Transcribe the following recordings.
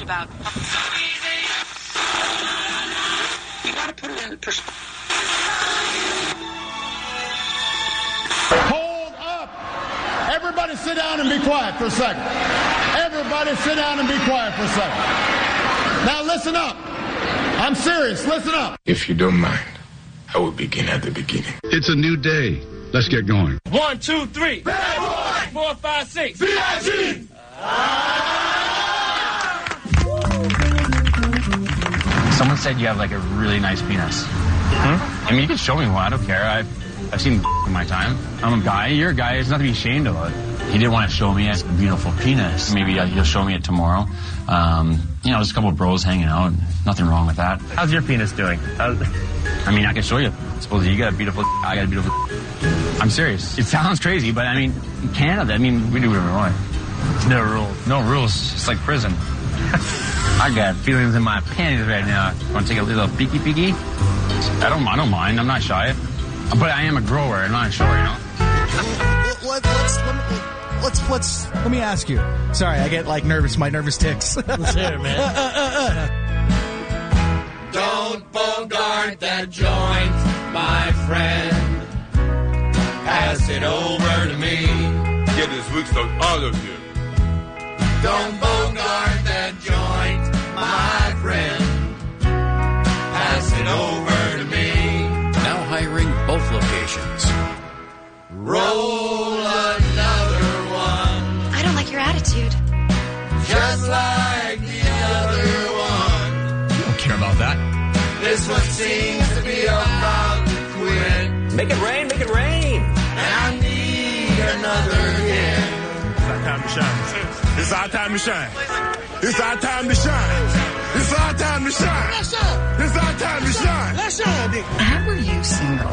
about. You gotta put it in perspective. Hold up! Everybody sit down and be quiet for a second. Everybody sit down and be quiet for a second. Now listen up. I'm serious. Listen up. If you don't mind, I will begin at the beginning. It's a new day. Let's get going. 1, 2, 3. Bad boy. 4, 5, 6. B.I.G. Someone said you have like a really nice penis. I mean, you can show me one. I don't care. I've seen in my time. I'm a guy. You're a guy. There's nothing to be ashamed of. He didn't want to show me a beautiful penis. Maybe he'll show me it tomorrow. There's a couple of bros hanging out. Nothing wrong with that. How's your penis doing? I mean, I can show you. Suppose you got a beautiful, I got a beautiful. I'm serious. It sounds crazy, but I mean, in Canada, we do whatever we want. No rules. No rules. It's like prison. I got feelings in my panties right now. Want to take a little peeky? I don't mind. I'm not shy. But I am a grower. I'm not sure, Let me ask you. Sorry, I get nervous. My nervous ticks. Let's hear it, man. Don't bogart that joint, my friend. Pass it over to me. Get this week's out of here. Don't bogart that joint, my friend. Pass it over to me. Now hiring both locations. Roll another one. I don't like your attitude. Just like the other one. You don't care about that. This one seems to be about to quit. Make it rain, make it rain. I need another hit. It's our time to shine. It's our time to shine. It's our time to shine. It's our time to shine. It's our time to shine. Let's shine. How were you single?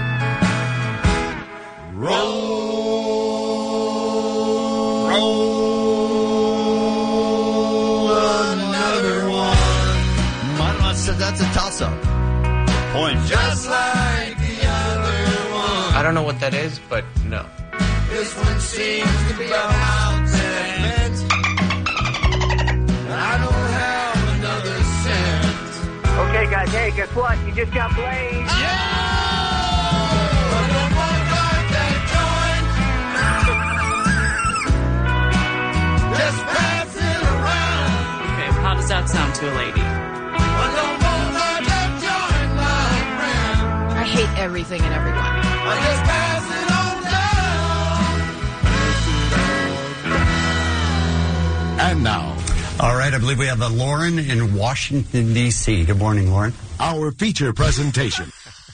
Roll another one. Manwa said that's a toss-up. Point. Just like the other one. I don't know what that is, but no. This one seems to be about cent. I don't have another cent. Okay, guys, hey, guess what? You just got blazed. But don't bogart that joint. Just pass it around. Okay, how does that sound to a lady? But don't bogart that joint, my friend. I hate everything and everyone. But just pass it on down. And now, all right, I believe we have Lauren in Washington, D.C. Good morning, Lauren. our feature presentation.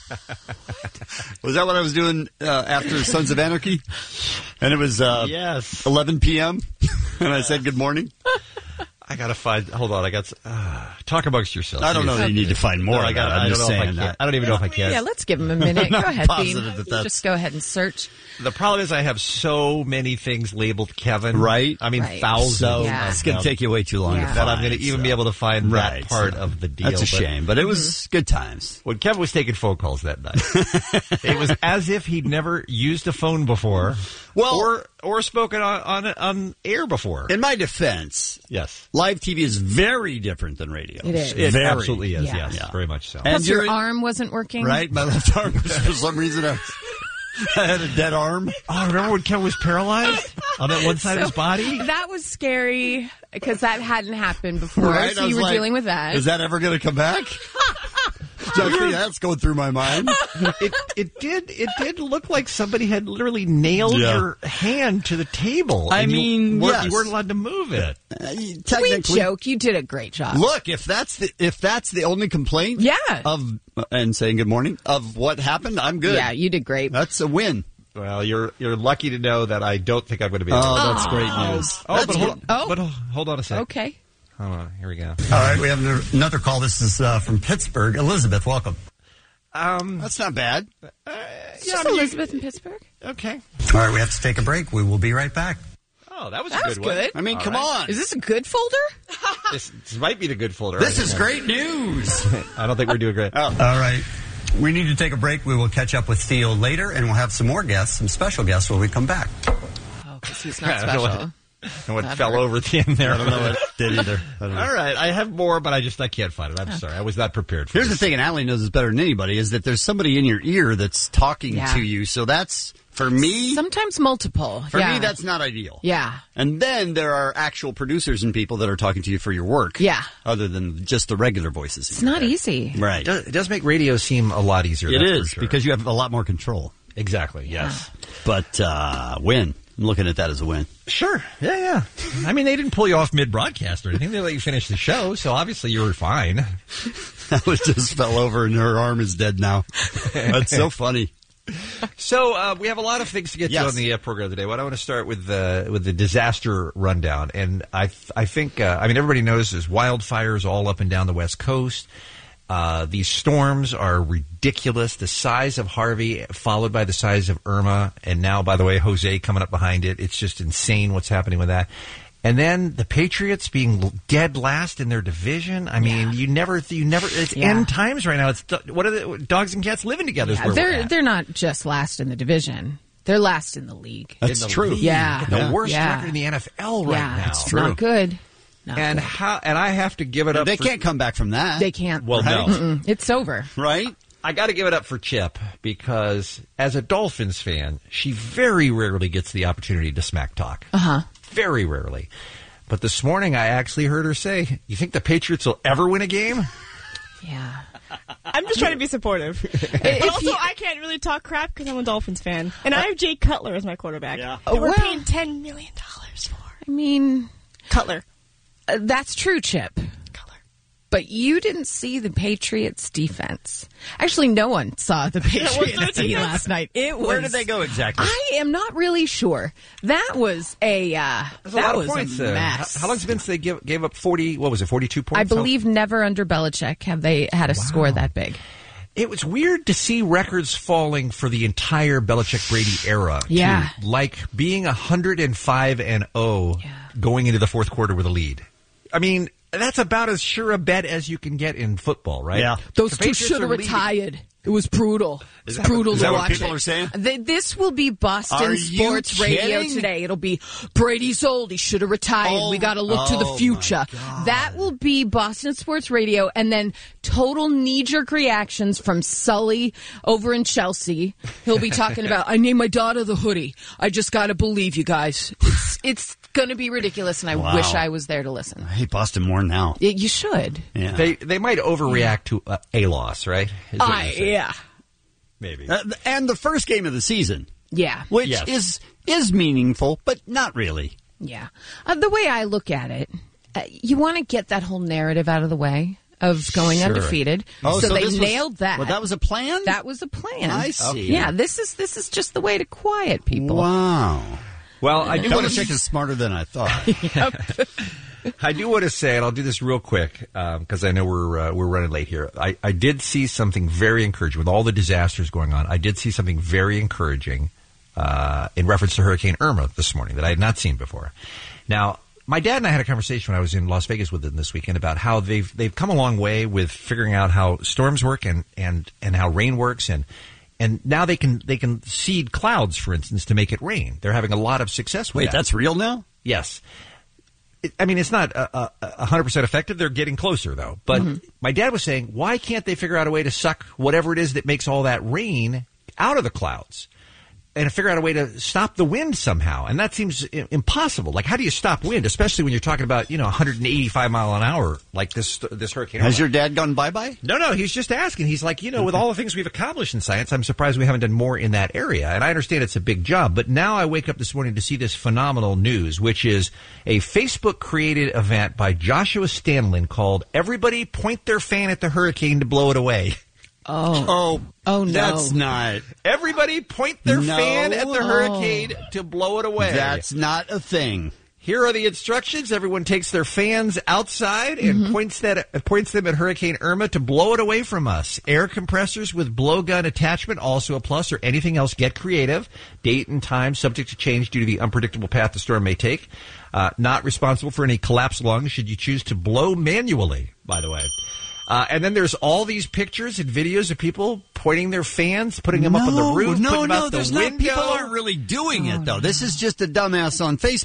Was that what I was doing after Sons of Anarchy? And it was yes. 11 p.m. and I said good morning? I got to find... Hold on. I got... talk amongst yourselves. I don't know that you need to find more. No, I don't know if I don't even know if I can. Yeah, let's give him a minute. Go ahead, Bean. Just go ahead and search. The problem is I have so many things labeled Kevin. Right. I mean, Right. thousands. So Yeah. it's going to take you way too long to find. That I'm going to even be able to find that part of the deal. That's a shame, but it was good times. When Kevin was taking phone calls that night, it was as if he'd never used a phone before, or spoken on air before. In my defense, yes, live TV is very different than radio. It is. It very, absolutely is. Yeah. Yes, very much so. Plus, your arm wasn't working. Right, my left arm was, for some reason I had a dead arm. Oh, remember when Kevin was paralyzed on that one side of his body? That was scary because that hadn't happened before. Right? So you were dealing with that. Is that ever going to come back? So I think that's going through my mind. It did look like somebody had literally nailed your hand to the table. I mean, you yes. weren't allowed to move it. Sweet joke. You did a great job. Look, if that's the only complaint, and saying good morning of what happened, I'm good. Yeah, you did great. That's a win. Well, you're lucky to know that I don't think I'm going to be able to. Oh, that's great news. But hold on a second. Okay. Hold on. Here we go. All right, we have another call. This is from Pittsburgh. Elizabeth, welcome. That's not bad. Just Elizabeth in Pittsburgh. Okay. All right, we have to take a break. We will be right back. Oh, that was That a was good one. good. I mean, All come right. on. Is this a good folder? This might be the good folder. This is great news. I don't think we're doing great. All right. We need to take a break. We will catch up with Theo later, and we'll have some more guests, some special guests when we come back. Oh, because he's not special. And what fell over at the end there. I don't know what it did either. All right, I have more, but I can't find it. I'm sorry. I was not prepared for Here's this. the thing, and Allie knows this better than anybody, is that there's somebody in your ear that's talking to you. So that's, for me... Sometimes multiple. For me, that's not ideal. Yeah. And then there are actual producers and people that are talking to you for your work. Yeah. Other than just the regular voices. It's not easy. Right. It does make radio seem a lot easier. It is, because you have a lot more control. Exactly, yes. But win. I'm looking at that as a win. Sure. Yeah. I mean, they didn't pull you off mid-broadcast or anything. They let you finish the show, so obviously you were fine. Alice just fell over and her arm is dead now. That's so funny. So we have a lot of things to get to on the program today. What I want to start with the disaster rundown, and I think everybody knows there's wildfires all up and down the West Coast. These storms are ridiculous. The size of Harvey, followed by the size of Irma, and now, by the way, Jose coming up behind it. It's just insane what's happening with that. And then the Patriots being dead last in their division. I mean, you never. It's end times right now. It's what are the dogs and cats living together? Yeah, they're not just last in the division. They're last in the league. That's true. Yeah, the worst record in the NFL right now. That's true. Not good. And I have to give it up. They can't come back from that. They can't. Well, no. Mm-mm. It's over. Right? I got to give it up for Chip because as a Dolphins fan, she very rarely gets the opportunity to smack talk. Very rarely. But this morning, I actually heard her say, "You think the Patriots will ever win a game?" Yeah. I'm just trying to be supportive. But also, I can't really talk crap because I'm a Dolphins fan. And I have Jay Cutler as my quarterback. Yeah. We're paying $10 million for. I mean... Cutler. That's true, Chip. But you didn't see the Patriots' defense. Actually, no one saw the Patriots team last night. Where did they go exactly? I am not really sure. That was a mess. How long has it been since they gave up 40? What was it? 42 points? I believe never under Belichick have they had a score that big. It was weird to see records falling for the entire Belichick-Brady era. Yeah. Too. Like being 105-0 going into the fourth quarter with a lead. I mean, that's about as sure a bet as you can get in football, right? Yeah. Those two should have retired. It was brutal. It's brutal to watch. Is that what people are saying? This will be Boston sports radio today. It'll be Brady's old. He should have retired. We got to look to the future. That will be Boston sports radio, and then total knee-jerk reactions from Sully over in Chelsea. He'll be talking about, I named my daughter the Hoodie. I just got to believe you guys. It's going to be ridiculous, and I wish I was there to listen. I hate Boston more now. You should. Yeah. They might overreact to a loss, right? Yeah. Maybe. And the first game of the season. Yeah. Which is meaningful, but not really. Yeah. The way I look at it, you want to get that whole narrative out of the way of going undefeated. Oh, so they nailed that. Well, that was a plan? That was a plan. I see. Yeah, this is just the way to quiet people. Wow. Well, I do want to Belichick is smarter than I thought. I do want to say, and I'll do this real quick because I know we're running late here. I did see something very encouraging with all the disasters going on. I did see something very encouraging in reference to Hurricane Irma this morning that I had not seen before. Now, my dad and I had a conversation when I was in Las Vegas with them this weekend about how they've come a long way with figuring out how storms work and how rain works and now they can seed clouds, for instance, to make it rain. They're having a lot of success with that. Wait, that's real now? Yes. It's not 100% effective. They're getting closer, though. But my dad was saying, why can't they figure out a way to suck whatever it is that makes all that rain out of the clouds and figure out a way to stop the wind somehow? And that seems impossible. Like, how do you stop wind, especially when you're talking about, 185 mile an hour like this hurricane? Has your dad gone bye-bye? No, he's just asking. He's like, with all the things we've accomplished in science, I'm surprised we haven't done more in that area. And I understand it's a big job, but now I wake up this morning to see this phenomenal news, which is a Facebook-created event by Joshua Stanlin called Everybody Point Their Fan at the Hurricane to Blow It Away. Oh no. That's not. Everybody point their fan at the hurricane to blow it away. That's not a thing. Here are the instructions. Everyone takes their fans outside and points them at Hurricane Irma to blow it away from us. Air compressors with blowgun attachment, also a plus, or anything else. Get creative. Date and time subject to change due to the unpredictable path the storm may take. Not responsible for any collapsed lungs should you choose to blow manually, by the way. And then there's all these pictures and videos of people pointing their fans, putting them up on the roof. No, there's not. People aren't really doing it, though. This is just a dumbass on Facebook.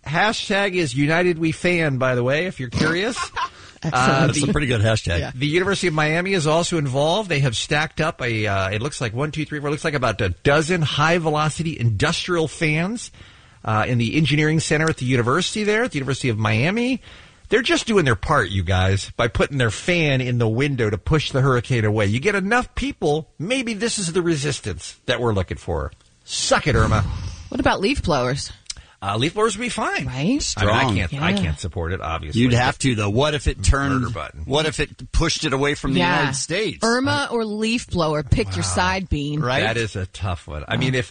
Hashtag is United We Fan, by the way, if you're curious. That's a pretty good hashtag. Yeah. The University of Miami is also involved. They have stacked up it looks like 1, 2, 3, 4, looks like about a dozen high-velocity industrial fans in the engineering center at the university there, at the University of Miami. They're just doing their part, you guys, by putting their fan in the window to push the hurricane away. You get enough people, maybe this is the resistance that we're looking for. Suck it, Irma. What about leaf blowers? Leaf blowers would be fine. Right? Strong. I can't support it, obviously. You'd have to, though. What if it turned? What if it pushed it away from the United States? Irma or leaf blower, pick your side bean. Right? That is a tough one. I mean, if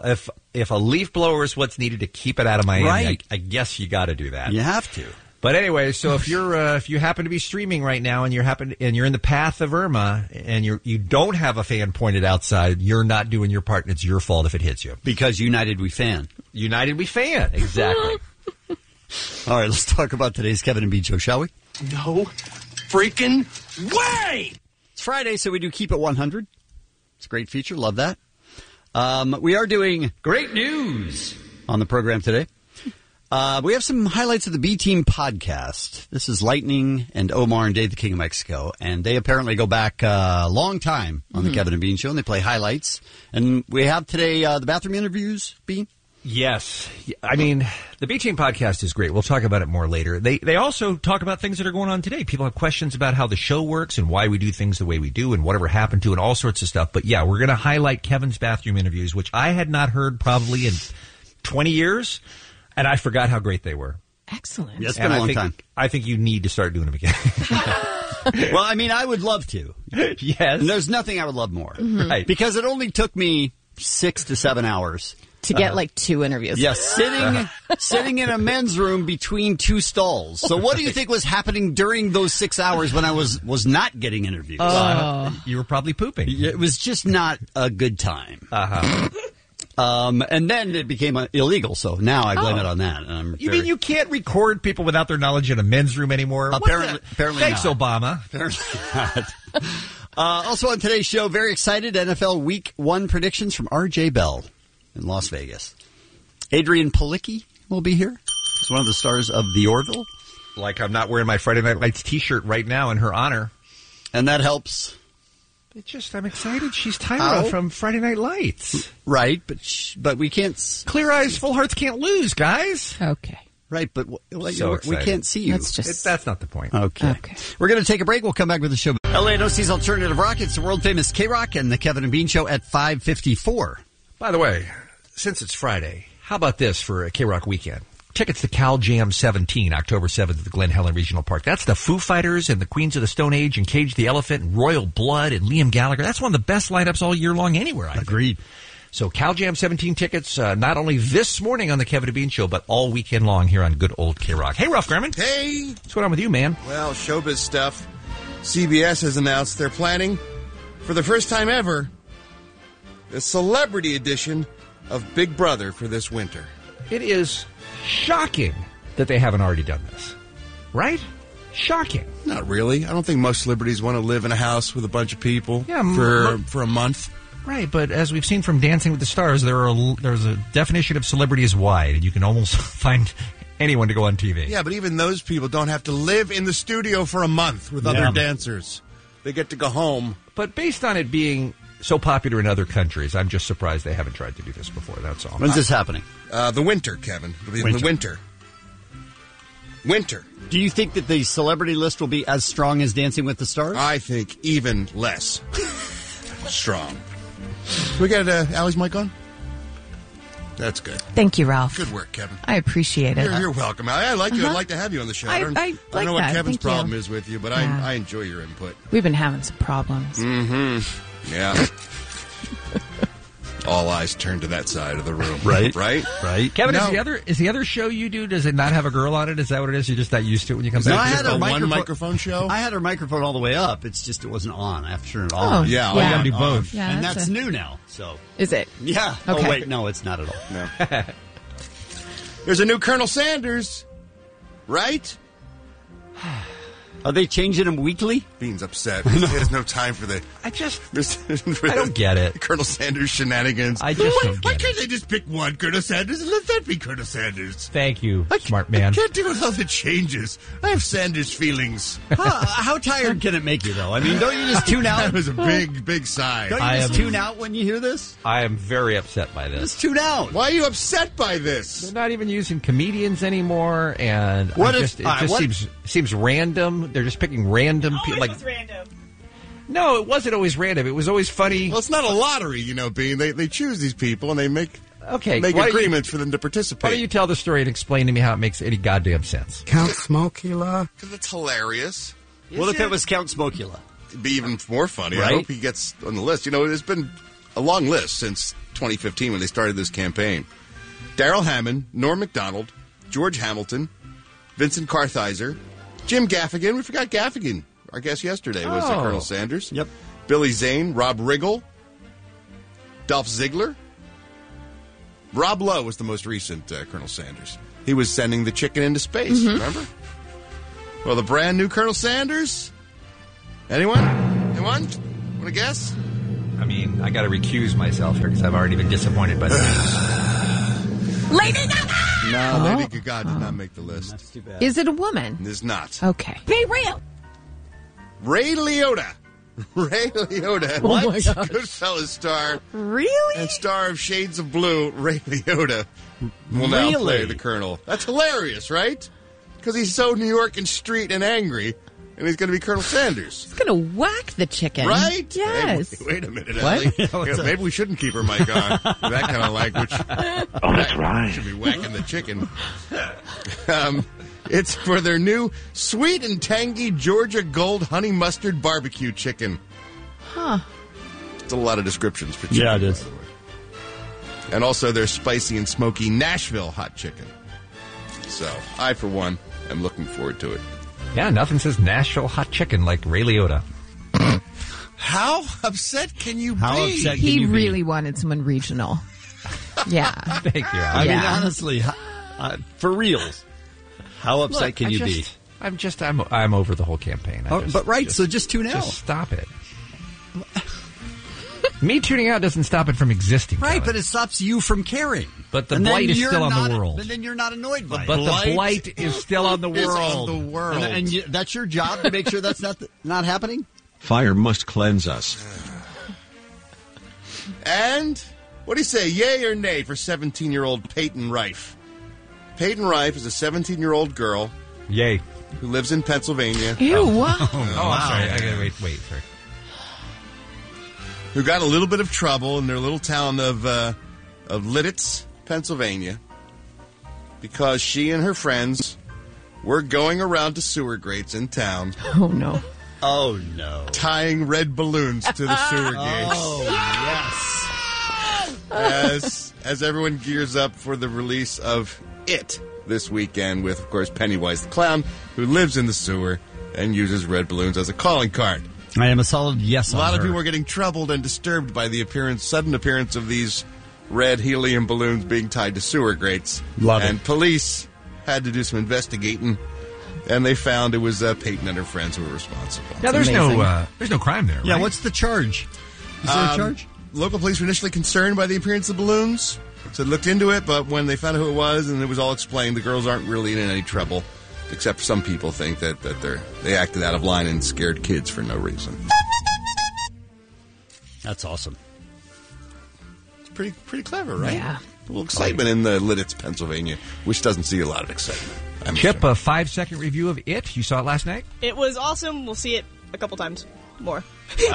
a leaf blower is what's needed to keep it out of Miami, I guess you got to do that. You have to. But anyway, so if you happen to be streaming right now and you're in the path of Irma and you don't have a fan pointed outside, you're not doing your part and it's your fault if it hits you. Because United We Fan. United We Fan, exactly. All right, let's talk about today's Kevin and Bean Show, shall we? No freaking way! It's Friday, so we do Keep It 100. It's a great feature. Love that. We are doing great news on the program today. We have some highlights of the B-Team podcast. This is Lightning and Omar and Dave the King of Mexico, and they apparently go back a long time on the Kevin and Bean Show, and they play highlights. And we have today the bathroom interviews, Bean? Yes. I mean, the B-Team podcast is great. We'll talk about it more later. They also talk about things that are going on today. People have questions about how the show works and why we do things the way we do and whatever happened to and all sorts of stuff. But yeah, we're going to highlight Kevin's bathroom interviews, which I had not heard probably in 20 years. And I forgot how great they were. Excellent. Yeah, it's been a long time. I think you need to start doing them again. Well, I mean, I would love to. Yes. And there's nothing I would love more. Mm-hmm. Right. Because it only took me 6 to 7 hours. To get like 2 interviews. Yes, sitting in a men's room between 2 stalls. So what do you think was happening during those 6 hours when I was not getting interviews? You were probably pooping. It was just not a good time. Uh-huh. And then it became illegal, so now I blame it on that. You mean you can't record people without their knowledge in a men's room anymore? Apparently Thanks, not. Obama. Apparently not. Also on today's show, very excited, NFL Week 1 predictions from R.J. Bell in Las Vegas. Adrian Palicki will be here. He's one of the stars of The Orville. Like I'm not wearing my Friday Night Lights t-shirt right now in her honor. And that helps. I'm excited. She's Tyra from Friday Night Lights. Right, but we can't... Clear eyes, full hearts can't lose, guys. Okay. Right, but so we can't see you. That's not the point. Okay. We're going to take a break. We'll come back with the show. LA&OC's Alternative Rock. It's the world-famous K-Rock and the Kevin and Bean Show at 5:54. By the way, since it's Friday, how about this for a K-Rock weekend? Tickets to Cal Jam 17, October 7th at the Glen Helen Regional Park. That's the Foo Fighters and the Queens of the Stone Age and Cage the Elephant and Royal Blood and Liam Gallagher. That's one of the best lineups all year long anywhere, I think. Agreed. So Cal Jam 17 tickets, not only this morning on the Kevin and Bean Show, but all weekend long here on good old K-Rock. Hey, Ralph Garman. Hey. What's going on with you, man? Well, showbiz stuff. CBS has announced they're planning, for the first time ever, a celebrity edition of Big Brother for this winter. It is shocking that they haven't already done this. Right? Shocking. Not really. I don't think most celebrities want to live in a house with a bunch of people for a month. Right, but as we've seen from Dancing with the Stars, there's a definition of celebrity is wide, and you can almost find anyone to go on TV. Yeah, but even those people don't have to live in the studio for a month with other dancers. They get to go home. But based on it being so popular in other countries, I'm just surprised they haven't tried to do this before, that's all. When's this happening? The winter, Kevin. It'll be in the winter. Winter. Do you think that the celebrity list will be as strong as Dancing with the Stars? I think even less strong. Can we get Allie's mic on? That's good. Thank you, Ralph. Good work, Kevin. I appreciate it. You're welcome. I like you. I'd like to have you on the show. I don't like know what that. Kevin's Thank problem you. is with you, but I enjoy your input. We've been having some problems. Mm-hmm. Yeah. All eyes turn to that side of the room. Right. Kevin, is the other show you do, does it not have a girl on it? Is that what it is? You're just not used to it when you come back? I had a one microphone show? I had her microphone all the way up. It's just it wasn't on. I have to turn it on. Yeah. You got to do both. Yeah, and that's new now. So is it? Yeah. Okay. Oh, wait. No, it's not at all. No. There's a new Colonel Sanders, right? Are they changing him weekly? Bean's upset. He has no time for the... I don't get it. Colonel Sanders shenanigans. I just don't Why get can't they just pick one Colonel Sanders and let that be Colonel Sanders? Thank you, smart man. I can't deal with all the changes. I have Sanders feelings. How tired can it make you, though? I mean, don't you just tune out? That was a big sigh. Don't you just tune out when you hear this? I am very upset by this. Just tune out. Why are you upset by this? They're not even using comedians anymore, and it seems random. They're just picking random people. It was random. No, it wasn't always random. It was always funny. Well, it's not a lottery, Bean. They choose these people and they make agreements for them to participate. Why don't you tell the story and explain to me how it makes any goddamn sense? Count Smokula? Because it's hilarious. Well, if it was Count Smokula, it'd be even more funny. Right? I hope he gets on the list. There's been a long list since 2015 when they started this campaign. Darrell Hammond, Norm Macdonald, George Hamilton, Vincent Kartheiser, Jim Gaffigan. We forgot Gaffigan. Our guest yesterday was Colonel Sanders. Yep. Billy Zane, Rob Riggle, Dolph Ziggler. Rob Lowe was the most recent Colonel Sanders. He was sending the chicken into space, remember? Well, the brand new Colonel Sanders. Anyone? Want to guess? I mean, I got to recuse myself here because I've already been disappointed by the news. Lady Gaga! No, Lady Gaga did not make the list. That's too bad. Is it a woman? It is not. Okay. Be real. Ray Liotta. Ray Liotta. Oh my gosh. Goodfellas star. Really? And star of Shades of Blue, Ray Liotta, will now play the Colonel. That's hilarious, right? Because he's so New York and street and angry, and he's going to be Colonel Sanders. He's going to whack the chicken. Right? Yes. Hey, wait a minute, What? Ellie. Maybe we shouldn't keep her mic on. That kind of language. Oh, that's right. Should be whacking the chicken. It's for their new sweet and tangy Georgia Gold honey mustard barbecue chicken. Huh. It's a lot of descriptions for chicken. Yeah, it is. And also their spicy and smoky Nashville hot chicken. So, I, for one, am looking forward to it. Yeah, nothing says Nashville hot chicken like Ray Liotta. How upset can you How be? upset can He you be? really wanted someone regional. Yeah. Thank you. I mean, honestly, for reals. How upset can you be? I'm over the whole campaign. So just tune out. Just stop it. Me tuning out doesn't stop it from existing. Right, Kelly. but it stops you from caring. But the blight is still on the world. But then you're not annoyed by it. But the blight is still on the world. On the world. And that's your job to make sure that's not happening? Fire must cleanse us. And what do you say, yay or nay for 17-year-old Peyton Rife? Peyton Rife is a 17-year-old girl. Yay. Who lives in Pennsylvania. Ew, wow. I'm sorry. I gotta wait. Sorry. Who got a little bit of trouble in their little town of Lidditz, Pennsylvania, because she and her friends were going around to sewer grates in town. Oh, no. Oh, no. Tying red balloons to the sewer gates. Oh, yes. As everyone gears up for the release of It this weekend with, of course, Pennywise the Clown, who lives in the sewer and uses red balloons as a calling card. I am a solid yes on A lot her. of people are getting troubled and disturbed by the sudden appearance of these red helium balloons being tied to sewer grates. Love it. And police had to do some investigating, and they found it was Peyton and her friends who were responsible. Now, there's no crime there, right? Yeah, what's the charge? Is there a charge? Local police were initially concerned by the appearance of balloons, so they looked into it, but when they found out who it was and it was all explained, the girls aren't really in any trouble. Except some people think that they acted out of line and scared kids for no reason. That's awesome. It's pretty clever, right? Yeah. A little excitement in the Lidditz, Pennsylvania, which doesn't see a lot of excitement. Chip, a 5-second review of It. You saw it last night? It was awesome. We'll see it a couple times more.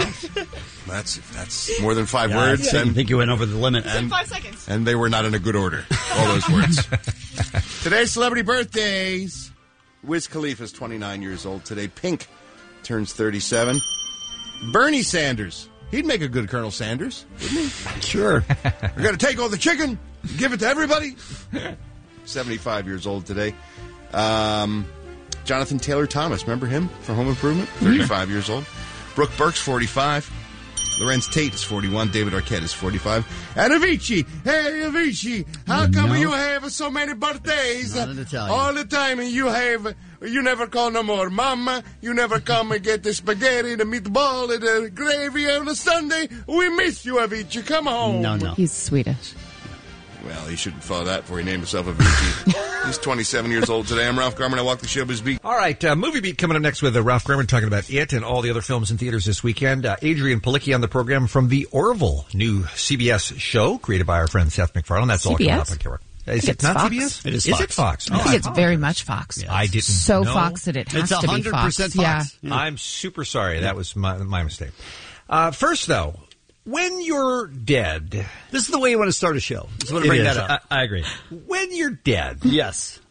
That's more than 5 words. I think you went over the limit. In 5 seconds. And they were not in a good order, all those words. Today's celebrity birthdays. Wiz Khalifa is 29 years old today. Pink turns 37. Bernie Sanders. He'd make a good Colonel Sanders, wouldn't he? Sure. We're going to take all the chicken, give it to everybody. 75 years old today. Jonathan Taylor Thomas, remember him from Home Improvement? 35 years old. Brooke Burke's 45. Lorenz Tate is 41. David Arquette is 45. And Avicii. Hey, Avicii. How come you have so many birthdays Not an Italian. all the time and you have You never call no more Mama. You never come and get the spaghetti, the meatball, and the gravy on a Sunday. We miss you, Avicii. Come home. No. He's Swedish. Well, he shouldn't follow that before he named himself Avicii. He's 27 years old today. I'm Ralph Garman. I walk the showbiz beat. All right, Movie Beat coming up next with Ralph Garman talking about It and all the other films in theaters this weekend. Adrian Palicki on the program from The Orville, new CBS show created by our friend Seth MacFarlane. That's all coming up on KROQ. Is it not Fox. CBS? It is Fox. Fox. Is it Fox? I think it's very much Fox. I didn't so know. Fox that it has It's to be 100% Fox. Fox. Yeah. I'm super sorry. That was my mistake. First, though, when you're dead... This is the way you want to start a show. Just want to bring that up. I agree. When you're dead... Yes.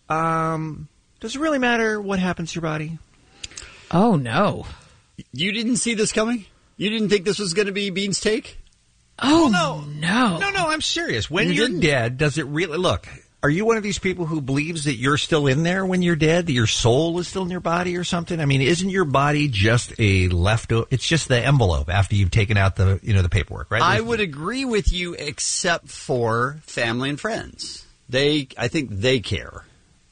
Does it really matter what happens to your body? Oh, no. You didn't see this coming? You didn't think this was going to be Bean's take? Oh, no. No, I'm serious. When you're dead, does it really... Look, are you one of these people who believes that you're still in there when you're dead, that your soul is still in your body or something? I mean, isn't your body just a leftover? It's just the envelope after you've taken out the paperwork, right? I would agree with you except for family and friends. I think they care.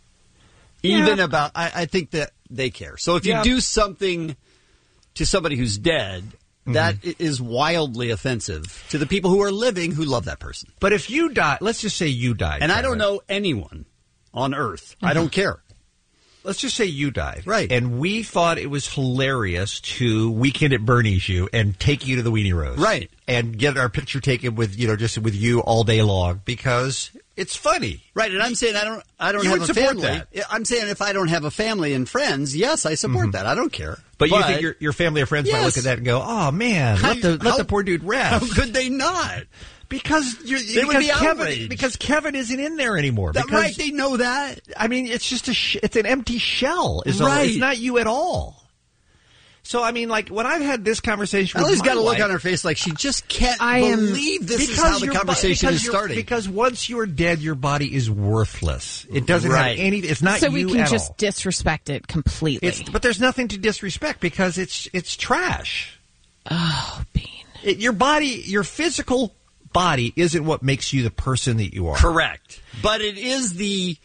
Even about... I think that they care. So if you do something to somebody who's dead... That is wildly offensive to the people who are living who love that person. But if you die, let's just say you died. And I don't know anyone on Earth. I don't care. Let's just say you died. Right. And we thought it was hilarious to Weekend at Bernie's you and take you to the Weenie Roast. Right. And get our picture taken with, just with you all day long because it's funny. Right. And I'm saying I don't You have would a support family. that. I'm saying if I don't have a family and friends, yes, I support that. I don't care. But you think your family or friends might look at that and go, "Oh man, let the poor dude rest." How could they not? Because they would be outraged. Because Kevin isn't in there anymore. Right? They know that. I mean, it's just it's an empty shell. It's not you at all. So I mean, like when I've had this conversation, Ellie's got a look wife, on her face like she just can't believe this is how the conversation is starting. Because once you're dead, your body is worthless. It doesn't have any. It's not. So you we can at just all. disrespect it completely. But there's nothing to disrespect because it's trash. Oh, Bean. Your body, your physical body, isn't what makes you the person that you are. Correct. But it is the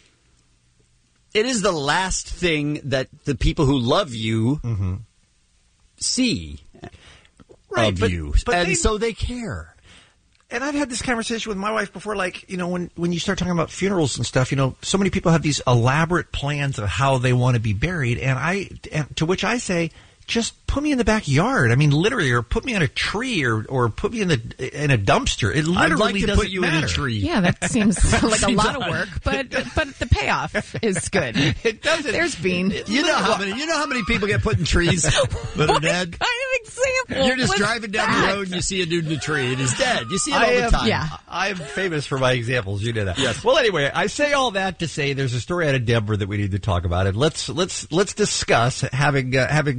last thing that the people who love you see of you. And so they care. And I've had this conversation with my wife before, like, when you start talking about funerals and stuff, so many people have these elaborate plans of how they want to be buried. And to which I say, just put me in the backyard. I mean, literally, or put me on a tree, or put me in a dumpster. It literally I'd like to doesn't put you matter. in a tree. Yeah, that seems like a lot of work, but the payoff is good. It doesn't. There's Bean. You know how many people get put in trees that are dead? What kind of example? You're just was driving down that? the road and you see a dude in a tree and he's dead. You see it all the time. Yeah. I'm famous for my examples. You know that. Yes. Well, anyway, I say all that to say there's a story out of Denver that we need to talk about, and let's discuss having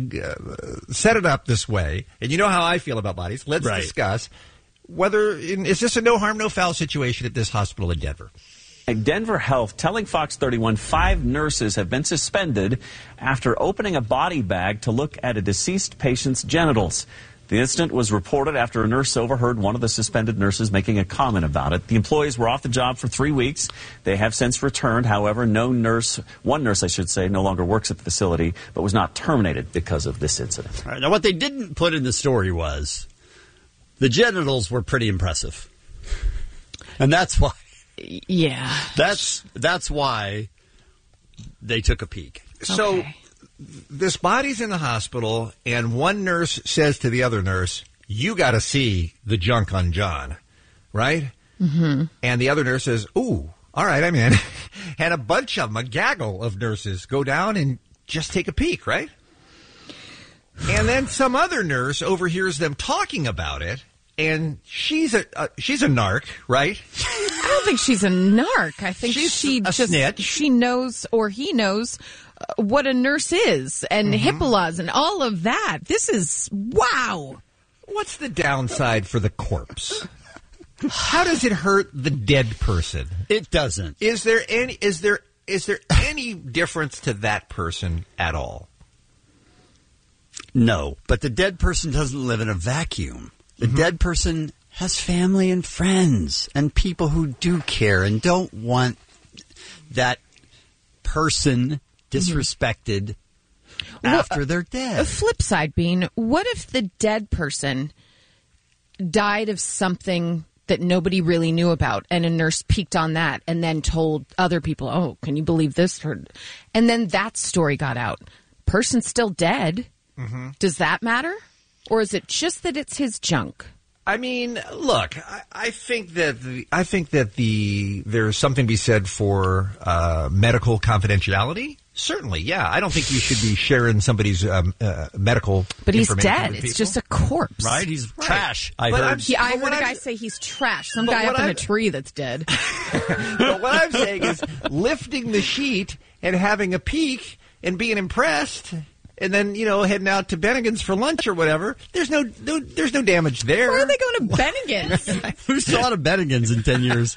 set it up this way. And you know how I feel about bodies. Let's discuss whether is this a no harm, no foul situation at this hospital in Denver. Denver Health telling Fox 31 5 nurses have been suspended after opening a body bag to look at a deceased patient's genitals. The incident was reported after a nurse overheard one of the suspended nurses making a comment about it. The employees were off the job for 3 weeks. They have since returned. However, one nurse, no longer works at the facility, but was not terminated because of this incident. All right, now, what they didn't put in the story was the genitals were pretty impressive. And that's why. Yeah. That's why they took a peek. So this body's in the hospital, and one nurse says to the other nurse, "You got to see the junk on John," right? Mm-hmm. And the other nurse says, "Ooh, all right, I'm in." And a bunch of them, a gaggle of nurses, go down and just take a peek, right? And then some other nurse overhears them talking about it, and she's a narc, right? I don't think she's a narc. I think she's she a just snitch. She knows, or he knows, what a nurse is, and HIPAA laws and all of that. This is wow. What's the downside for the corpse? How does it hurt the dead person? It doesn't. Is there any difference to that person at all? No, but the dead person doesn't live in a vacuum. The dead person has family and friends and people who do care and don't want that person disrespected after they're dead. A flip side being, what if the dead person died of something that nobody really knew about, and a nurse peeked on that and then told other people, oh, can you believe this? And then that story got out. Person's still dead. Mm-hmm. Does that matter? Or is it just that it's his junk? I mean, look, I think that there's something to be said for medical confidentiality. Certainly, yeah. I don't think you should be sharing somebody's medical. But he's information dead. with It's people. just a corpse, right? He's trash. I heard a guy say he's trash. Some guy up in a tree that's dead. But what I'm saying is lifting the sheet and having a peek and being impressed. And then, heading out to Bennigan's for lunch or whatever. There's no damage there. Where are they going to Bennigan's? Who's saw to Bennigan's in 10 years?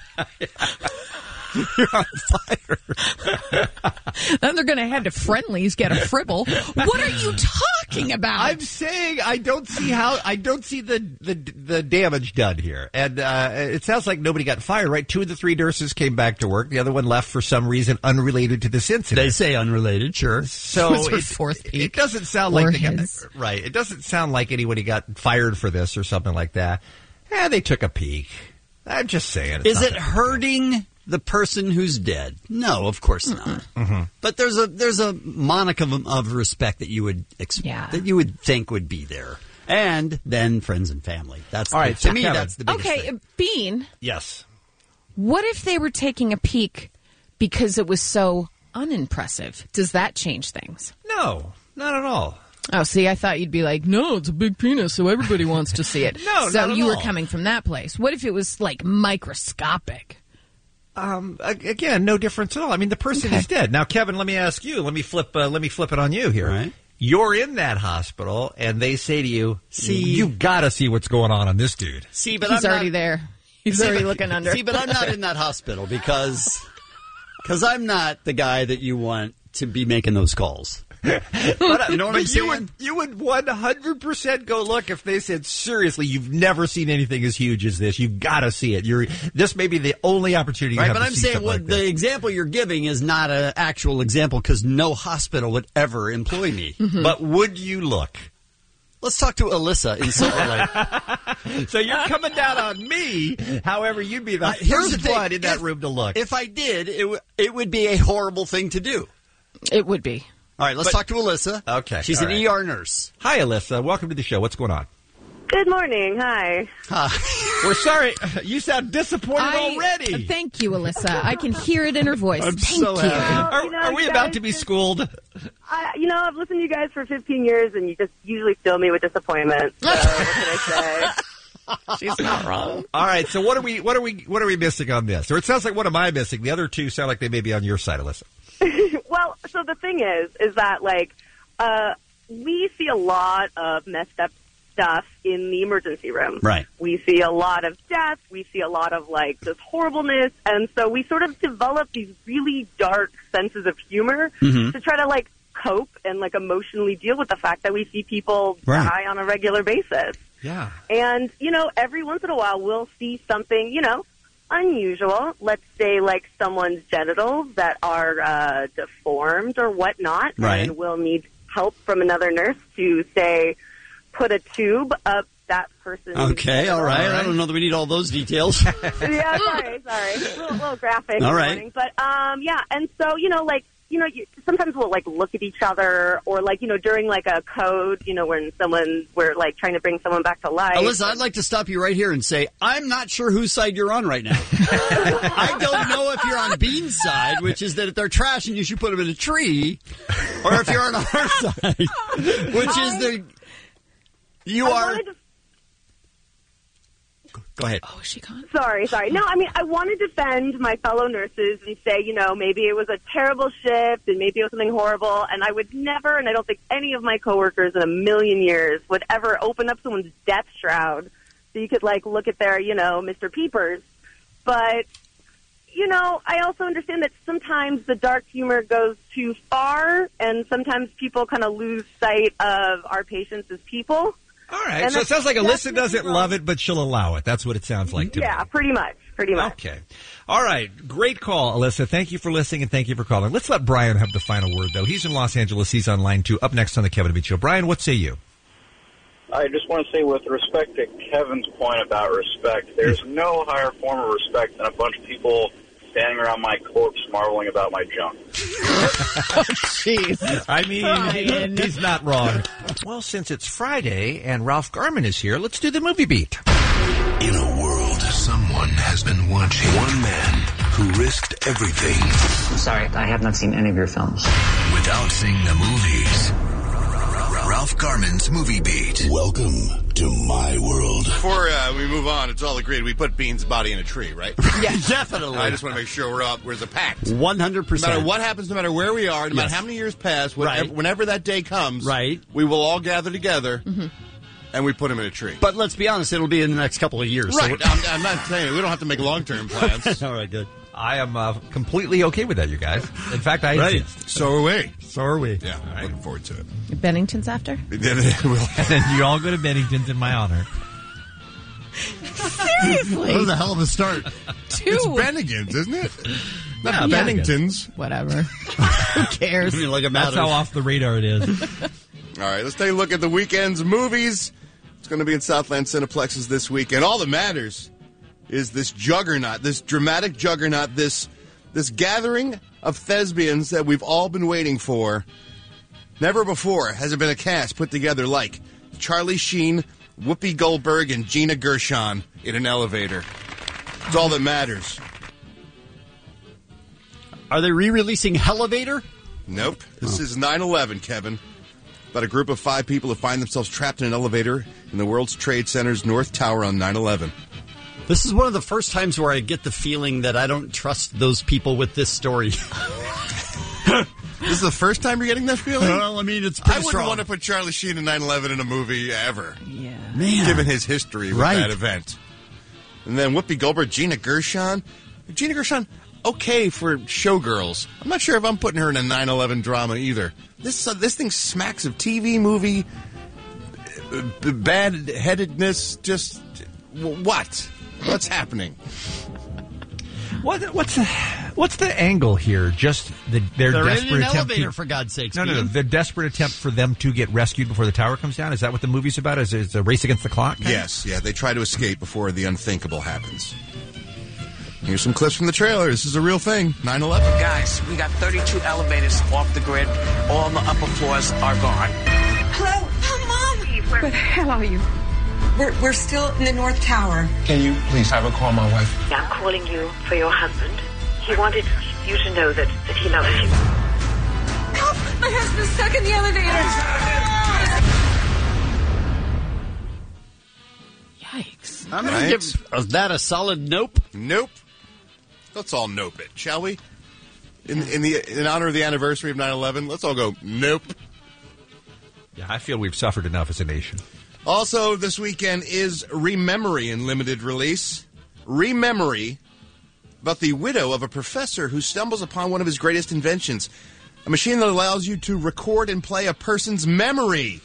You're on fire. Then they're going to head to Friendly's, get a fribble. What are you talking about? I'm saying I don't see the damage done here. And it sounds like nobody got fired, right? 2 of the 3 nurses came back to work. The other one left for some reason unrelated to this incident. They say unrelated, sure. So it doesn't sound like right. It doesn't sound like anybody got fired for this or something like that. They took a peek. I'm just saying. Is it hurting the person who's dead? No, of course not. Mm-hmm. But there's a monicum of respect that you would that you would think would be there, and then friends and family. That's all right. To me, that's the biggest thing. Okay, Bean. Yes. What if they were taking a peek because it was so unimpressive? Does that change things? No, not at all. Oh, see, I thought you'd be like, no, it's a big penis, so everybody wants to see it. No, so not at you were all. coming from that place. What if it was like microscopic? Again, no difference at all. I mean, the person is dead. Now, Kevin, let me ask you. Let me flip it on you here. Right. You're in that hospital, and they say to you, you got to see what's going on this dude. See, but he's already there. He's already looking under. See, but I'm not in that hospital because I'm not the guy that you want to be making those calls. But, you know what I'm saying? You would 100% go look if they said, seriously, you've never seen anything as huge as this. You've got to see it. This may be the only opportunity you have but to I'm see saying something like the example you're giving is not an actual example because no hospital would ever employ me. Mm-hmm. But would you look? Let's talk to Alyssa in Silver Lake. So you're coming down on me. However, you'd be the Here's first the thing. one in that room to look. If I did, it would be a horrible thing to do. It would be. All right, let's talk to Alyssa. Okay. She's an ER nurse. Hi, Alyssa. Welcome to the show. What's going on? Good morning. Hi. We're sorry. You sound disappointed already. Thank you, Alyssa. I can hear it in her voice. I'm Thank so you. happy. Well, Are we about to be schooled? I've listened to you guys for 15 years, and you just usually fill me with disappointment. So what can I say? She's not wrong. All right. So what are we missing on this? Or it sounds like what am I missing? The other two sound like they may be on your side, Alyssa. Well, so the thing is that we see a lot of messed up stuff in the emergency room. Right. We see a lot of death. We see a lot of just horribleness, and so we sort of develop these really dark senses of humor to try to cope and emotionally deal with the fact that we see people die on a regular basis. Yeah. And every once in a while we'll see something unusual. Let's say someone's genitals that are deformed or whatnot, right. and we'll need help from another nurse to say put a tube up that person's Okay, all right. I don't know that we need all those details. Yeah, sorry. A little graphic. All right. Morning. But yeah, and so sometimes we'll look at each other, or during a code, when we're trying to bring someone back to life. Alyssa, I'd like to stop you right here and say I'm not sure whose side you're on right now. I don't know if you're on Bean's side, which is that if they're trash and you should put them in a tree, or if you're on our side, which is you are. Go ahead. Oh, is she gone? Sorry. No, I want to defend my fellow nurses and say, maybe it was a terrible shift and maybe it was something horrible, and I would never, and I don't think any of my coworkers in a million years would ever open up someone's death shroud so you could, look at their, Mr. Peepers. But, I also understand that sometimes the dark humor goes too far, and sometimes people kind of lose sight of our patients as people. All right. So it sounds like Alyssa doesn't love it, but she'll allow it. That's what it sounds like to me. Yeah, pretty much. pretty much. Okay. All right. Great call, Alyssa. Thank you for listening and thank you for calling. Let's let Brian have the final word, though. He's in Los Angeles. He's on line 2. Up next on the Kevin and Bean Show. Brian, what say you? I just want to say, with respect to Kevin's point about respect, there's no higher form of respect than a bunch of people standing around my corpse marveling about my junk. Jeez. I mean, he's not wrong. Well, since it's Friday and Ralph Garman is here, let's do the movie beat. In a world, someone has been watching. One man who risked everything. I'm sorry, I have not seen any of your films. Without seeing the movies. Ralph Garman's Movie Beat. Welcome to my world. Before we move on, it's all agreed we put Bean's body in a tree, right? Yeah, definitely. I just want to make sure we're as a pact. 100%. No matter what happens, no matter where we are, no matter how many years pass, whenever that day comes, we will all gather together. And we put him in a tree. But let's be honest, it'll be in the next couple of years. Right. So I'm not saying we don't have to make long-term plans. All right, good. I am completely okay with that, you guys. In fact, I insist. So are we. So are we. Yeah, looking forward to it. Bennington's after? And then you all go to Bennington's in my honor. Seriously? That was a hell of a start. 2. It's Bennigan's, isn't it? Not Bennington's. Whatever. Who cares? I mean, That's how off the radar it is. All right, let's take a look at the weekend's movies. It's going to be in Southland Cineplexes this weekend. All that matters is this juggernaut, this dramatic juggernaut, this gathering of thespians that we've all been waiting for. Never before has there been a cast put together like Charlie Sheen, Whoopi Goldberg, and Gina Gershon in an elevator. It's all that matters. Are they re-releasing Hellevator? Nope. This is 9/11, Kevin. About a group of 5 people who find themselves trapped in an elevator in the World Trade Center's North Tower on 9/11. This is one of the first times where I get the feeling that I don't trust those people with this story. This is the first time you're getting that feeling? Well, I mean, it's pretty I wouldn't strong. want to put Charlie Sheen in 9/11 in a movie ever. Yeah. Man. Given his history with that event. And then Whoopi Goldberg, Gina Gershon. Gina Gershon, okay for showgirls. I'm not sure if I'm putting her in a 9/11 drama either. This thing smacks of TV movie, bad-headedness, just what? What's happening? What's the angle here? Just their They're desperate in an attempt elevator, to, for God's sakes. No, the desperate attempt for them to get rescued before the tower comes down. Is that what the movie's about? Is it a race against the clock? Yes, yeah. They try to escape before the unthinkable happens. Here's some clips from the trailer. This is a real thing. 9/11. Guys, we got 32 elevators off the grid. All the upper floors are gone. Hello? Oh, Mom! Where the hell are you? We're still in the North Tower. Can you please have a call my wife? I'm calling you for your husband. He wanted you to know that he loves you. Help! My husband's stuck in the elevator. Yikes. I'm going to give that a solid nope. Nope. Let's all nope it, shall we? In honor of the anniversary of 9/11, let's all go nope. Yeah, I feel we've suffered enough as a nation. Also, this weekend is Rememory in limited release. Rememory, about the widow of a professor who stumbles upon one of his greatest inventions, a machine that allows you to record and play a person's memory.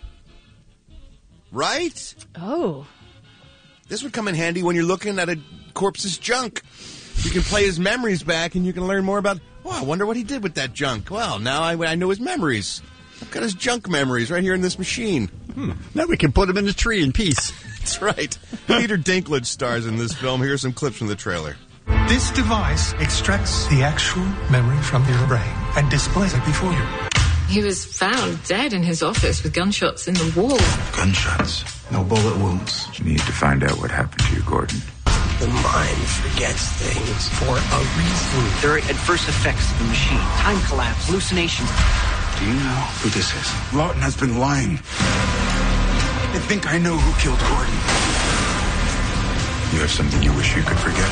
Right? Oh. This would come in handy when you're looking at a corpse's junk. You can play his memories back and you can learn more about, I wonder what he did with that junk. Well, now I know his memories. I've got his junk memories right here in this machine. Now we can put him in a tree in peace. That's right. Peter Dinklage stars in this film. Here's some clips from the trailer. This device extracts the actual memory from your brain and displays it before you. He was found dead in his office with gunshots in the wall. Gunshots. No bullet wounds. You need to find out what happened to you, Gordon. The mind forgets things for a reason. There are adverse effects of the machine. Time collapse, hallucinations. Do you know who this is? Lawton has been lying. I think I know who killed Gordon. You have something you wish you could forget?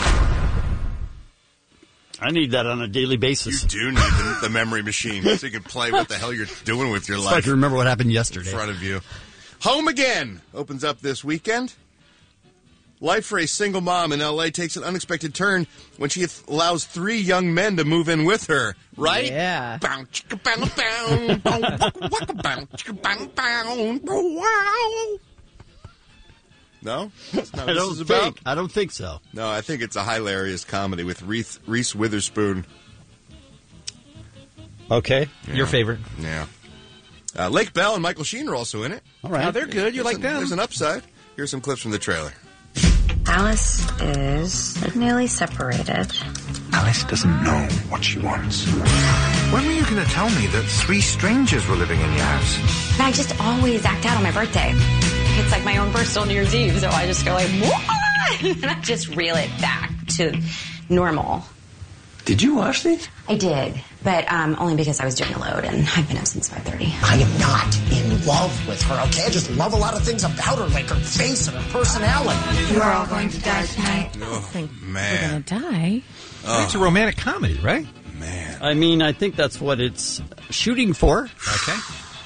I need that on a daily basis. You do need the memory machine so you can play what the hell you're doing with your life. So I can remember what happened yesterday. In front of you. Home Again opens up this weekend. Life for a single mom in L.A. takes an unexpected turn when she allows 3 young men to move in with her. Right? Yeah. No? That's not what this is about? I don't think so. No, I think it's a hilarious comedy with Reese Witherspoon. Okay. Yeah. Your favorite. Yeah. Lake Bell and Michael Sheen are also in it. All right. Oh, they're good. You like them. There's an upside. Here's some clips from the trailer. Alice is newly separated. Alice doesn't know what she wants. When were you going to tell me that 3 strangers were living in your house? I just always act out on my birthday. It's like my own personal New Year's Eve, so I just go like, what? And I just reel it back to normal. Did you watch these? I did, but only because I was doing a load, and I've been up since 5:30. I am not in love with her, okay? I just love a lot of things about her, like her face and her personality. You are all going to die tonight. Oh, We're man. gonna die. It's a romantic comedy, right? Man. I mean, I think that's what it's shooting for. Okay.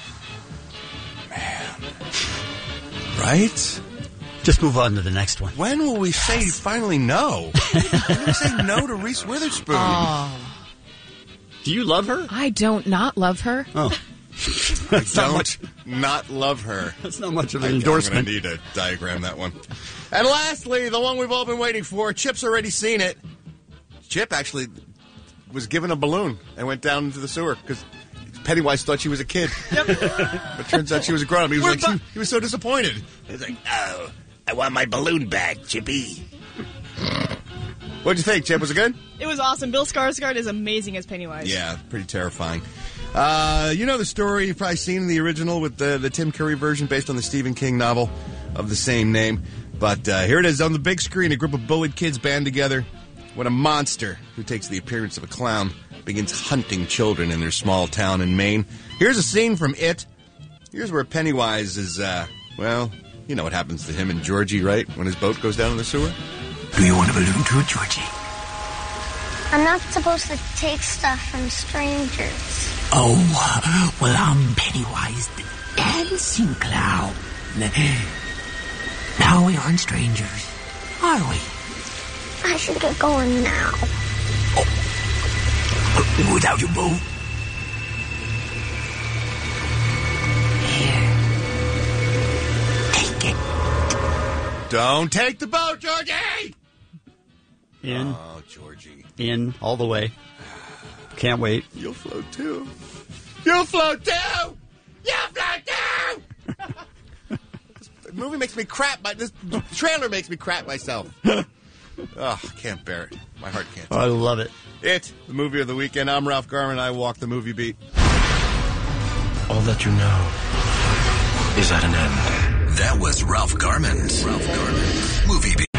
Right? Just move on to the next one. When will we say finally no? When will we say no to Reese Witherspoon? Oh. Do you love her? I don't not love her. Oh. I don't not love her. That's not much of an endorsement. I'm going to need to diagram that one. And lastly, the one we've all been waiting for. Chip's already seen it. Chip actually was given a balloon and went down into the sewer because Pennywise thought she was a kid. Yep. But turns out she was a grown-up. He was so disappointed. He was like, oh, I want my balloon back, Chippy. What'd you think, Chip? Was it good? It was awesome. Bill Skarsgård is amazing as Pennywise. Yeah, pretty terrifying. You know the story. You've probably seen the original with the Tim Curry version based on the Stephen King novel of the same name. But here it is on the big screen. A group of bullied kids band together when a monster who takes the appearance of a clown begins hunting children in their small town in Maine. Here's a scene from It. Here's where Pennywise is, well, you know what happens to him and Georgie, right? When his boat goes down in the sewer? Do you want a balloon too, Georgie? I'm not supposed to take stuff from strangers. Oh, well, I'm Pennywise the dancing clown. Now we aren't strangers, are we? I should get going now. Without your boat? Here. Take it. Don't take the boat, Georgie! In. Oh, Georgie. In, all the way. Can't wait. You'll float too. You'll float too! You'll float too! This movie makes me crap. This trailer makes me crap myself. Oh, I can't bear it. My heart can't. I love it. It, the movie of the weekend. I'm Ralph Garman. I walk the movie beat. All that you know is at an end. That was Ralph Garman's Movie Beat.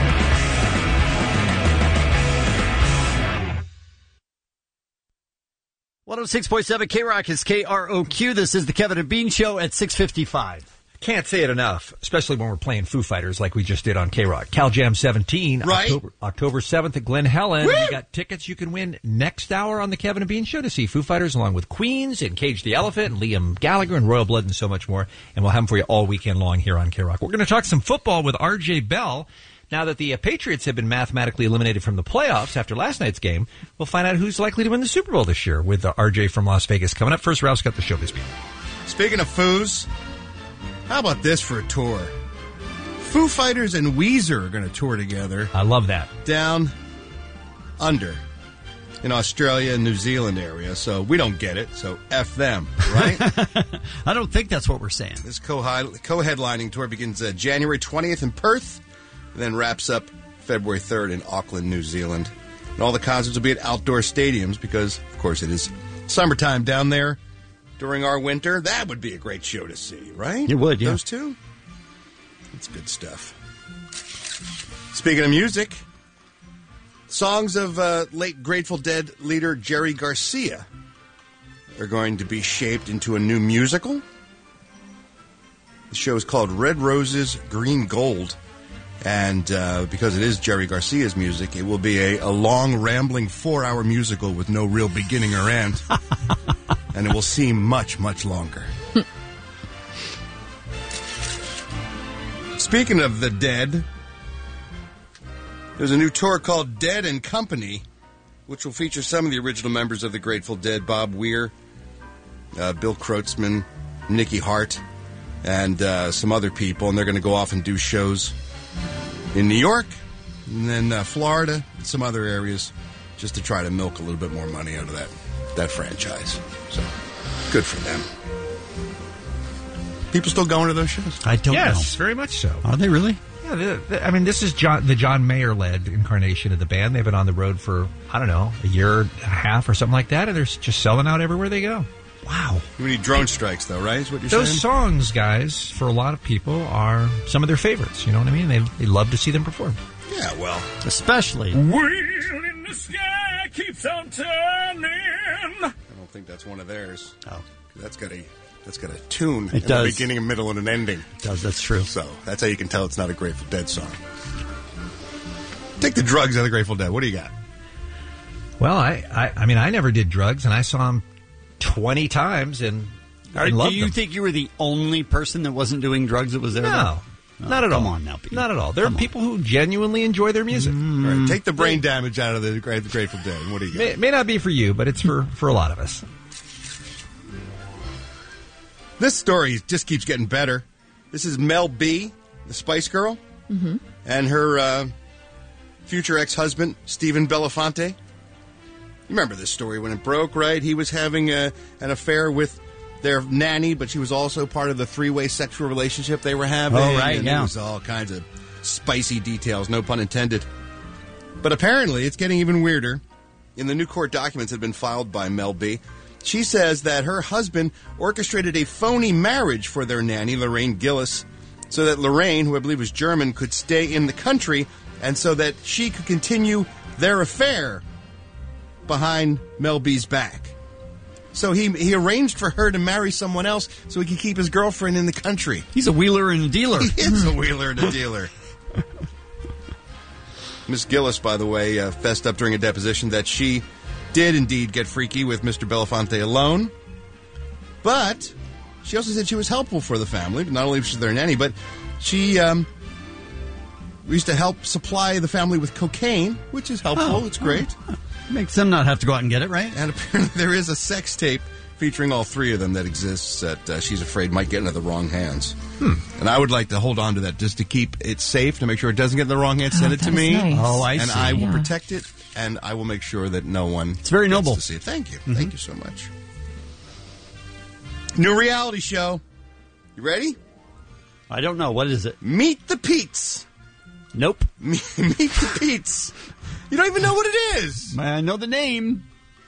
.7 K-Rock is KROQ. This is the Kevin and Bean Show at 6:55. Can't say it enough, especially when we're playing Foo Fighters like we just did on K-Rock. Cal Jam 17, right. October 7th at Glen Helen. Woo! We got tickets you can win next hour on the Kevin and Bean Show to see Foo Fighters along with Queens and Cage the Elephant and Liam Gallagher and Royal Blood and so much more. And we'll have them for you all weekend long here on K-Rock. We're going to talk some football with R.J. Bell. Now that the Patriots have been mathematically eliminated from the playoffs after last night's game, we'll find out who's likely to win the Super Bowl this year with R.J. from Las Vegas. Coming up first, Ralph's got the showbiz beat. Speaking of Foos, how about this for a tour? Foo Fighters and Weezer are going to tour together. I love that. Down under in Australia and New Zealand area, so we don't get it, so F them, right? I don't think that's what we're saying. This co-headlining tour begins January 20th in Perth, and then wraps up February 3rd in Auckland, New Zealand. And all the concerts will be at outdoor stadiums because, of course, it is summertime down there during our winter. That would be a great show to see, right? It would, yeah. Those two? That's good stuff. Speaking of music, songs of late Grateful Dead leader Jerry Garcia are going to be shaped into a new musical. The show is called Red Roses, Green Gold. And because it is Jerry Garcia's music, it will be a long, rambling 4-hour musical with no real beginning or end. And it will seem much, much longer. Speaking of the Dead, there's a new tour called Dead and Company, which will feature some of the original members of the Grateful Dead, Bob Weir, Bill Kreutzmann, Nicky Hart. and some other people, and they're going to go off and do shows in New York, and then Florida, and some other areas, just to try to milk a little bit more money out of that franchise. So, good for them. People still going to those shows? I don't know. Yes, very much so. Are they really? Yeah, I mean, this is the John Mayer-led incarnation of the band. They've been on the road for, I don't know, a year and a half or something like that, and they're just selling out everywhere they go. Wow. We need drone strikes, though, right? Is what you're Those saying? songs, guys, for a lot of people, are some of their favorites. You know what I mean? They love to see them perform. Yeah, well. Especially. Wheel in the sky keeps on turning. I don't think that's one of theirs. Oh. That's got a tune It in does. the beginning, a middle, and an ending. It does, that's true. So that's how you can tell it's not a Grateful Dead song. Take the drugs out of the Grateful Dead. What do you got? Well, I mean, I never did drugs, and I saw them 20 times, and I loved Do you them. think you were the only person that wasn't doing drugs that was there? No. Not at all. Come on now, Pete. Not at all. There are people who genuinely enjoy their music. All right, take the brain damage out of the Grateful Dead. What do you got? May not be for you, but it's for a lot of us. This story just keeps getting better. This is Mel B, the Spice Girl, and her future ex-husband, Stephen Belafonte. You remember this story when it broke, right? He was having an affair with their nanny, but she was also part of the three-way sexual relationship they were having. Oh, right, and yeah. It was all kinds of spicy details, no pun intended. But apparently, it's getting even weirder. In the new court documents that have been filed by Mel B, she says that her husband orchestrated a phony marriage for their nanny, Lorraine Gillis, so that Lorraine, who I believe was German, could stay in the country and so that she could continue their affair behind Mel B's back. So he arranged for her to marry someone else so he could keep his girlfriend in the country. He's a wheeler and a dealer. He is a wheeler and a dealer. Miss Gillis, by the way, fessed up during a deposition that she did indeed get freaky with Mr. Belafonte alone. But she also said she was helpful for the family. Not only was she their nanny, but she used to help supply the family with cocaine, which is helpful. It's great. Makes them not have to go out and get it, right? And apparently there is a sex tape featuring all three of them that exists that she's afraid might get into the wrong hands. And I would like to hold on to that just to keep it safe, to make sure it doesn't get in the wrong hands. Send it to me. Nice. Oh, I see. And I will protect it, and I will make sure that no one It's very gets noble. to see it. Thank you. Thank you so much. New reality show. You ready? I don't know. What is it? Meet the Pete's. Nope. Meet the Pete's. You don't even know what it is. I know the name.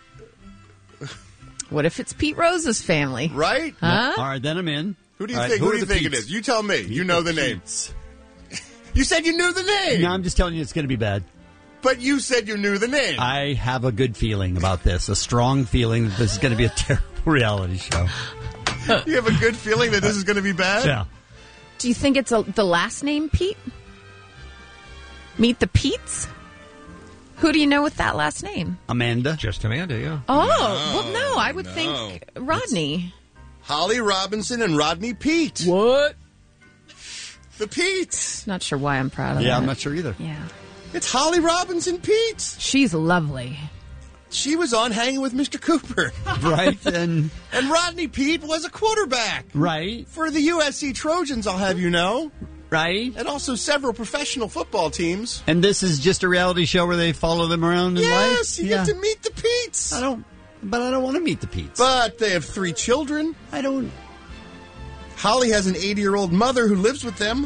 What if it's Pete Rose's family? Right? Huh? All right, then I'm in. Who do you All right, think? Who do are you the think it Pete's? is? You tell me. You know the name. You said you knew the name. No, I'm just telling you it's going to be bad. But you said you knew the name. I have a good feeling about this, a strong feeling that this is going to be a terrible reality show. You have a good feeling that this is going to be bad? Yeah. Do you think it's the last name Pete? Meet the Pete's? Who do you know with that last name? Amanda. Just Amanda, yeah. Oh, well, no, I would think Rodney. Holly Robinson and Rodney Pete. What? The Pete's. Not sure why I'm proud of that. Yeah, I'm not sure either. Yeah. It's Holly Robinson Pete. She's lovely. She was on Hanging with Mr. Cooper. Right, and Rodney Pete was a quarterback. Right. For the USC Trojans, I'll have you know. Right. And also several professional football teams. And this is just a reality show where they follow them around in life? Yes, you get to meet the Pete's. I don't want to meet the Pete's. But they have 3 children. I don't. Holly has an 80-year-old mother who lives with them.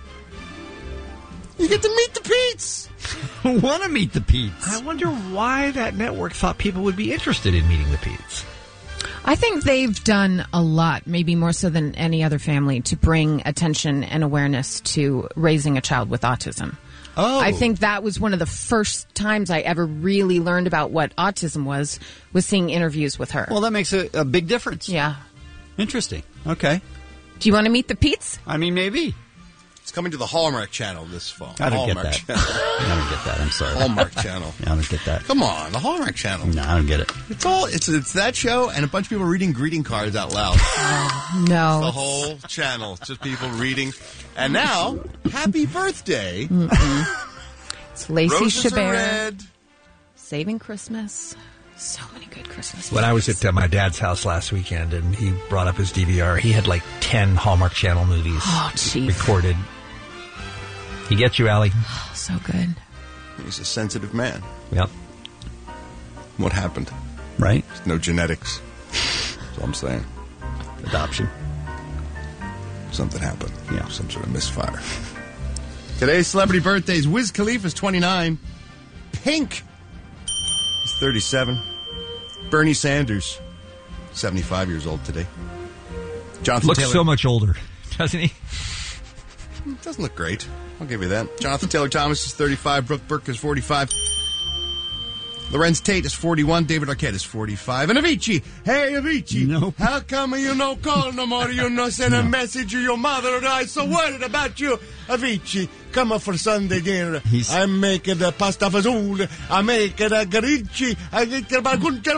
You get to meet the Pete's. Want to meet the Pete's. I wonder why that network thought people would be interested in meeting the Pete's. I think they've done a lot, maybe more so than any other family, to bring attention and awareness to raising a child with autism. Oh. I think that was one of the first times I ever really learned about what autism was seeing interviews with her. Well, that makes a big difference. Yeah. Interesting. Okay. Do you want to meet the Pete's? I mean, maybe. It's coming to the Hallmark Channel this fall. I don't Hallmark get that. I don't get that. I'm sorry. Hallmark Channel. I don't get that. Come on, the Hallmark Channel. No, I don't get it. It's that show and a bunch of people reading greeting cards out loud. No. The whole channel. It's just people reading. And now, happy birthday. It's Lacey Roses are Chabert. red. Saving Christmas. So many good Christmas When movies. I was at my dad's house last weekend and he brought up his DVR, he had like 10 Hallmark Channel movies recorded. He gets you, Allie. Oh, so good. He's a sensitive man. Yep. What happened? Right? There's no genetics. That's all I'm saying. Adoption. Something happened. Yeah. Some sort of misfire. Today's celebrity birthdays. Wiz Khalifa's 29. Pink. He's 37. Bernie Sanders, 75 years old today. Jonathan Looks Taylor. so much older, doesn't he? Doesn't look great. I'll give you that. Jonathan Taylor Thomas is 35. Brooke Burke is 45. Lorenz Tate is 41. David Arquette is 45. And Avicii. Hey, Avicii. Nope. How come you no call no more? You no send a message to your mother? I'm so worried about you. Avicii, come up for Sunday dinner. I make the pasta fazool. I make the garicci. I get the bargunce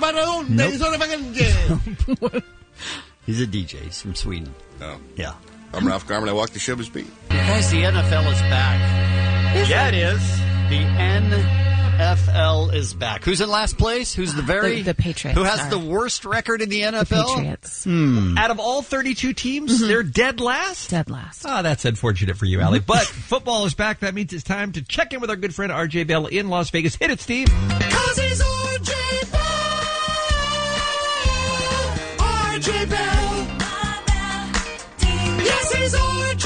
baronde. He's a DJ. He's from Sweden. Oh. Yeah. I'm Ralph Garman. I walk the showbiz beat. Guys, the NFL is back. It is. The NFL is back. Who's in last place? Who's the The Patriots. Who has are. the worst record in the NFL? The Patriots. Out of all 32 teams, they're dead last? Dead last. Oh, that's unfortunate for you, Allie. But football is back. That means it's time to check in with our good friend R.J. Bell in Las Vegas. Hit it, Steve. 'Cause he's R.J. Bell. R.J. Bell. Yes, he's R.J.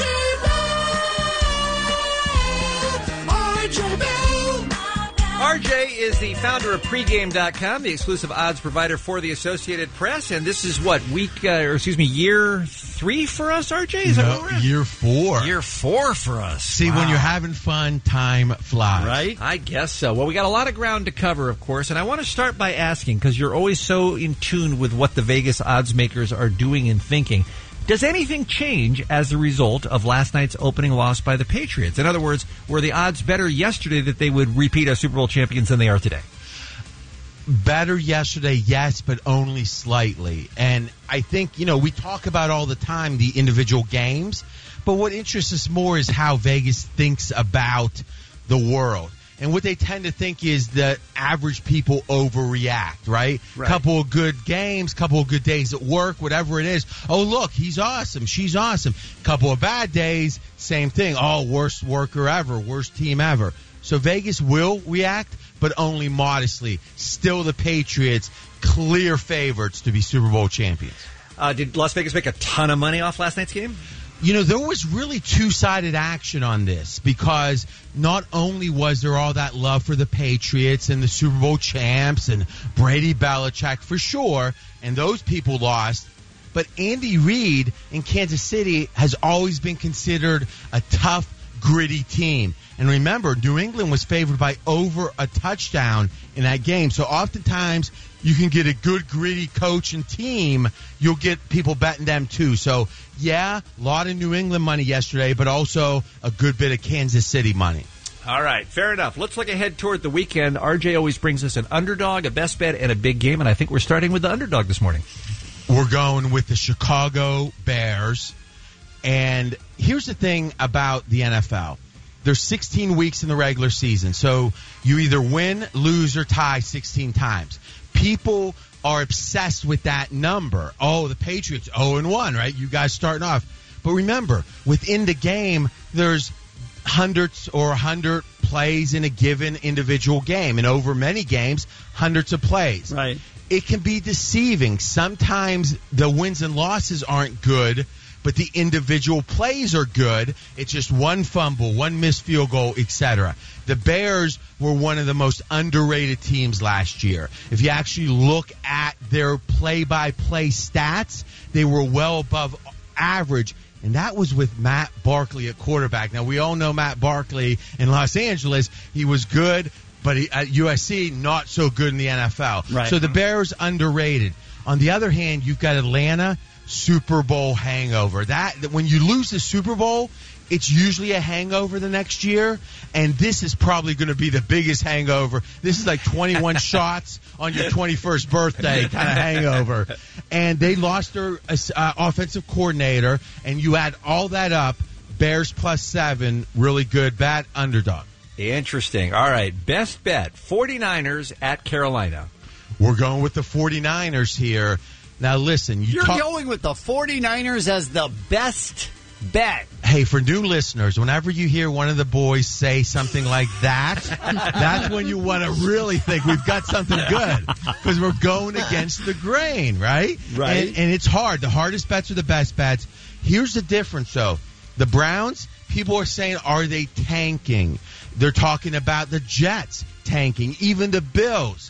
Bell. R.J. Bell. RJ is the founder of pregame.com, the exclusive odds provider for the Associated Press. And this is what, year 3 for us, RJ? Is that where we're at? Year 4. Year 4 for us. See, when you're having fun, time flies. Right? I guess so. Well, we got a lot of ground to cover, of course. And I want to start by asking, because you're always so in tune with what the Vegas odds makers are doing and thinking. Does anything change as a result of last night's opening loss by the Patriots? In other words, were the odds better yesterday that they would repeat as Super Bowl champions than they are today? Better yesterday, yes, but only slightly. And I think, we talk about all the time the individual games, but what interests us more is how Vegas thinks about the world. And what they tend to think is that average people overreact, right? Couple of good games, couple of good days at work, whatever it is. Oh, look, he's awesome. She's awesome. Couple of bad days, same thing. Oh, worst worker ever, worst team ever. So Vegas will react, but only modestly. Still the Patriots, clear favorites to be Super Bowl champions. Did Las Vegas make a ton of money off last night's game? There was really two-sided action on this because not only was there all that love for the Patriots and the Super Bowl champs and Brady Belichick for sure, and those people lost, but Andy Reid in Kansas City has always been considered a tough, gritty team. And remember, New England was favored by over a touchdown in that game. So oftentimes you can get a good, gritty coach and team. You'll get people betting them too. So, yeah, a lot of New England money yesterday, but also a good bit of Kansas City money. All right, fair enough. Let's look ahead toward the weekend. RJ always brings us an underdog, a best bet, and a big game, and I think we're starting with the underdog this morning. We're going with the Chicago Bears. And here's the thing about the NFL. There's 16 weeks in the regular season, so you either win, lose, or tie 16 times. People are obsessed with that number. Oh, the Patriots 0-1, right? You guys starting off. But remember, within the game, there's hundreds or 100 plays in a given individual game. And over many games, hundreds of plays. Right. It can be deceiving. Sometimes the wins and losses aren't good, but the individual plays are good. It's just one fumble, one missed field goal, etc. The Bears were one of the most underrated teams last year. If you actually look at their play-by-play stats, they were well above average, and that was with Matt Barkley at quarterback. Now, we all know Matt Barkley in Los Angeles. He was good, but at USC, not so good in the NFL. Right. So the Bears underrated. On the other hand, you've got Atlanta, Super Bowl hangover. That when you lose the Super Bowl, it's usually a hangover the next year, and this is probably going to be the biggest hangover. This is like 21 shots on your 21st birthday kind of hangover. And they lost their offensive coordinator, and you add all that up, Bears +7, really good, bad underdog. Interesting. All right, best bet, 49ers at Carolina. We're going with the 49ers here. Now, listen. You're going with the 49ers as the best bet. Hey, for new listeners, whenever you hear one of the boys say something like that, that's when you want to really think we've got something good, because we're going against the grain, right? Right. And it's hard. The hardest bets are the best bets. Here's the difference, though. The Browns, people are saying, are they tanking? They're talking about the Jets tanking, even the Bills.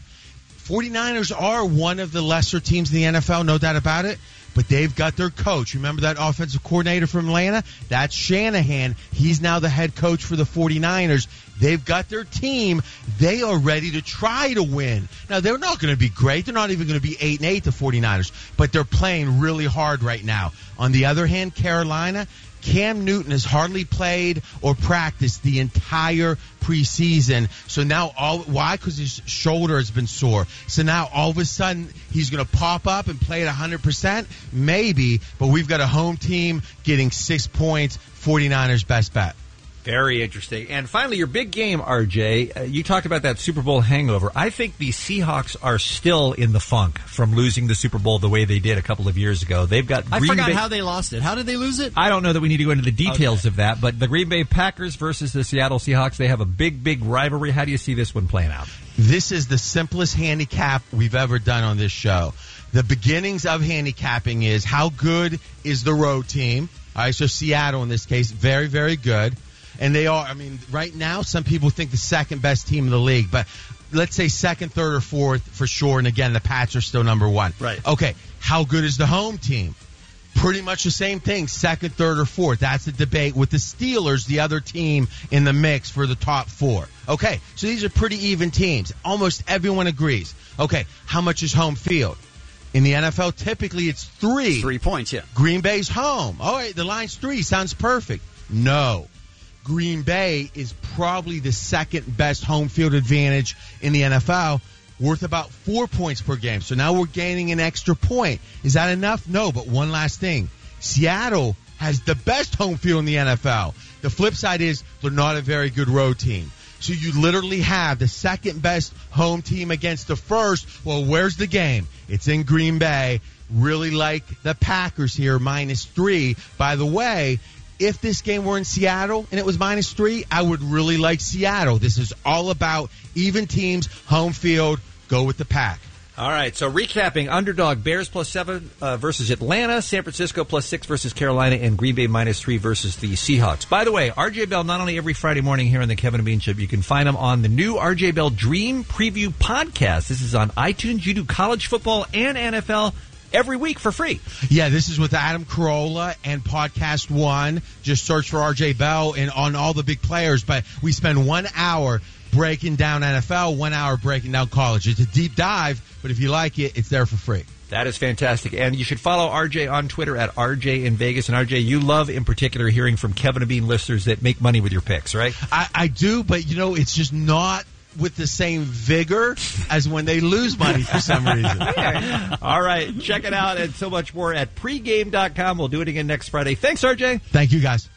49ers are one of the lesser teams in the NFL, no doubt about it. But they've got their coach. Remember that offensive coordinator from Atlanta? That's Shanahan. He's now the head coach for the 49ers. They've got their team. They are ready to try to win. Now, they're not going to be great. They're not even going to be 8-8, the 49ers. But they're playing really hard right now. On the other hand, Carolina, Cam Newton has hardly played or practiced the entire preseason. So now, why? Because his shoulder has been sore. So now, all of a sudden, he's going to pop up and play at 100%? Maybe, but we've got a home team getting 6 points, 49ers best bet. Very interesting. And finally, your big game, RJ. You talked about that Super Bowl hangover. I think the Seahawks are still in the funk from losing the Super Bowl the way they did a couple of years ago. They've got I forgot how they lost it. How did they lose it? I don't know that we need to go into the details of that, but the Green Bay Packers versus the Seattle Seahawks, they have a big rivalry. How do you see this one playing out? This is the simplest handicap we've ever done on this show. The beginnings of handicapping is how good is the road team. All right, so Seattle in this case, very, very good. And they are, I mean, right now, some people think the second best team in the league. But let's say second, third, or fourth for sure. And again, the Pats are still number one. Right. Okay, how good is the home team? Pretty much the same thing, second, third, or fourth. That's the debate with the Steelers, the other team in the mix for the top four. Okay, so these are pretty even teams. Almost everyone agrees. Okay, how much is home field? In the NFL, typically it's 3. 3 points, yeah. Green Bay's home. All right, the line's 3. Sounds perfect. No. Green Bay is probably the second best home field advantage in the NFL, worth about 4 points per game. So now we're gaining an extra point. Is that enough? No, but one last thing. Seattle has the best home field in the NFL. The flip side is they're not a very good road team. So you literally have the second best home team against the first. Well, where's the game? It's in Green Bay. Really like the Packers here, -3. By the way, if this game were in Seattle and it was -3, I would really like Seattle. This is all about even teams, home field, go with the Pack. All right, so recapping, underdog, Bears +7 versus Atlanta, San Francisco +6 versus Carolina, and Green Bay -3 versus the Seahawks. By the way, RJ Bell, not only every Friday morning here on the Kevin and Bean Show, you can find him on the new RJ Bell Dream Preview podcast. This is on iTunes. You do college football and NFL every week for free. Yeah, this is with Adam Carolla and Podcast One. Just search for RJ Bell and on all the big players. But we spend 1 hour breaking down NFL, 1 hour breaking down college. It's a deep dive, but if you like it, it's there for free. That is fantastic. And you should follow RJ on Twitter at RJ in Vegas. And RJ, you love in particular hearing from Kevin and Bean listeners that make money with your picks, right? I do, but you know, it's just not with the same vigor as when they lose money for some reason. All right. Check it out and so much more at pregame.com. We'll do it again next Friday. Thanks, RJ. Thank you, guys.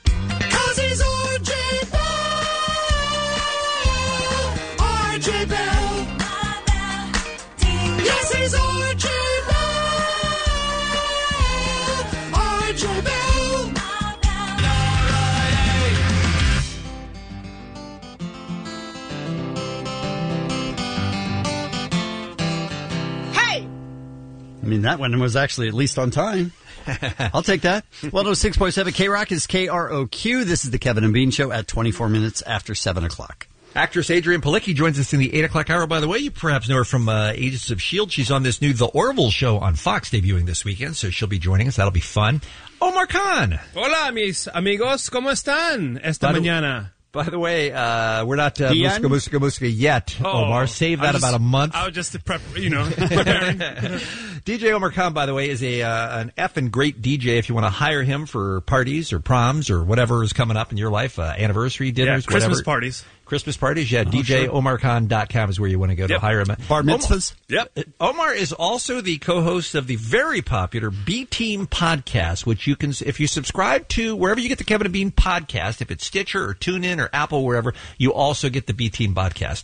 RJ Bell. Yes, he's RJ Bell. RJ Bell. I mean, that one was actually at least on time. I'll take that. 106.7 K-Rock is KROQ. This is the Kevin and Bean Show at 24 minutes after 7 o'clock. Actress Adrienne Palicki joins us in the 8 o'clock hour. By the way, you perhaps know her from Agents of S.H.I.E.L.D. She's on this new The Orville show on Fox debuting this weekend, so she'll be joining us. That'll be fun. Omar Khan. Hola, mis amigos. ¿Cómo están esta mañana? By the way, we're not Musika yet, Omar. Save that about a month. I was just preparing. DJ Omar Khan, by the way, is an effing great DJ. If you want to hire him for parties or proms or whatever is coming up in your life, anniversary dinners, Christmas whatever. parties. Christmas parties, DJOmarKhan.com is where you want to go to hire him. Bar mitzvahs. Omar is also the co-host of the very popular B-Team podcast, which you can, if you subscribe to wherever you get the Kevin and Bean podcast, if it's Stitcher or TuneIn or Apple, wherever, you also get the B-Team podcast.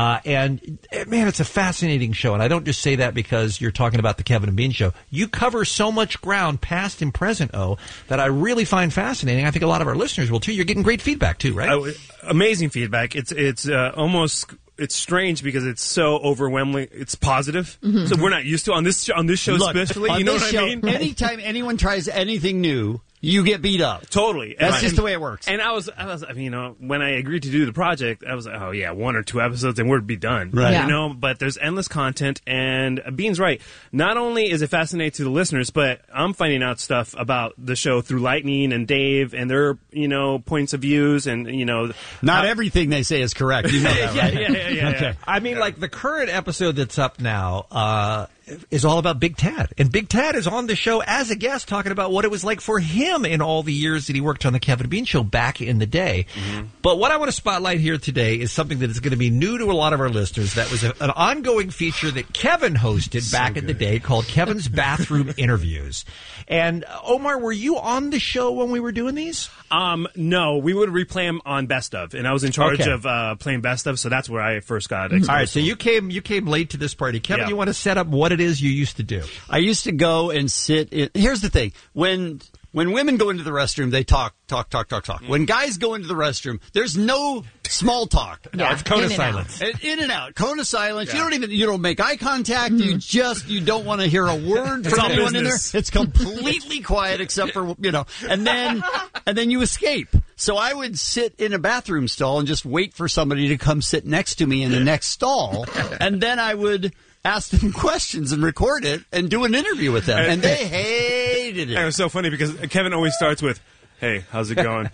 And man, it's a fascinating show. And I don't just say that because you're talking about the Kevin and Bean show. You cover so much ground, past and present, that I really find fascinating. I think a lot of our listeners will too. You're getting great feedback too, right? Amazing feedback. It's almost, it's strange because it's so overwhelming. It's positive. So we're not used to on this show. Look, especially. On You know this what show, I mean? Anytime anyone tries anything new, you get beat up. Totally. That's just the way it works. And I was, I mean, when I agreed to do the project, I was like, oh yeah, 1 or 2 episodes and we'd be done. Right. You know, but there's endless content, and Bean's right. Not only is it fascinating to the listeners, but I'm finding out stuff about the show through Lightning and Dave and their, points of views, and, Not everything they say is correct. You know that, right? Yeah. Okay. I mean, like the current episode that's up now is all about Big Tad. And Big Tad is on the show as a guest talking about what it was like for him in all the years that he worked on the Kevin and Bean show back in the day. But what I want to spotlight here today is something that is going to be new to a lot of our listeners. That was an ongoing feature that Kevin hosted back in the day called Kevin's Bathroom Interviews. And Omar, were you on the show when we were doing these? No, we would replay them on Best Of, and I was in charge of playing Best Of, so that's where I first got exposed. All right, so you came late to this party. Kevin, you want to set up what it is you used to do? I used to go and sit in. Here's the thing. When women go into the restroom, they talk. When guys go into the restroom, there's no small talk. No, it's cone of silence. In and out. Cone of silence. Yeah. You don't make eye contact. You don't want to hear a word from anyone in there. It's completely quiet except for, and then you escape. So I would sit in a bathroom stall and just wait for somebody to come sit next to me in the next stall, and then I would ask them questions and record it and do an interview with them. And they hated it. And it was so funny because Kevin always starts with, "Hey, how's it going?"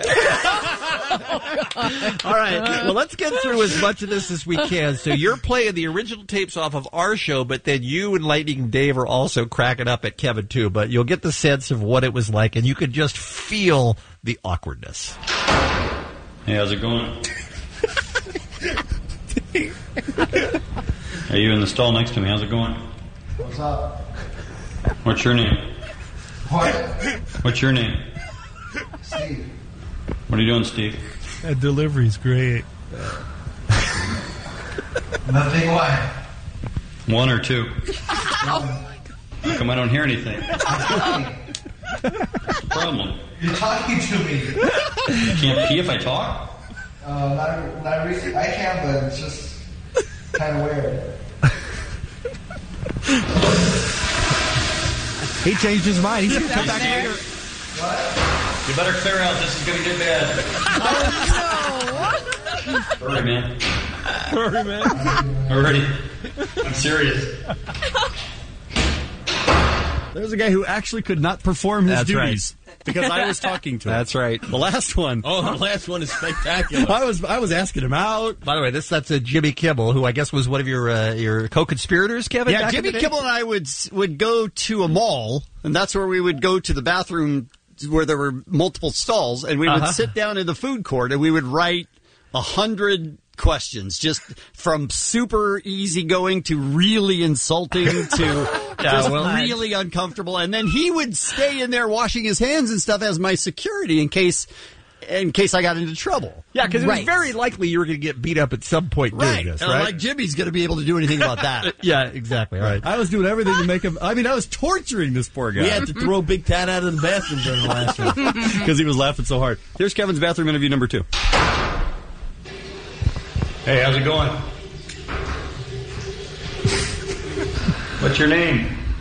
All right. Well, let's get through as much of this as we can. So you're playing the original tapes off of our show, but then you and Lightning and Dave are also cracking up at Kevin, too. But you'll get the sense of what it was like, and you could just feel the awkwardness. Hey, how's it going? Are you in the stall next to me? How's it going? What's up? What's your name? What? What's your name? Steve. What are you doing, Steve? That delivery's great. Nothing what? 1 or 2? How come I don't hear anything? Problem. You're talking to me. I can't pee if I talk? Not really. I can, but it's just kind of weird. He changed his mind. He's going to come back later. What? You better clear out. This is going to get bad. Oh, no. Hurry, man. Hurry, man. Hurry. I'm serious. There's a guy who actually could not perform his duties. Because I was talking to him. That's right. The last one. Oh, the last one is spectacular. I was asking him out. By the way, that's a Jimmy Kimmel, who I guess was one of your co-conspirators, Kevin? Yeah, Jimmy Kimmel and I would go to a mall, and that's where we would go to the bathroom where there were multiple stalls, and we would sit down in the food court, and we would write 100 questions, just from super easygoing to really insulting to really uncomfortable. And then he would stay in there washing his hands and stuff as my security in case I got into trouble. Yeah, because it was very likely you were going to get beat up at some point doing this, right? Like Jimmy's going to be able to do anything about that. Yeah, exactly. All right. I was doing everything to make him. I mean, I was torturing this poor guy. We had to throw Big Tad out of the bathroom during the last one because he was laughing so hard. Here's Kevin's bathroom interview number 2. Hey, how's it going? What's your name?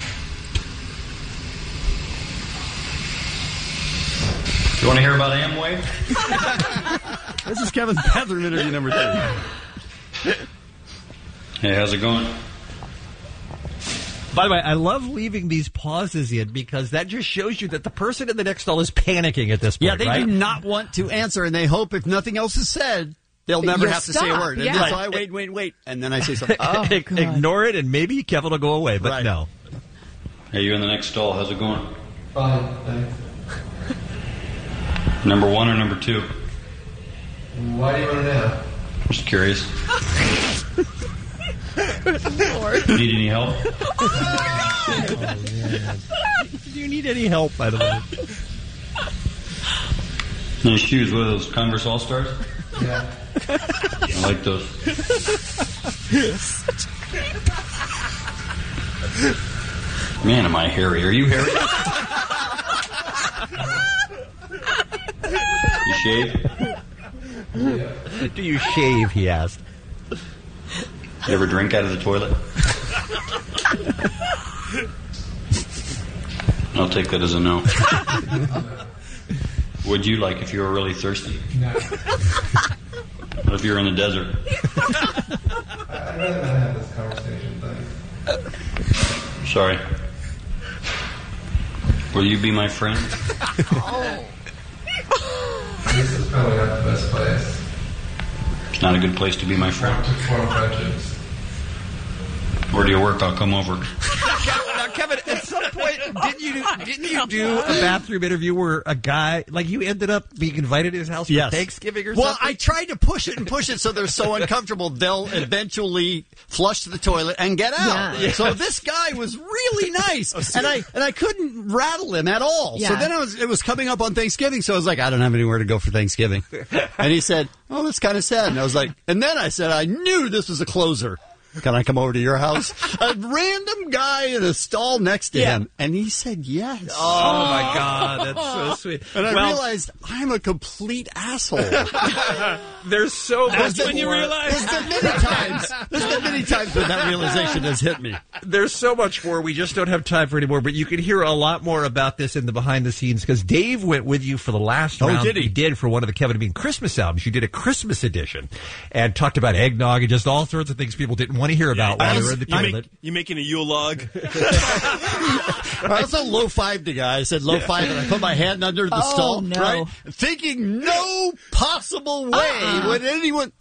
You want to hear about Amway? This is Kevin's bathroom interview number 2. Hey, how's it going? By the way, I love leaving these pauses in because that just shows you that the person in the next stall is panicking at this point. Yeah, they do not want to answer, and they hope if nothing else is said, they'll never have to say a word. And then so I wait, and then I say something. Ignore it, and maybe Kevin will go away, but no. Hey, you in the next stall. How's it going? Fine, thanks. Number 1 or number 2? Why do you want to know? Just curious. Lord. Need any help? Do you need any help, by the way? Nice shoes. What are those, Converse All-Stars? Yeah. I like those. Man, am I hairy? Are you hairy? You shave? Yeah. Do you shave, he asked. You ever drink out of the toilet? I'll take that as a no. Would you, like, if you were really thirsty? No. What if you were in the desert? I'd rather not have this conversation, thanks. Sorry. Will you be my friend? Oh. This is probably not the best place. It's not a good place to be my friend. To form friendships. Where do you work? I'll come over. Now, Kevin, at some point, didn't you do a bathroom interview where a guy, like, you ended up being invited to his house for Thanksgiving or something? Well, I tried to push it so they're so uncomfortable they'll eventually flush the toilet and get out. Yeah. So this guy was really nice, and I couldn't rattle him at all. Yeah. So then it was coming up on Thanksgiving, so I was like, I don't have anywhere to go for Thanksgiving. And he said, "Oh, that's kind of sad." And I was like, and then I said, I knew this was a closer. Can I come over to your house? A random guy in a stall next to him. And he said yes. Oh, my God. That's so sweet. And I realized I'm a complete asshole. There's so much That's when you realize. There's been many times when that realization has hit me. There's so much more. We just don't have time for anymore. But you can hear a lot more about this in the behind the scenes because Dave went with you for the last round. Did he? He did for one of the Kevin and Bean Christmas albums. You did a Christmas edition and talked about eggnog and just all sorts of things people didn't want to hear about while they were in the toilet. You making a Yule log? I also low-fived the guy. I said low-five, and I put my hand under the stall, no. right? Thinking no possible way would anyone...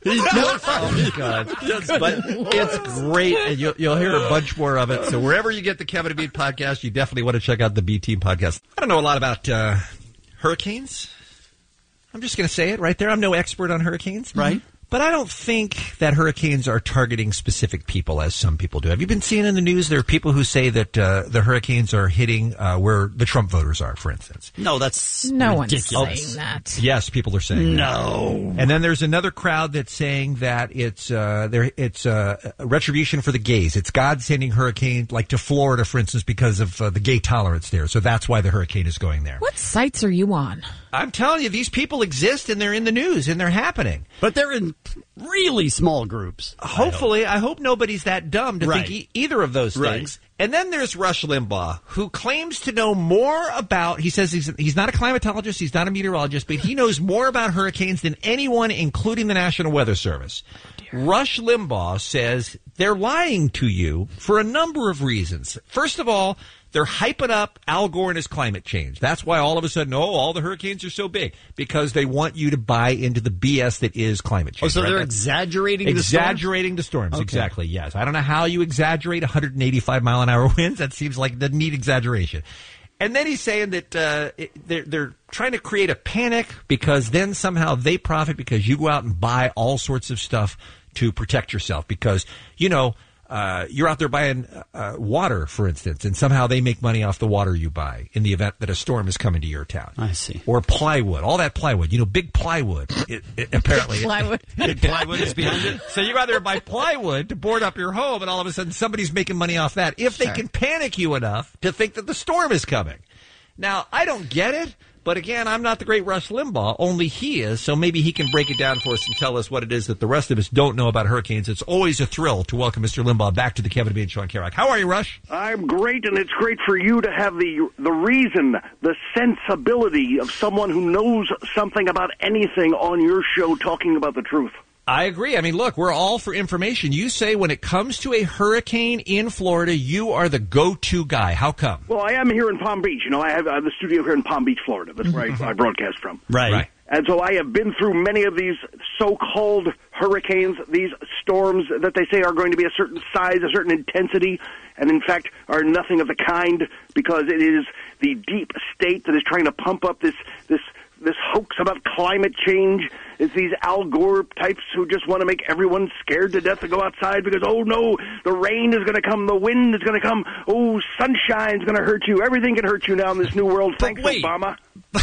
Oh, my God. But it's great, and you'll hear a bunch more of it. So wherever you get the Kevin and Bean podcast, you definitely want to check out the B-Team podcast. I don't know a lot about hurricanes. I'm just going to say it right there. I'm no expert on hurricanes. Right. But I don't think that hurricanes are targeting specific people as some people do. Have you been seeing in the news there are people who say that the hurricanes are hitting where the Trump voters are, for instance? No, that's No ridiculous. one's saying that. Yes, people are saying No. that. And then there's another crowd that's saying that it's retribution for the gays. It's God sending hurricane, like to Florida, for instance, because of the gay tolerance there. So that's why the hurricane is going there. What sites are you on? I'm telling you, these people exist and they're in the news and they're happening. But they're in really small groups. Hopefully, I hope nobody's that dumb to Right. think either of those Right. things. And then there's Rush Limbaugh, who claims to know more about, he says he's not a climatologist, he's not a meteorologist, but he knows more about hurricanes than anyone, including the National Weather Service. Rush Limbaugh says they're lying to you for a number of reasons. First of all, they're hyping up Al Gore and his climate change. That's why all of a sudden, all the hurricanes are so big. Because they want you to buy into the BS that is climate change. Oh, so right? they're That's exaggerating the storms? Okay. Exactly, yes. I don't know how you exaggerate 185-mile-an-hour winds. That seems like the neat exaggeration. And then he's saying that they're trying to create a panic because then somehow they profit because you go out and buy all sorts of stuff to protect yourself because, you're out there buying water, for instance, and somehow they make money off the water you buy in the event that a storm is coming to your town. I see. Or plywood, all that plywood, big plywood. Apparently, Plywood. Big plywood is behind it. So you go out there and buy plywood to board up your home, and all of a sudden somebody's making money off that. If they can panic you enough to think that the storm is coming. Now, I don't get it. But again, I'm not the great Rush Limbaugh, only he is, so maybe he can break it down for us and tell us what it is that the rest of us don't know about hurricanes. It's always a thrill to welcome Mr. Limbaugh back to the Kevin and Bean Show on K-Rock. How are you, Rush? I'm great, and it's great for you to have the reason, the sensibility of someone who knows something about anything on your show talking about the truth. I agree. I mean, look, we're all for information. You say when it comes to a hurricane in Florida, you are the go-to guy. How come? Well, I am here in Palm Beach. I have the studio here in Palm Beach, Florida. That's where I broadcast from. Right. And so I have been through many of these so-called hurricanes, these storms that they say are going to be a certain size, a certain intensity, and in fact are nothing of the kind, because it is the deep state that is trying to pump up this hoax about climate change. It's these Al Gore types who just want to make everyone scared to death to go outside because, oh no, the rain is going to come, the wind is going to come, oh, sunshine's going to hurt you. Everything can hurt you now in this new world. Thanks, Obama.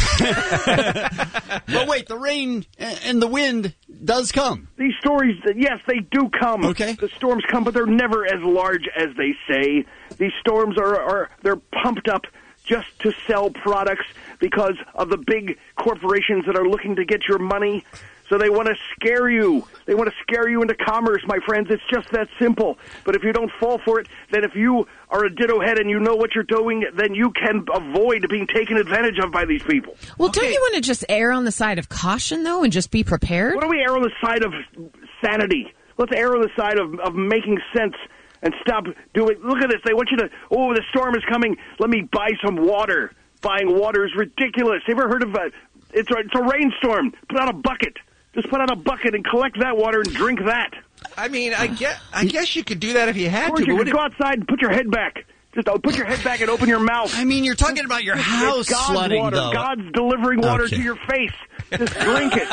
But wait, the rain and the wind does come. These stories, yes, they do come. Okay. The storms come, but they're never as large as they say. These storms they're pumped up just to sell products because of the big corporations that are looking to get your money. So they want to scare you. They want to scare you into commerce, my friends. It's just that simple. But if you don't fall for it, then if you are a ditto head and you know what you're doing, then you can avoid being taken advantage of by these people. Well, don't you want to just err on the side of caution, though, and just be prepared? Why don't we err on the side of sanity? Let's err on the side of making sense and stop doing... Look at this. They want you to... Oh, the storm is coming. Let me buy some water. Buying water is ridiculous. You ever heard of... It's a rainstorm. Put out a bucket. Just put out a bucket and collect that water and drink that. I mean, I guess you could do that if you had to. Or you could but go outside and put your head back. Just put your head back and open your mouth. I mean, you're talking about your house God's flooding, water. though. God's delivering water to your face. Just drink it.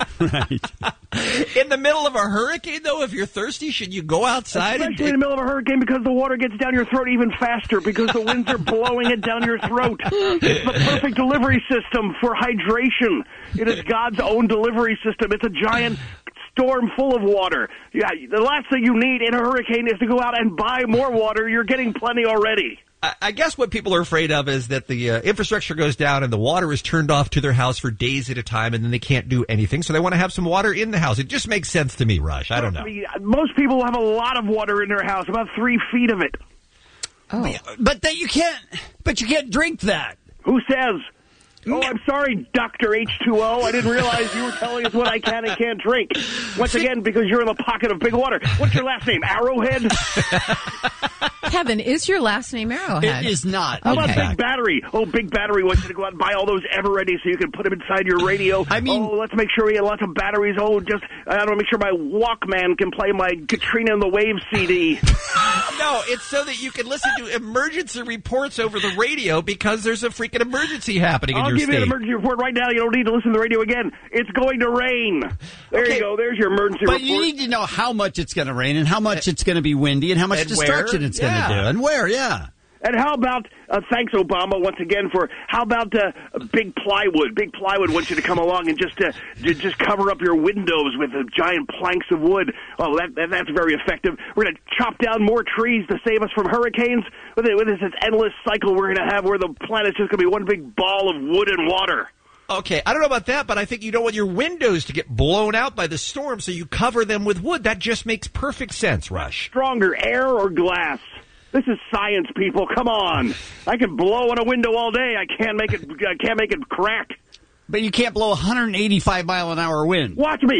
Right. In the middle of a hurricane, though, if you're thirsty, should you go outside? Especially in the middle of a hurricane, because the water gets down your throat even faster because the winds are blowing it down your throat. It's the perfect delivery system for hydration. It is God's own delivery system. It's a giant storm full of water. Yeah, the last thing you need in a hurricane is to go out and buy more water. You're getting plenty already. I guess what people are afraid of is that the infrastructure goes down and the water is turned off to their house for days at a time, and then they can't do anything. So they want to have some water in the house. It just makes sense to me, Rush. I don't know. Most people have a lot of water in their house, about 3 feet of it. Oh, but you can't drink that. Who says? Oh, I'm sorry, Dr. H2O. I didn't realize you were telling us what I can and can't drink. Once again, because you're in the pocket of big water. What's your last name? Arrowhead? Kevin, is your last name Arrowhead? It is not. How about Big Battery? Oh, Big Battery wants you to go out and buy all those Eveready so you can put them inside your radio. I mean, let's make sure we have lots of batteries. I want to make sure my Walkman can play my Katrina and the Waves CD. No, it's so that you can listen to emergency reports over the radio because there's a freaking emergency happening in your state. I'll give you an emergency report right now. You don't need to listen to the radio again. It's going to rain. There you go. There's your emergency report. But you need to know how much it's going to rain and how much it's going to be windy and how much destruction it's going to do and where, And how about, thanks, Obama, once again, how about big plywood? Big plywood wants you to come along and just cover up your windows with giant planks of wood. Oh, that's very effective. We're going to chop down more trees to save us from hurricanes. With this endless cycle we're going to have where the planet's just going to be one big ball of wood and water. Okay, I don't know about that, but I think you don't want your windows to get blown out by the storm, so you cover them with wood. That just makes perfect sense, Rush. Stronger, air or glass? This is science, people. Come on. I can blow on a window all day. I can't make it crack. But you can't blow 185-mile-an-hour wind. Watch me.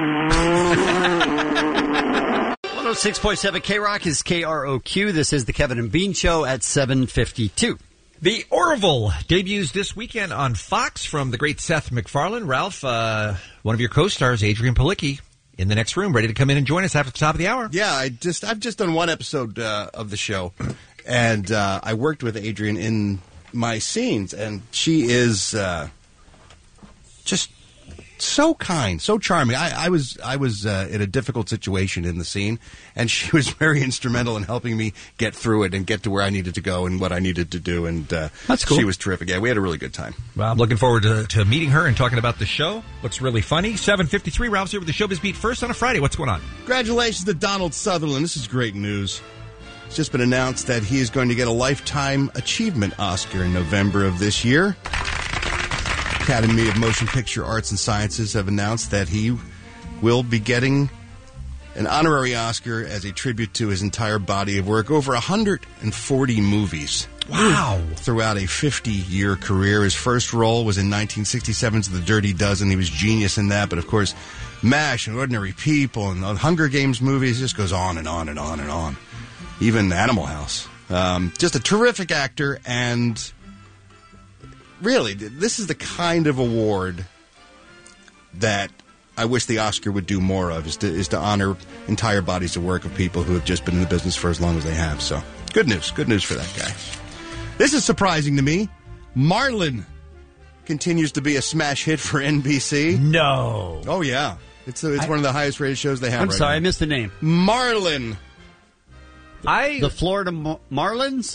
106.7 K-Rock is KROQ. This is the Kevin and Bean Show at 7:52. The Orville debuts this weekend on Fox from the great Seth MacFarlane. Ralph, one of your co-stars, Adrian Palicki, in the next room, ready to come in and join us after the top of the hour. Yeah, I've just done one episode of the show, and I worked with Adrian in my scenes, and she is just so kind, so charming. I was in a difficult situation in the scene, and she was very instrumental in helping me get through it and get to where I needed to go and what I needed to do. And that's cool. She was terrific. Yeah, we had a really good time. Well, I'm looking forward to meeting her and talking about the show. Looks really funny. 7:53. Ralph's here with the Showbiz Beat first on a Friday. What's going on? Congratulations to Donald Sutherland. This is great news. It's just been announced that he is going to get a Lifetime Achievement Oscar in November of this year. Academy of Motion Picture Arts and Sciences have announced that he will be getting an honorary Oscar as a tribute to his entire body of work. Over 140 movies. Wow. Throughout a 50-year career. His first role was in 1967's The Dirty Dozen. He was genius in that. But, of course, MASH and Ordinary People and the Hunger Games movies. Just goes on and on and on and on. Even Animal House. Just a terrific actor, and really, this is the kind of award that I wish the Oscar would do more of is to honor entire bodies of work of people who have just been in the business for as long as they have. So good news for that guy. This is surprising to me. Marlon continues to be a smash hit for NBC. No. Oh yeah, it's one of the highest rated shows they have. I'm sorry, I missed the name. Marlon. The Florida Marlins.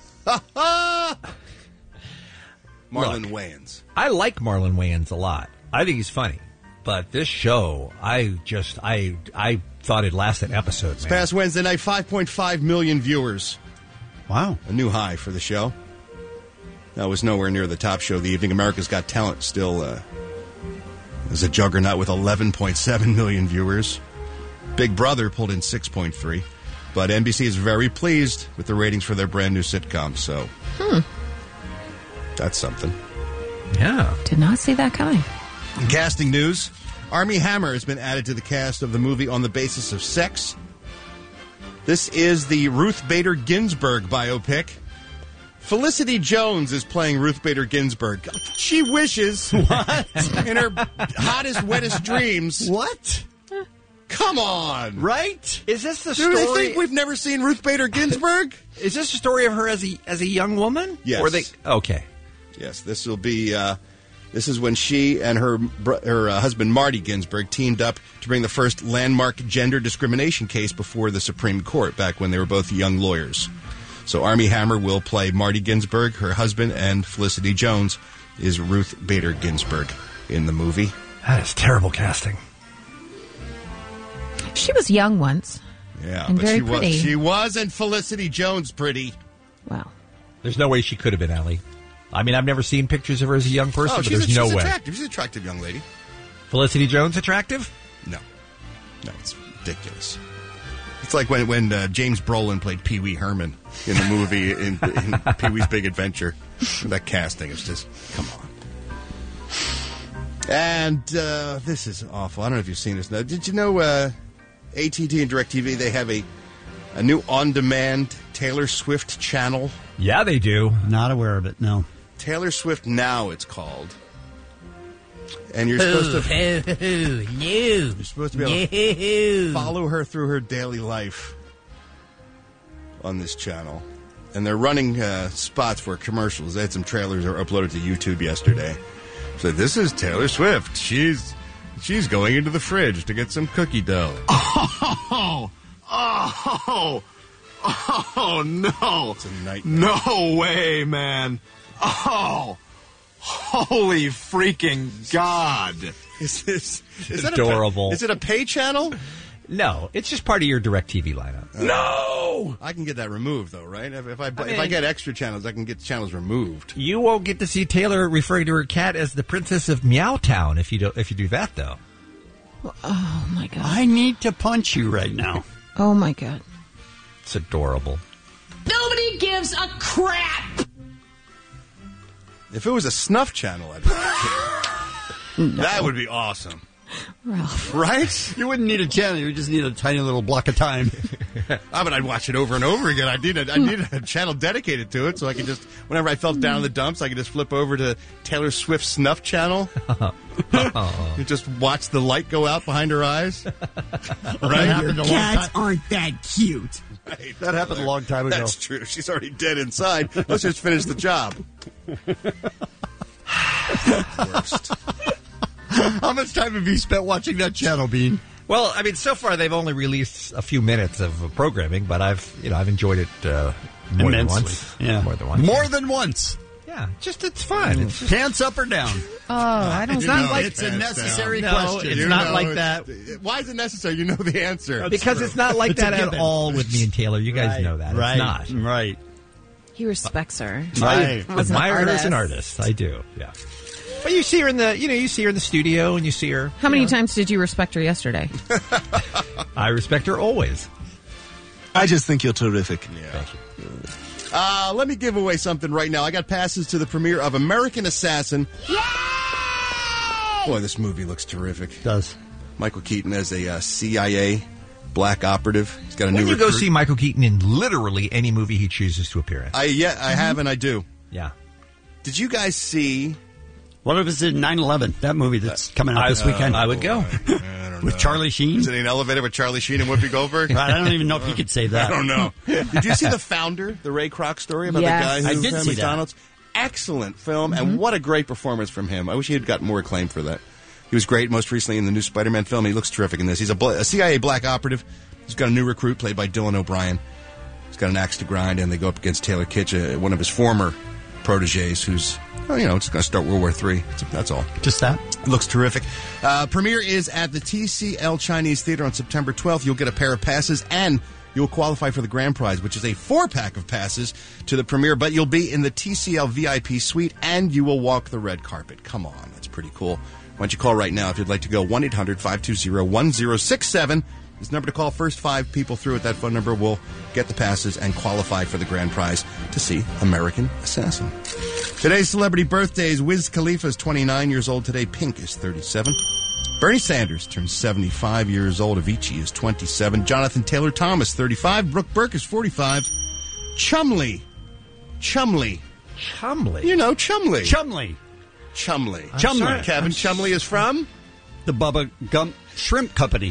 Marlon Wayans. I like Marlon Wayans a lot. I think he's funny. But this show, I thought it lasted an episode, man. This past Wednesday night, 5.5 million viewers. Wow. A new high for the show. That was nowhere near the top show of the evening. America's Got Talent still is a juggernaut with 11.7 million viewers. Big Brother pulled in 6.3. But NBC is very pleased with the ratings for their brand new sitcom, so that's something. Yeah. Did not see that coming. Casting news. Armie Hammer has been added to the cast of the movie On the Basis of Sex. This is the Ruth Bader Ginsburg biopic. Felicity Jones is playing Ruth Bader Ginsburg. She wishes in her hottest, wettest dreams. What? Come on. Right? Is this the Do story? they think we've never seen Ruth Bader Ginsburg? Is this the story of her as a young woman? Yes. Okay. Yes, this will be... this is when she and her husband, Marty Ginsburg, teamed up to bring the first landmark gender discrimination case before the Supreme Court, back when they were both young lawyers. So Armie Hammer will play Marty Ginsburg, her husband, and Felicity Jones is Ruth Bader Ginsburg in the movie. That is terrible casting. She was young once. Yeah, and but very pretty. She wasn't Felicity Jones pretty. Wow. There's no way she could have been, Allie. I mean, I've never seen pictures of her as a young person, but there's no way. Attractive. She's an attractive young lady. Felicity Jones attractive? No, it's ridiculous. It's like when James Brolin played Pee Wee Herman in the movie in Pee Wee's Big Adventure. That casting is just, come on. And this is awful. I don't know if you've seen this now. Did you know AT&T and DirecTV, they have a new on-demand Taylor Swift channel? Yeah, they do. Not aware of it, no. Taylor Swift Now, it's called. And you're supposed to... You're supposed to be able to follow her through her daily life on this channel. And they're running spots for commercials. They had some trailers that were uploaded to YouTube yesterday. So this is Taylor Swift. She's going into the fridge to get some cookie dough. Oh, no. It's a nightmare. No way, man. Oh, holy freaking God. Is that adorable? Is it a pay channel? No, it's just part of your DirecTV lineup. No! I can get that removed, though, right? If I get extra channels, I can get channels removed. You won't get to see Taylor referring to her cat as the Princess of Meowtown if you do that, though. Oh, my God. I need to punch you right now. Oh, my God. It's adorable. Nobody gives a crap. If it was a snuff channel, I'd That would be awesome. Ralph. Right? You wouldn't need a channel. You would just need a tiny little block of time. But I'd watch it over and over again. I need a channel dedicated to it, so I could just, whenever I felt down in the dumps, I could just flip over to Taylor Swift's Snuff channel. You just watch the light go out behind her eyes. Right? Your cats aren't that cute. Right. That happened a long time ago. That's true. She's already dead inside. Let's just finish the job. Worst. How much time have you spent watching that channel, Bean? Well, I mean, so far they've only released a few minutes of programming, but I've enjoyed it more than once. Yeah, more than once. More than once. Yeah, it's fun. It's just, pants up or down. Oh, I don't. It's not like it's a necessary question. It's not like that. Why is it necessary? You know the answer. Because it's not like that at all with me and Taylor. You guys know that. Right. It's not. Right. He respects her. I As an admire her as artist. an artist. I do. Yeah. But you see her in the studio, and you see her. How many times did you respect her yesterday? I respect her always. I just think you're terrific. Yeah. Thank you. Let me give away something right now. I got passes to the premiere of American Assassin. Yay! Boy, this movie looks terrific. It does. Michael Keaton as a CIA black operative. He's got a new When you go recruit. see Michael Keaton in literally any movie he chooses to appear in. I have and I do. Yeah. Did you guys see What if it's in 9/11? That movie that's coming out this weekend. I would go. With Charlie Sheen? Is it an elevator with Charlie Sheen and Whoopi Goldberg? I don't even know if you could say that. I don't know. Did you see The Founder, the Ray Kroc story about the guy who I did found see McDonald's? That. Excellent film, and what a great performance from him. I wish he had gotten more acclaim for that. He was great most recently in the new Spider-Man film. He looks terrific in this. He's a CIA black operative. He's got a new recruit played by Dylan O'Brien. He's got an axe to grind, and they go up against Taylor Kitsch, one of his former proteges who's, just going to start World War III. That's all. Just that? It looks terrific. Premiere is at the TCL Chinese Theater on September 12th. You'll get a pair of passes, and you'll qualify for the grand prize, which is a 4-pack of passes to the premiere. But you'll be in the TCL VIP suite, and you will walk the red carpet. Come on. That's pretty cool. Why don't you call right now if you'd like to go? 1-800-520-1067. This number to call. First 5 people through at that phone number will get the passes and qualify for the grand prize to see American Assassin. Today's celebrity birthdays. Wiz Khalifa is 29 years old today. Pink is 37. Bernie Sanders turns 75 years old. Avicii is 27. Jonathan Taylor Thomas, 35. Brooke Burke is 45. Chumley. You know Chumley. Chumley. Kevin Chumley is from? The Bubba Gump Shrimp Company.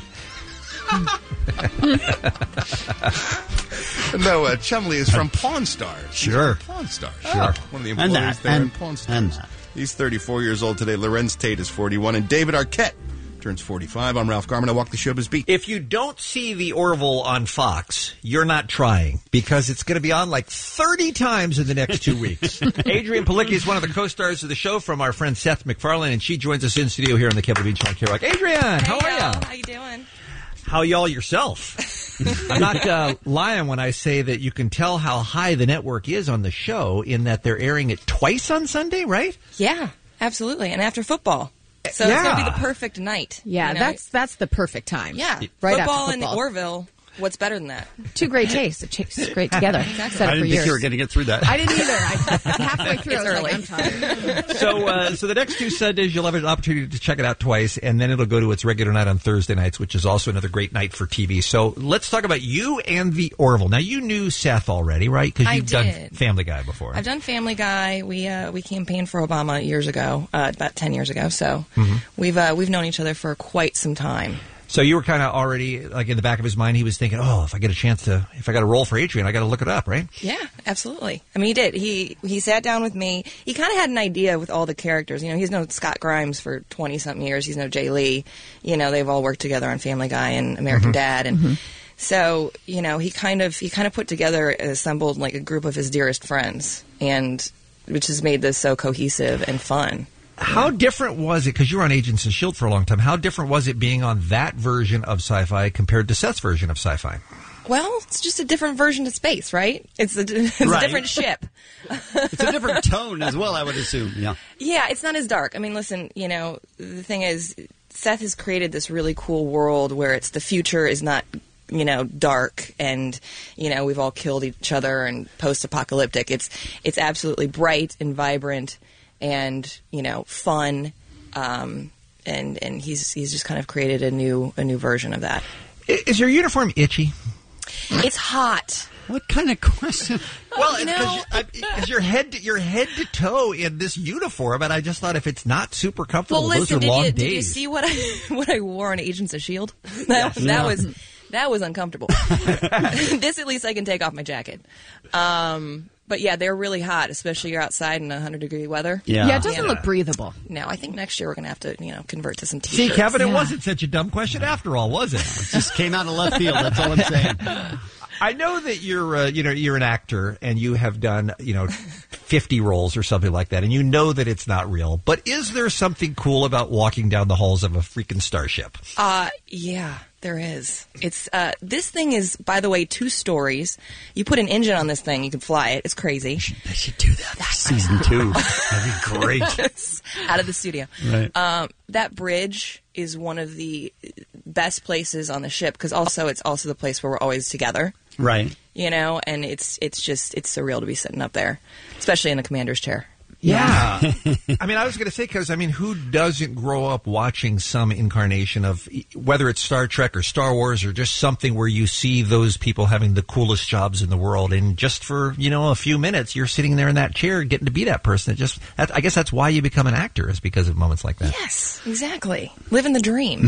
No, Chumley is from Pawn Stars. Sure. Pawn Stars. Sure. One of the employees there in Pawn Stars. He's 34 years old today. Lorenz Tate is 41. And David Arquette turns 45. I'm Ralph Garman. I walk the showbiz beat. If you don't see the Orville on Fox, you're not trying, because it's going to be on like 30 times in the next 2 weeks. Adrienne Palicki is one of the co-stars of the show from our friend Seth MacFarlane, and she joins us in studio here on the Kevin Bean Show on K-Rock. Adrienne, how are you? How you doing? How y'all yourself? I'm not lying when I say that you can tell how high the network is on the show in that they're airing it twice on Sunday, right? Yeah, absolutely. And after football. So it's going to be the perfect night. Yeah, that's the perfect time. Yeah. Right football after football. and Orville. What's better than that? Two great tastes. It tastes great together. Exactly. I didn't think you were going to get through that. I didn't either. Halfway through, I was like, I'm tired. So the next 2 Sundays, you'll have an opportunity to check it out twice, and then it'll go to its regular night on Thursday nights, which is also another great night for TV. So let's talk about you and the Orville. Now, you knew Seth already, right? Because you've done Family Guy before. I've done Family Guy. We campaigned for Obama years ago, about 10 years ago. So we've known each other for quite some time. So you were kind of already, like, in the back of his mind, he was thinking, if I get a role for Adrienne, I got to look it up, right? Yeah, absolutely. I mean, he did. He sat down with me. He kind of had an idea with all the characters. You know, he's known Scott Grimes for 20-something years. He's known Jay Lee. You know, they've all worked together on Family Guy and American Dad. And so, you know, he kind of put together and assembled, like, a group of his dearest friends, and which has made this so cohesive and fun. How different was it, because you were on Agents of S.H.I.E.L.D. for a long time, how different was it being on that version of Sci-Fi compared to Seth's version of Sci-Fi? Well, it's just a different version of space, right? It's a different ship. It's a different tone as well, I would assume. Yeah. Yeah, it's not as dark. I mean, listen, you know, the thing is, Seth has created this really cool world where the future is not, you know, dark and, you know, we've all killed each other and post-apocalyptic. It's absolutely bright and vibrant and, you know, fun, and he's just kind of created a new version of that. Is your uniform itchy? It's hot. What kind of question? Well, because you're head to toe in this uniform, and I just thought if it's not super comfortable, well, listen, those are long days. Did you see what I wore on Agents of S.H.I.E.L.D.? That was uncomfortable. This at least I can take off my jacket. But yeah, they're really hot, especially you're outside in 100-degree weather. Yeah, it doesn't look breathable. No, I think next year we're going to have to, you know, convert to some T-shirts. See, Kevin, it wasn't such a dumb question after all, was it? It just came out of left field. That's all I'm saying. I know that you're an actor and you have done, 50 roles or something like that, and you know that it's not real. But is there something cool about walking down the halls of a freaking starship? Yeah. There is. It's this thing is, by the way, 2 stories. You put an engine on this thing, you can fly it. It's crazy. They should do that for season 2. That'd be great. Out of the studio. Right. That bridge is one of the best places on the ship because it's also the place where we're always together. Right. You know, and it's surreal to be sitting up there, especially in the commander's chair. Yeah. I mean, I was going to say, because, I mean, who doesn't grow up watching some incarnation of, whether it's Star Trek or Star Wars or just something where you see those people having the coolest jobs in the world, and just for, a few minutes, you're sitting there in that chair getting to be that person. I guess that's why you become an actor, is because of moments like that. Yes, exactly. Living the dream.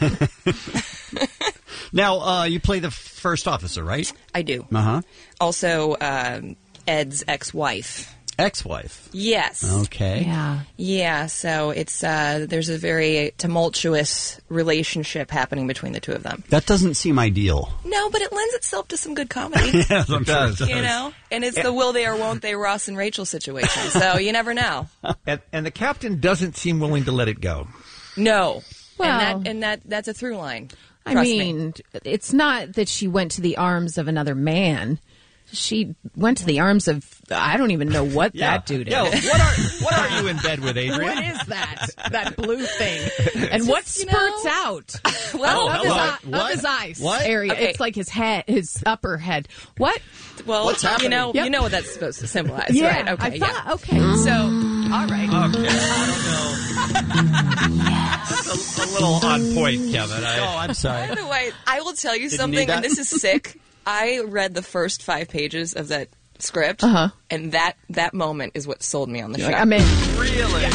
Now, you play the first officer, right? I do. Uh-huh. Also, Ed's ex-wife. Ex-wife? Yes. Okay. Yeah, so it's there's a very tumultuous relationship happening between the two of them. That doesn't seem ideal. No, but it lends itself to some good comedy. Yes, it does. And it's the will they or won't they Ross and Rachel situation, so you never know. And the captain doesn't seem willing to let it go. No. Well- and that's a through line. I mean, it's not that she went to the arms of another man. She went to the arms of, I don't even know what that dude is. Yeah, what are you in bed with, Adrian? What is that? That blue thing. And what spurts out? Well, of his eyes area. Okay. It's like his head, his upper head. What? Well, what's happening? You know what that's supposed to symbolize, Yeah, right? Okay, I thought, okay. So, all right. Okay, I don't know. That's a little on point, Kevin. I'm sorry. By the way, I will tell you Didn't something, need that. and this is sick. I read the first 5 pages of that script, and that moment is what sold me on the show. I'm in. Really?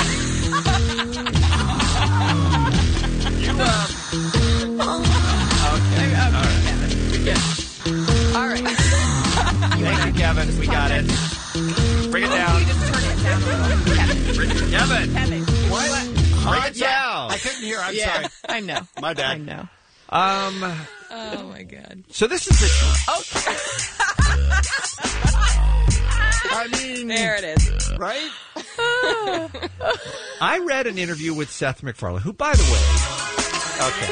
All right. Thank you, Kevin. We got it. Bring it down. You just turn it down a little. Kevin. Kevin. What? Bring it down. I couldn't hear. I'm sorry. I know. My bad. I know. Oh my god. So this is the... Okay. I mean... There it is. Right? I read an interview with Seth MacFarlane, who, by the way... Okay.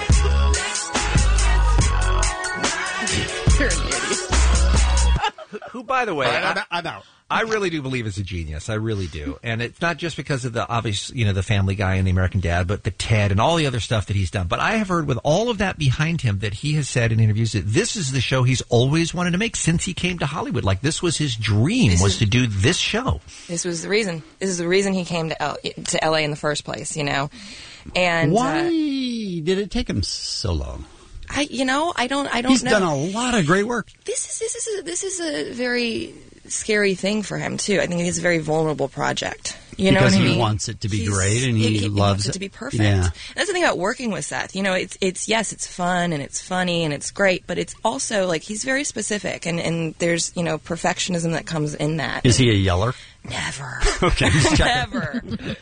You're an idiot. Who, by the way... I'm out. I really do believe is a genius. I really do. And it's not just because of the obvious, the Family Guy and the American Dad, but the TED and all the other stuff that he's done. But I have heard with all of that behind him that he has said in interviews that this is the show he's always wanted to make since he came to Hollywood. Like, this was his dream, to do this show. This was the reason. This is the reason he came to LA in the first place, And why did it take him so long? I don't He's know. done a lot of great work. This is a very scary thing for him too. I think it's a very vulnerable project. You know what I mean? Because he wants it to be great, and he loves wants it to be perfect. Yeah. And that's the thing about working with Seth. It's fun and it's funny and it's great, but it's also like he's very specific, and there's perfectionism that comes in that. Is he a yeller? Never. Okay, never.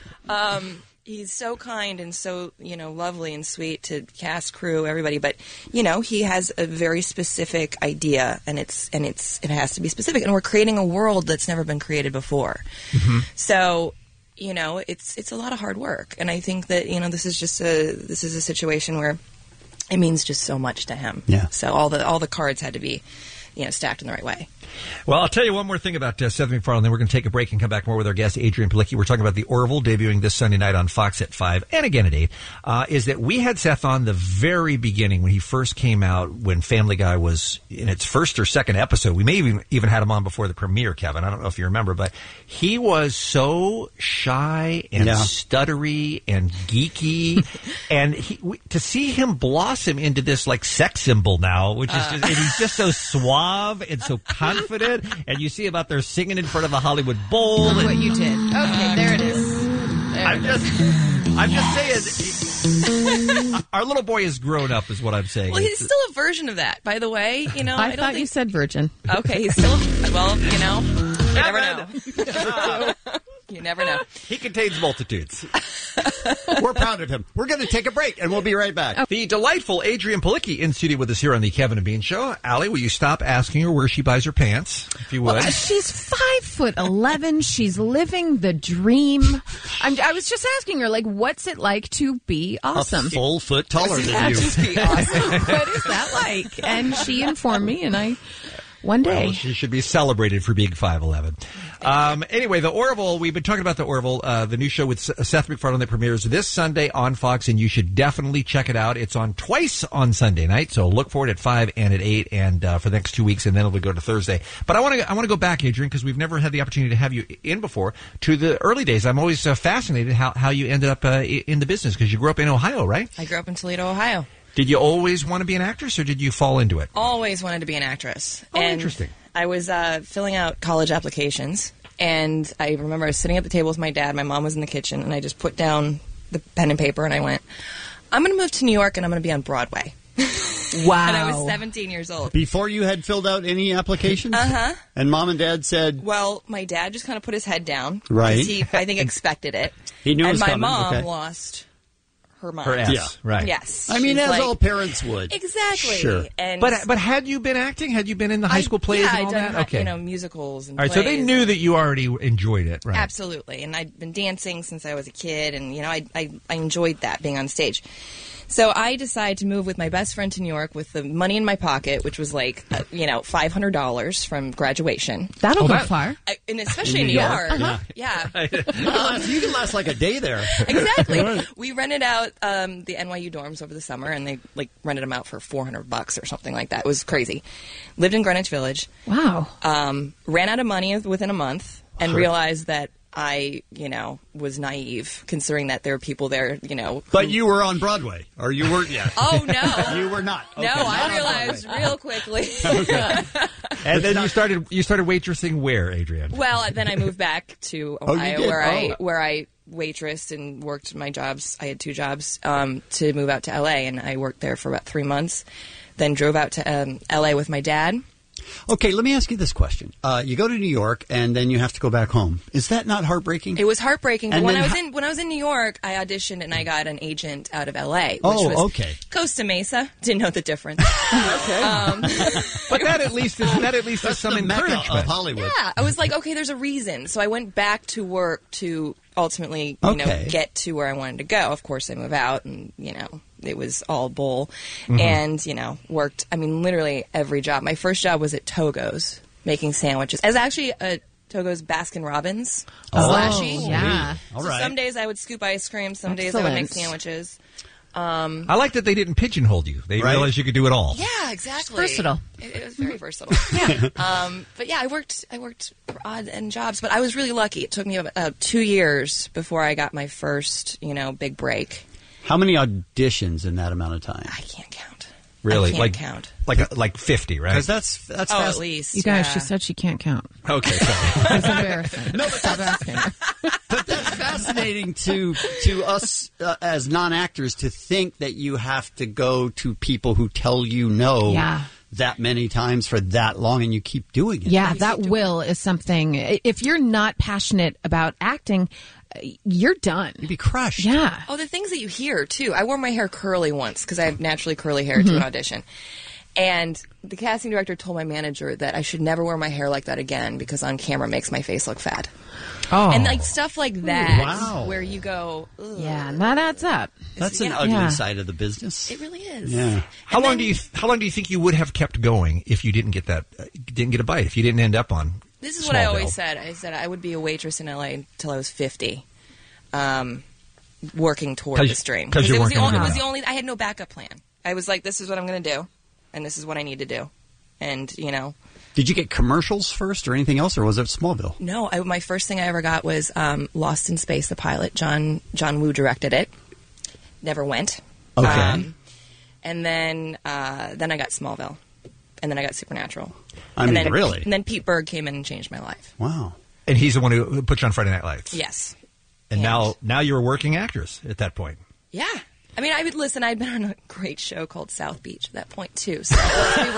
He's so kind and so, lovely and sweet to cast, crew, everybody. But, he has a very specific idea, and it has to be specific. And we're creating a world that's never been created before. Mm-hmm. So, it's a lot of hard work. And I think that, this is a situation where it means just so much to him. Yeah. So all the cards had to be, stacked in the right way. Well, I'll tell you one more thing about Seth MacFarlane, then we're going to take a break and come back more with our guest, Adrian Palicki. We're talking about The Orville, debuting this Sunday night on Fox at 5 and again at 8, is that we had Seth on the very beginning when he first came out, when Family Guy was in its first or second episode. We may even had him on before the premiere, Kevin. I don't know if you remember, but he was so shy and stuttery and geeky. And to see him blossom into this like sex symbol now, which is just, and he's just so suave and so confident, and you see him out there singing in front of a Hollywood Bowl. Look what you did. Okay, there it is. I'm just saying, our little boy has grown up, is what I'm saying. Well, he's still a version of that, by the way. I thought you said virgin. Okay, he's still. Well, you never know. You never know. He contains multitudes. We're proud of him. We're going to take a break, and we'll be right back. The delightful Adrian Palicki in studio with us here on the Kevin and Bean Show. Allie, will you stop asking her where she buys her pants, if you would? Well, she's 5'11". She's living the dream. I was just asking her, what's it like to be awesome? A full foot taller than you. Just be awesome. What is that like? And she informed me, and I One day. Well, she should be celebrated for being 5'11". Anyway, the Orville, we've been talking about the Orville, the new show with Seth MacFarlane that premieres this Sunday on Fox, and you should definitely check it out. It's on twice on Sunday night, so look for it at 5 and at 8 and for the next 2 weeks, and then it'll go to Thursday. But I want to go back, Adrian, because we've never had the opportunity to have you in before, to the early days. I'm always fascinated how you ended up in the business, because you grew up in Ohio, right? I grew up in Toledo, Ohio. Did you always want to be an actress, or did you fall into it? Always wanted to be an actress. Oh, and interesting. I was filling out college applications, and I remember I was sitting at the table with my dad. My mom was in the kitchen, and I just put down the pen and paper, and I went, I'm going to move to New York, and I'm going to be on Broadway. Wow. And I was 17 years old. Before you had filled out any applications? Uh-huh. And Mom and Dad said... Well, my dad just kind of put his head down. Right. He, I think, expected it. He knew it and was my coming. mom Okay. lost her mind. Her S, Yeah. right. Yes. I mean, She's as like- all parents would. Exactly. Sure. And But had you been acting? Had you been in the high school plays and all I'd done, that? Okay. musicals and All right, so they plays knew and- that you already enjoyed it, right? Absolutely. And I'd been dancing since I was a kid, and, I enjoyed that, being on stage. So I decided to move with my best friend to New York with the money in my pocket, which was like, $500 from graduation. That'll go far. And especially in New York. Yeah. You can last like a day there. Exactly. We rented out the NYU dorms over the summer, and they rented them out for $400 or something like that. It was crazy. Lived in Greenwich Village. Wow. Ran out of money within a month, and Sure. realized that I, was naive, considering that there were people there, But you were on Broadway, or you weren't yet. Oh, no. You were not. Okay, No, not I on realized Broadway. real quickly. And then you started waitressing where, Adrian? Well, then I moved back to Oh, you Ohio, did? where I waitressed and worked my jobs. I had 2 jobs to move out to LA, and I worked there for about 3 months. Then drove out to LA with my dad. Okay, let me ask you this question. You go to New York, and then you have to go back home. Is that not heartbreaking? It was heartbreaking. But And when then I was in New York, I auditioned and I got an agent out of LA, which Oh, was okay. Costa Mesa. Didn't know the difference. Okay. But that at least is some the Mecca encouragement. of Hollywood. Yeah, I was like, okay, there's a reason. So I went back to work to ultimately, Okay. get to where I wanted to go. Of course, I move out, and it was all bull, Mm-hmm. and worked. I mean, literally every job. My first job was at Togo's making sandwiches. I was actually a Togo's Baskin Robbins slashie. Yeah. All So right. some days I would scoop ice cream. Some days I would make Excellent. sandwiches. I like that they didn't pigeonhole you. They Right. realized you could do it all. Yeah, exactly. versatile. It was very versatile. Yeah. But yeah, I worked odd end jobs, but I was really lucky. It took me about 2 years before I got my first, big break. How many auditions in that amount of time? I can't count. Really? I can't count. Like 50, right? Because that's Oh, fast. at least. You guys, yeah. she said she can't count. Okay, sorry. It's embarrassing. No, but stop asking. But that's fascinating to us as non-actors to think that you have to go to people who tell you no Yeah. that many times for that long, and you keep doing it. Yeah, that will is something. If you're not passionate about acting, you're done. You'd be crushed. Yeah. Oh, the things that you hear, too. I wore my hair curly once because I have naturally curly hair to an audition. And the casting director told my manager that I should never wear my hair like that again because on camera makes my face look fat. Oh. And stuff like that, Wow. where you go, ugh. Yeah, that adds up. That's an Yeah. ugly Yeah. side of the business. It really is. Yeah. How long do you think you would have kept going if you didn't get a bite? If you didn't end up on This is what I Smallville? always said. I said I would be a waitress in LA until I was 50, working toward 'Cause- this dream. 'cause you're it was working the only, on it it was now. the only. I had no backup plan. I was like, this is what I'm going to do, and this is what I need to do, and Did you get commercials first or anything else, or was it Smallville? No, my first thing I ever got was Lost in Space, the pilot. John Woo directed it. Never went. Okay. And then I got Smallville, and then I got Supernatural. I mean, really? And then Pete Berg came in and changed my life. Wow. And he's the one who put you on Friday Night Lights. Yes. And now you're a working actress at that point. Yeah. I mean, I'd been on a great show called South Beach at that point, too. So let's be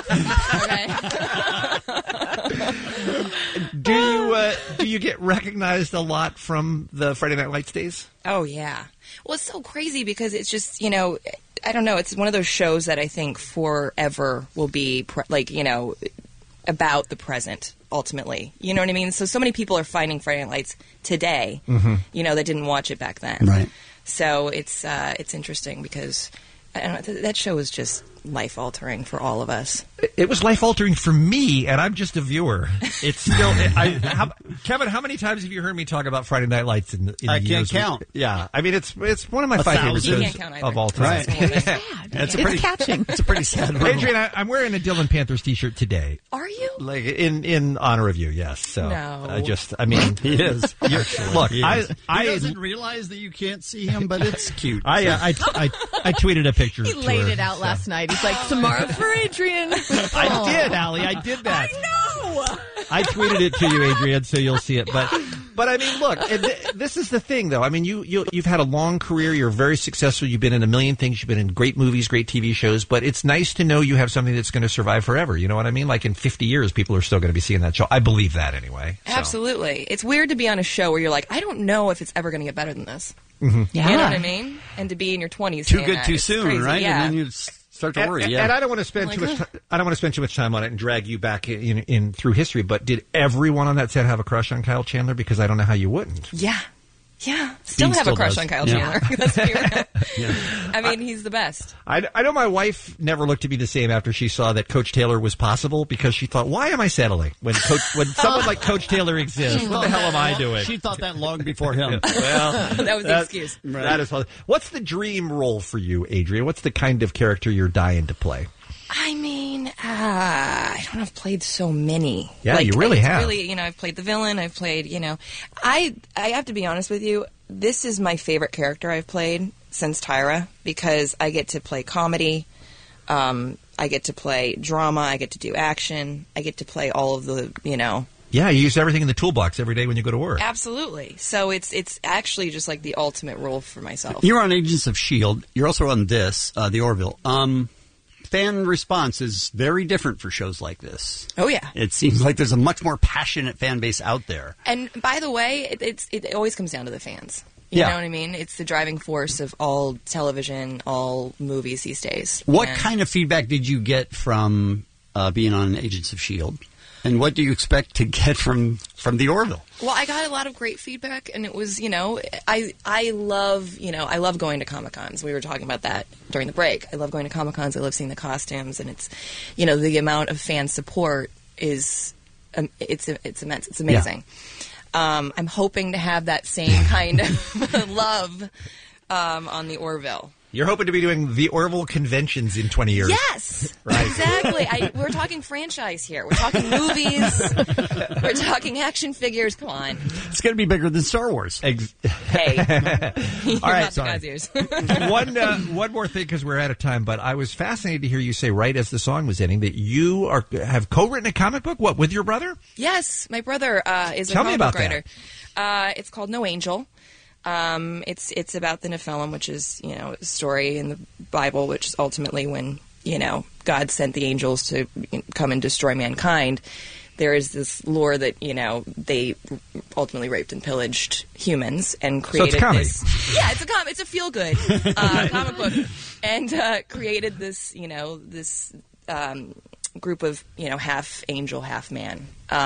real. Okay. Do you get recognized a lot from the Friday Night Lights days? Oh, yeah. Well, it's so crazy because it's just, I don't know. It's one of those shows that I think forever will be, about the present, ultimately. You know what I mean? So many people are finding Friday Night Lights today, that didn't watch it back then. Right. So it's interesting because I don't know, that show was just life-altering for all of us. It was life-altering for me, and I'm just a viewer. It's still... Kevin, how many times have you heard me talk about Friday Night Lights in I the can't years? count. Yeah. I mean, it's one of my 5 favorite shows of all time. Right. It's catching. It's a pretty sad one. Adrian, I'm wearing a Dylan Panthers t-shirt today. Are you? Like in honor of you, yes. So No. I mean, He is. Look, He I doesn't realize that you can't see him, but it's cute. I tweeted a picture. He laid it out last night. He's like, tomorrow for Adrian. I did, Allie. I did that. I know. I tweeted it to you, Adrian, so you'll see it. But I mean, look, this is the thing, though. I mean, you've had a long career. You're very successful. You've been in a million things. You've been in great movies, great TV shows. But it's nice to know you have something that's going to survive forever. You know what I mean? Like in 50 years, people are still going to be seeing that show. I believe that anyway. So. Absolutely. It's weird to be on a show where you're like, I don't know if it's ever going to get better than this. Mm-hmm. Yeah. You know what I mean? And to be in your 20s. Too saying good that, too it's soon, crazy. right? Yeah. And then you start to worry. And I don't want to spend too much. I don't want to spend too much time on it and drag you back in through history. But did everyone on that set have a crush on Kyle Chandler? Because I don't know how you wouldn't. Yeah. Still have a crush on Kyle Chandler. Let's be real. I mean, he's the best. I know my wife never looked to be the same after she saw that Coach Taylor was possible because she thought, why am I settling when someone like Coach Taylor exists? What the hell am I doing? She thought that long before him. Well, that was the excuse. Right. That is funny. What's the dream role for you, Adrian? What's the kind of character you're dying to play? I mean, I don't know. I've played so many. Yeah, you really have. Really, I've played the villain. I've played, I have to be honest with you. This is my favorite character I've played since Tyra because I get to play comedy. I get to play drama. I get to do action. I get to play all of the, Yeah, you use everything in the toolbox every day when you go to work. Absolutely. So it's actually just like the ultimate role for myself. You're on Agents of S.H.I.E.L.D. You're also on this, the Orville. Fan response is very different for shows like this. Oh, yeah. It seems like there's a much more passionate fan base out there. And by the way, it always comes down to the fans. You know what I mean? It's the driving force of all television, all movies these days. What kind of feedback did you get from being on Agents of S.H.I.E.L.D.? And what do you expect to get from the Orville? Well, I got a lot of great feedback, and it was, I love going to Comic-Cons. We were talking about that during the break. I love going to Comic-Cons. I love seeing the costumes, and it's, the amount of fan support is, it's immense. It's amazing. Yeah. I'm hoping to have that same kind of love on the Orville. You're hoping to be doing the Orville conventions in 20 years. Yes, right. Exactly. We're talking franchise here. We're talking movies. We're talking action figures. Come on. It's going to be bigger than Star Wars. Hey. All right, sorry. Ears. One more thing because we're out of time, but I was fascinated to hear you say right as the song was ending that you have co-written a comic book, with your brother? Yes, my brother is a comic book writer. It's called No Angel. It's about the Nephilim, which is, a story in the Bible, which is ultimately when, God sent the angels to come and destroy mankind. There is this lore that, they ultimately raped and pillaged humans and created this. Yeah, it's a feel-good comic book. And created this, this group of, half angel, half man.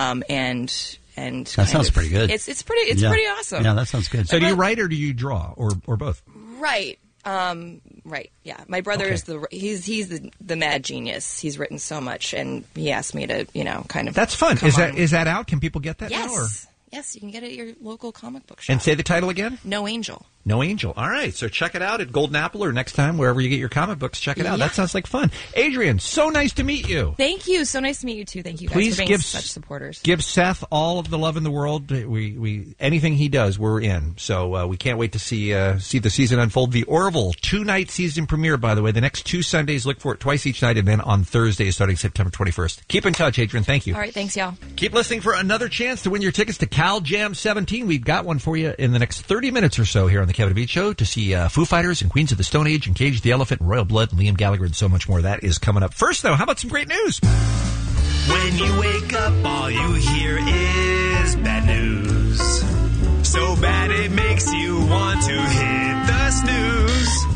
And that sounds pretty good. It's pretty awesome. Yeah, that sounds good. So do you write or do you draw or both? Right. Right. Yeah. My brother is he's the mad genius. He's written so much, and he asked me to kind of. That's fun. Is that out? Can people get that now? Or? Yes, you can get it at your local comic book shop. And say the title again? No Angel. No Angel. All right. So check it out at Golden Apple or next time, wherever you get your comic books. Check it out. Yeah. That sounds like fun. Adrian, so nice to meet you. Thank you. So nice to meet you, too. Thank you guys Please for being such supporters. Give Seth all of the love in the world. We anything he does, we're in. So we can't wait to see the season unfold. The Orville 2-night season premiere, by the way. The next 2 Sundays, look for it twice each night, and then on Thursdays starting September 21st. Keep in touch, Adrian. Thank you. All right. Thanks, y'all. Keep listening for another chance to win your tickets to Cal Jam 17. We've got one for you in the next 30 minutes or so here on the Kevin Beat Show to see Foo Fighters and Queens of the Stone Age and Cage the Elephant and Royal Blood and Liam Gallagher and so much more. That is coming up. First, though, how about some great news? When you wake up, all you hear is bad news. So bad it makes you want to hit the snooze.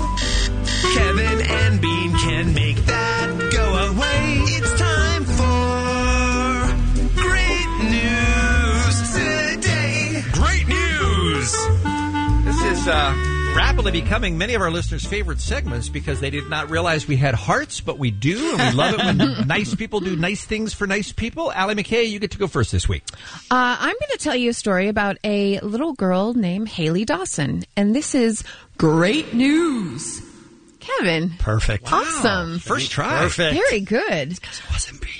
Kevin and Bean can make that go away. It's time for great news today. Great news! This is rapidly becoming many of our listeners' favorite segments because they did not realize we had hearts, but we do, and we love it when nice people do nice things for nice people. Allie McKay, you get to go first this week. I'm going to tell you a story about a little girl named Haley Dawson, and this is great news. Kevin. Perfect. Awesome. First try. Perfect. Very good. Because it wasn't me.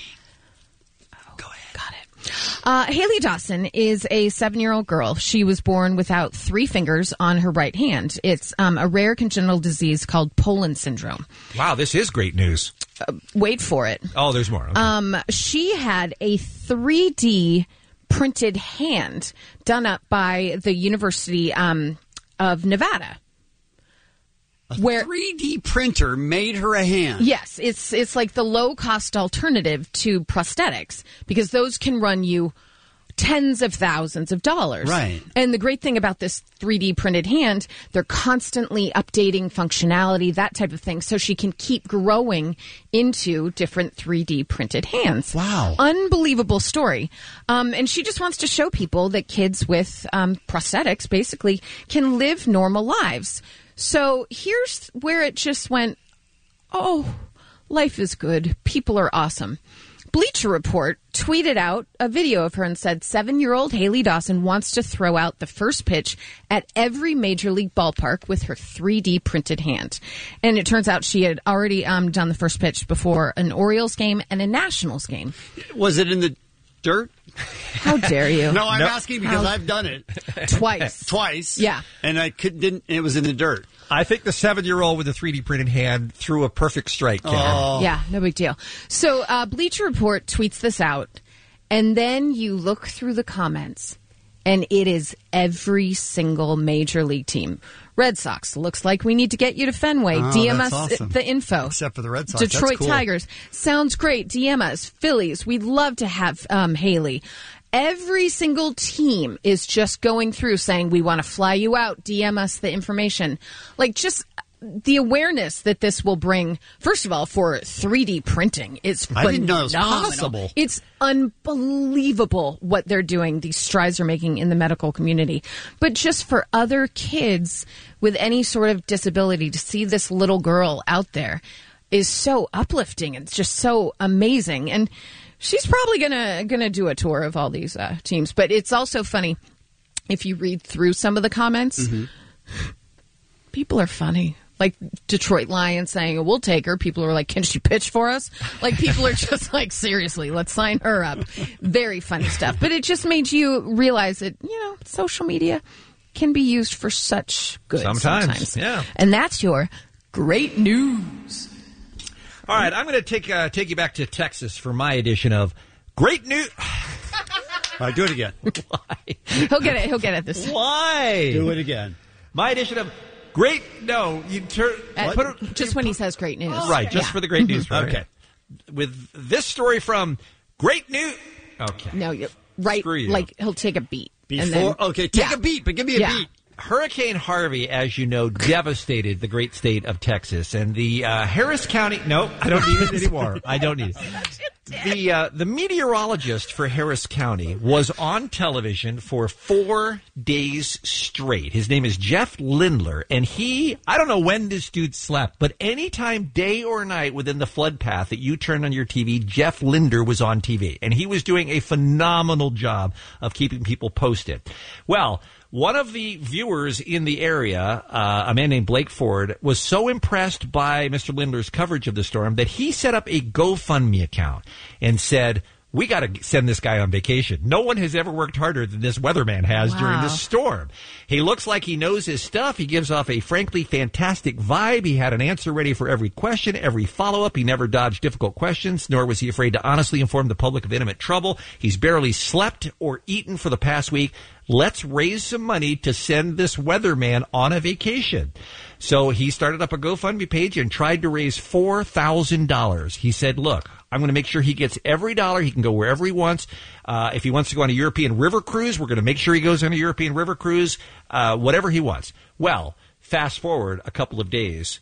Haley Dawson is a 7-year-old girl. She was born without 3 fingers on her right hand. It's a rare congenital disease called Poland syndrome. Wow, this is great news. Wait for it. Oh, there's more. Okay. She had a 3D printed hand done up by the University of Nevada. Where 3D printer made her a hand. Yes, it's like the low-cost alternative to prosthetics because those can run you tens of thousands of dollars. Right. And the great thing about this 3D printed hand, they're constantly updating functionality, that type of thing, so she can keep growing into different 3D printed hands. Wow. Unbelievable story. And she just wants to show people that kids with prosthetics basically can live normal lives. So here's where it just went, oh, life is good. People are awesome. Bleacher Report tweeted out a video of her and said 7-year-old Haley Dawson wants to throw out the first pitch at every major league ballpark with her 3D printed hand. And it turns out she had already done the first pitch before an Orioles game and a Nationals game. Was it in the dirt? How dare you? No, I'm asking because I've done it. Twice. Yeah. And I didn't. It was in the dirt. I think the 7-year-old with the 3D printed hand threw a perfect strike, Karen. Oh. Yeah, no big deal. So Bleacher Report tweets this out, and then you look through the comments, and it is every single major league team. Red Sox, looks like we need to get you to Fenway. DM us awesome. the info. Except for the Red Sox. Detroit That's cool. Tigers. Sounds great. DM us. Phillies, we'd love to have Haley. Every single team is just going through saying, we want to fly you out. DM us the information. Like, just the awareness that this will bring, first of all, for 3D printing is phenomenal. I didn't know it was possible. It's unbelievable what they're doing. These strides are making in the medical community. But just for other kids with any sort of disability to see this little girl out there is so uplifting. It's just so amazing. And she's probably gonna do a tour of all these teams. But it's also funny if you read through some of the comments. Mm-hmm. People are funny. Like Detroit Lions saying, we'll take her. People are like, can she pitch for us? Like, people are just like, seriously, let's sign her up. Very funny stuff. But it just made you realize that, social media can be used for such good sometimes. Yeah. And that's your great news. All right, I'm going to take you back to Texas for my edition of Great News. All right, do it again. Why? He'll get it this time. Why? Do it again. My edition of Great. No, you turn. Just when he says great news. Right, just for the great news. Right? Okay. With this story from Great News. Okay. No, right. Like he'll take a beat. Take a beat, but give me a beat. Hurricane Harvey, as you know, devastated the great state of Texas, and the Harris County. No, I don't need it anymore. I don't need it. The meteorologist for Harris County was on television for 4 days straight. His name is Jeff Lindler, and I don't know when this dude slept, but anytime, day or night, within the flood path that you turn on your TV, Jeff Lindler was on TV, and he was doing a phenomenal job of keeping people posted. Well, one of the viewers in the area, a man named Blake Ford, was so impressed by Mr. Lindler's coverage of the storm that he set up a GoFundMe account and said, we got to send this guy on vacation. No one has ever worked harder than this weatherman has during this storm. He looks like he knows his stuff. He gives off a frankly fantastic vibe. He had an answer ready for every question, every follow-up. He never dodged difficult questions, nor was he afraid to honestly inform the public of intimate trouble. He's barely slept or eaten for the past week. Let's raise some money to send this weatherman on a vacation. So he started up a GoFundMe page and tried to raise $4,000. He said, look, I'm going to make sure he gets every dollar. He can go wherever he wants. If he wants to go on a European river cruise, we're going to make sure he goes on a European river cruise, whatever he wants. Well, fast forward a couple of days,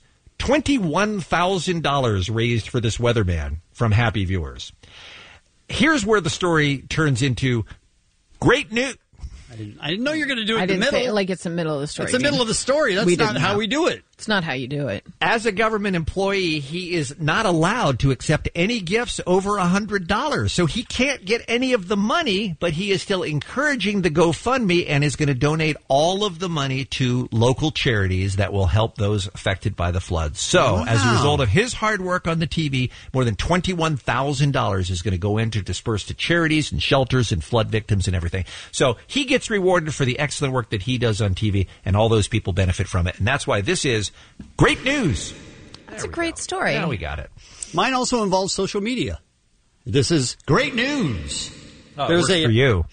$21,000 raised for this weatherman from happy viewers. Here's where the story turns into great news. I didn't know you were going to do it I in the didn't middle. say it like it's the middle of the story. It's the middle of the story. That's not how we do it. It's not how you do it. As a government employee, he is not allowed to accept any gifts over $100. So he can't get any of the money, but he is still encouraging the GoFundMe and is going to donate all of the money to local charities that will help those affected by the floods. So as a result of his hard work on the TV, more than $21,000 is going to go in to disperse to charities and shelters and flood victims and everything. So he gets rewarded for the excellent work that he does on TV, and all those people benefit from it. And that's why this is great news. That's a great story. Now we got it. Mine also involves social media. This is great news. Oh, there's for you.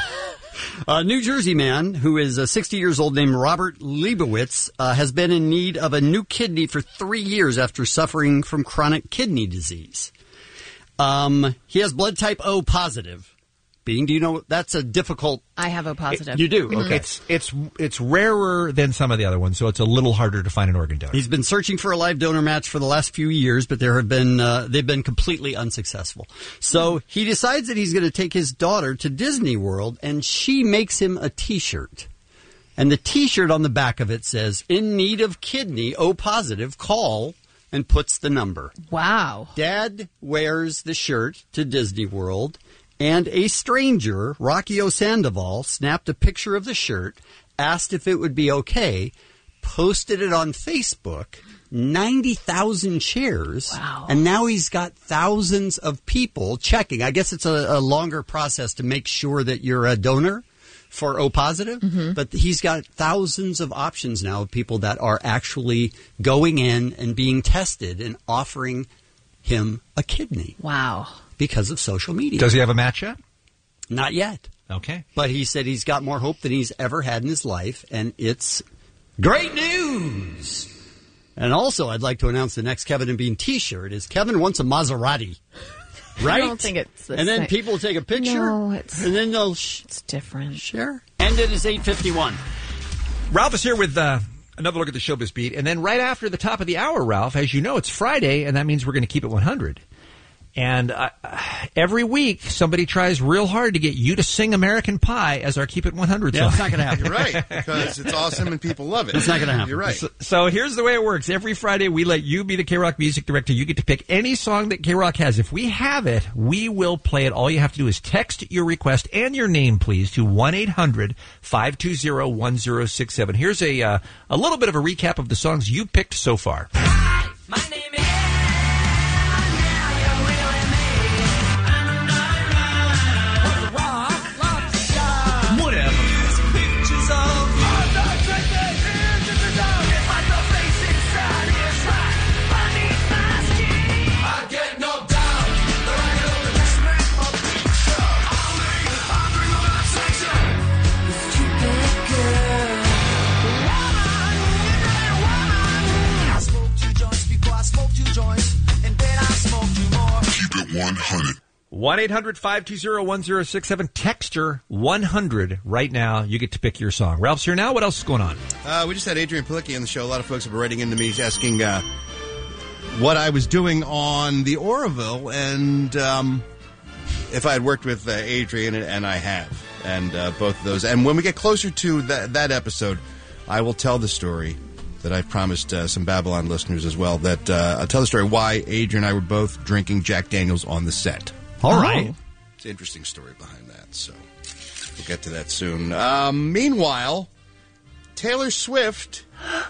A New Jersey man who is 60 years old named Robert Leibowitz has been in need of a new kidney for 3 years after suffering from chronic kidney disease. He has blood type O positive. Do you know that's a difficult? I have O positive. You do? Okay. It's rarer than some of the other ones, so it's a little harder to find an organ donor. He's been searching for a live donor match for the last few years, but they've been completely unsuccessful. So he decides that he's going to take his daughter to Disney World, and she makes him a T-shirt. And the T-shirt on the back of it says, "In need of kidney, O positive, call," and puts the number. Wow. Dad wears the shirt to Disney World. And a stranger, Rocky O'Sandoval, snapped a picture of the shirt, asked if it would be okay, posted it on Facebook, 90,000 shares, and now he's got thousands of people checking. I guess it's a longer process to make sure that you're a donor for O positive, but he's got thousands of options now of people that are actually going in and being tested and offering him a kidney. Wow. Because of social media. Does he have a match yet? Not yet. Okay. But he said he's got more hope than he's ever had in his life, and it's great news. And also, I'd like to announce the next Kevin and Bean T-shirt is Kevin wants a Maserati. Right? I don't think it's the And then same. people take a picture, No, it's and then they'll it's different. share. And it is 8:51. Ralph is here with another look at the Showbiz Beat. And then right after the top of the hour, Ralph, as you know, it's Friday, and that means we're going to keep it 100. And every week, somebody tries real hard to get you to sing American Pie as our Keep It 100 song. Yeah, it's not going to happen. You're right, because it's awesome and people love it. It's not going to happen. You're right. So here's the way it works. Every Friday, we let you be the K-Rock music director. You get to pick any song that K-Rock has. If we have it, we will play it. All you have to do is text your request and your name, please, to 1-800-520-1067. Here's a little bit of a recap of the songs you picked so far. My name is Keep it 100. 1-800-520-1067. Texter 100 right now. You get to pick your song. Ralph's here now. What else is going on? We just had Adrian Pilicki on the show. A lot of folks have been writing into me asking what I was doing on the Oroville and if I had worked with Adrian, and I have. And both of those. And when we get closer to that episode, I will tell the story that I promised some Babylon listeners as well. That I'll tell the story why Adrian and I were both drinking Jack Daniels on the set. All right. It's an interesting story behind that, so we'll get to that soon. Meanwhile, Taylor Swift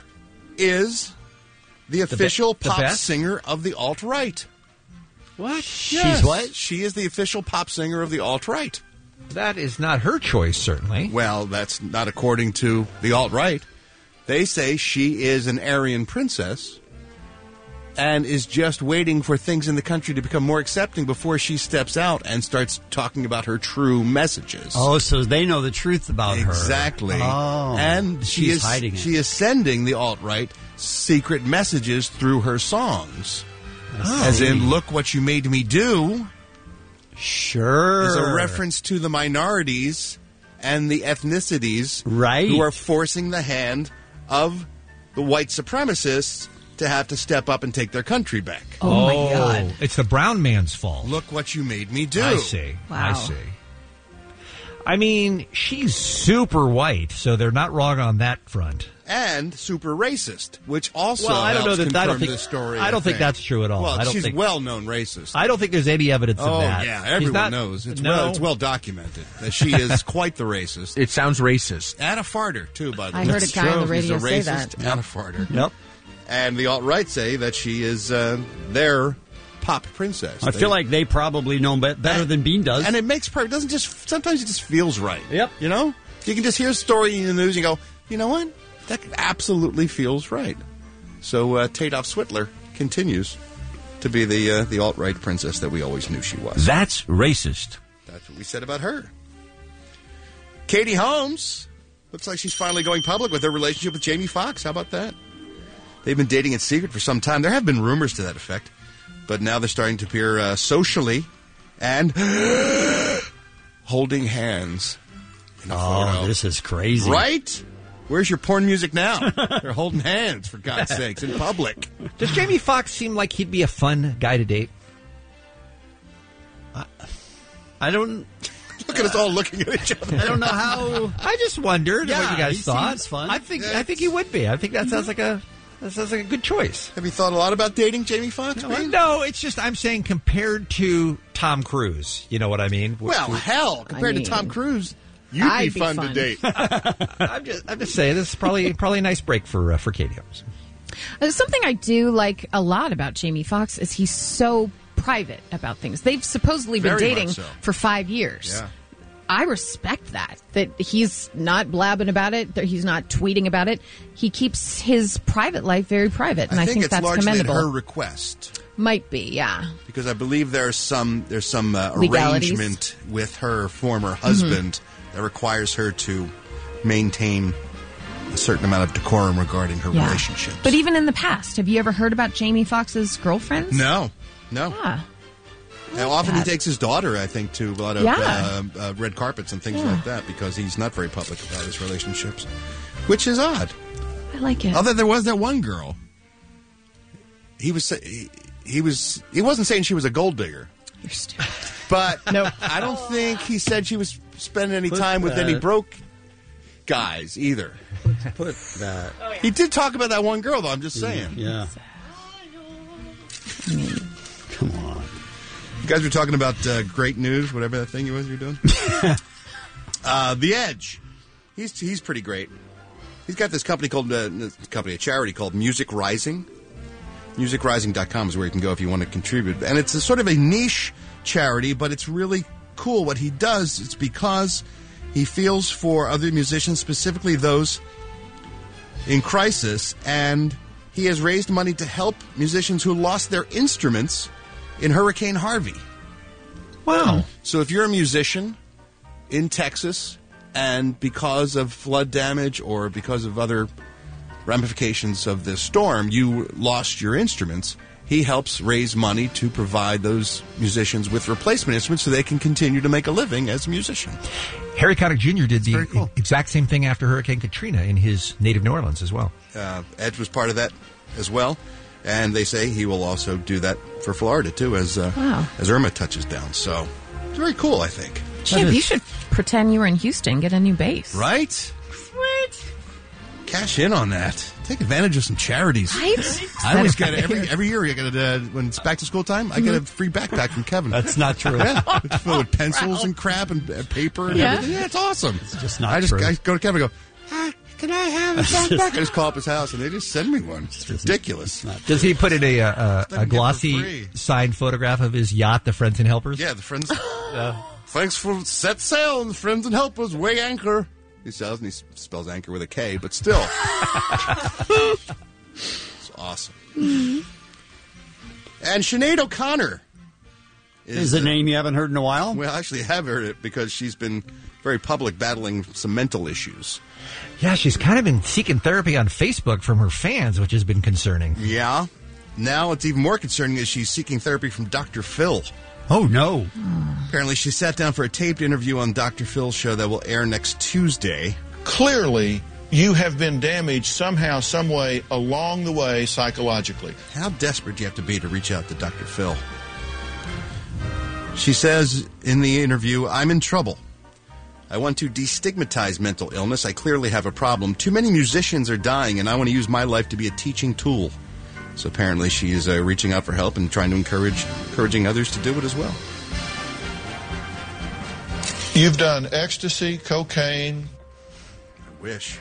is the official pop singer of the alt-right. What? She's what? She is the official pop singer of the alt-right. That is not her choice, certainly. Well, that's not according to the alt-right. They say she is an Aryan princess and is just waiting for things in the country to become more accepting before she steps out and starts talking about her true messages. Oh, so they know the truth about her. Exactly. Oh, and she's hiding it. She is sending the alt-right secret messages through her songs. As in, look what you made me do. Sure. Is a reference to the minorities and the ethnicities right. who are forcing the hand of the white supremacists to have to step up and take their country back. Oh, my God. It's the brown man's fault. Look what you made me do. I see. Wow. I see. I mean, she's super white, so they're not wrong on that front. And super racist, which also I don't know helps that. I don't confirm think this story. I don't think that's true at all. Well, I don't she's think, well-known racist. I don't think there's any evidence of that. Oh yeah, everyone knows. It's well documented that she is quite the racist. It sounds racist. And a farter too, by the way. I heard a guy on the radio She's a say racist that. and a farter. Yep. And the alt-right say that she is their pop princess. I feel like they probably know better than Bean does. And it makes it doesn't just sometimes it just feels right. Yep. You know? You can just hear a story in the news and go, you know what? That absolutely feels right. So Tadoff Switler continues to be the alt-right princess that we always knew she was. That's racist. That's what we said about her. Katie Holmes looks like she's finally going public with her relationship with Jamie Foxx. How about that? They've been dating in secret for some time. There have been rumors to that effect. But now they're starting to appear socially and holding hands in a photo. This is crazy. Right? Where's your porn music now? They're holding hands, for God's sakes, in public. Does Jamie Foxx seem like he'd be a fun guy to date? I don't... Look at us all looking at each other. I don't know how... I just wondered what you guys thought. Seems fun. I think he would be. I think that sounds like a good choice. Have you thought a lot about dating Jamie Foxx? No, it's just I'm saying compared to Tom Cruise. You know what I mean? Well, hell, compared to Tom Cruise, you'd be fun to date. I'm just saying this is probably a nice break for Katie Holmes. Something I do like a lot about Jamie Foxx is he's so private about things. They've supposedly been Very dating much so. for 5 years. Yeah. I respect that he's not blabbing about it, that he's not tweeting about it. He keeps his private life very private, and I think it's that's largely commendable. at her request. Might be, yeah. Because I believe there's some Legalities. arrangement with her former husband that requires her to maintain a certain amount of decorum regarding her relationship. But even in the past, have you ever heard about Jamie Foxx's girlfriends? No. Yeah. Now, often he takes his daughter, I think, to a lot of red carpets and things like that because he's not very public about his relationships, which is odd. I like it. Although there was that one girl, he wasn't saying she was a gold digger. You're stupid. But I don't think he said she was spending any time with any broke guys either. Put that. He did talk about that one girl, though. I'm just saying. Yeah. Come on. You guys were talking about great news, whatever that thing you were doing. The Edge. He's pretty great. He's got this company called a charity called Music Rising. MusicRising.com is where you can go if you want to contribute. And it's a sort of a niche charity, but it's really cool what he does. It's because he feels for other musicians, specifically those in crisis, and he has raised money to help musicians who lost their instruments in Hurricane Harvey. Wow. So if you're a musician in Texas and because of flood damage or because of other ramifications of this storm, you lost your instruments, he helps raise money to provide those musicians with replacement instruments so they can continue to make a living as a musician. Harry Connick Jr. did the exact same thing after Hurricane Katrina in his native New Orleans as well. Edge was part of that as well. And they say he will also do that for Florida, too, as Irma touches down. So it's very cool, I think. Chip, you should pretend you were in Houston, get a new bass. Right? Sweet. Cash in on that. Take advantage of some charities. Right? I always get it. Every year I get it, when it's back to school time, I get a free backpack from Kevin. That's not true. Yeah, it's filled with pencils and crap and paper and everything. Yeah, it's awesome. It's just not true. I go to Kevin and go, can I have a backpack? I just call up his house and they just send me one. It's ridiculous. Does he put in a glossy signed photograph of his yacht, the Friends and Helpers? Yeah, the Friends. Thanks for set sail and the Friends and Helpers weigh anchor. He says, and he spells anchor with a K, but still. It's awesome. And Sinead O'Connor is a name you haven't heard in a while? Well, actually, I have heard it because she's been very public battling some mental issues. Yeah, she's kind of been seeking therapy on Facebook from her fans, which has been concerning. Yeah. Now it's even more concerning as she's seeking therapy from Dr. Phil. Oh, no. Apparently, she sat down for a taped interview on Dr. Phil's show that will air next Tuesday. Clearly, you have been damaged somehow, some way, along the way, psychologically. How desperate do you have to be to reach out to Dr. Phil? She says in the interview, I'm in trouble. I want to destigmatize mental illness. I clearly have a problem. Too many musicians are dying, and I want to use my life to be a teaching tool. So apparently she is reaching out for help and trying to encouraging others to do it as well. You've done ecstasy, cocaine. I wish.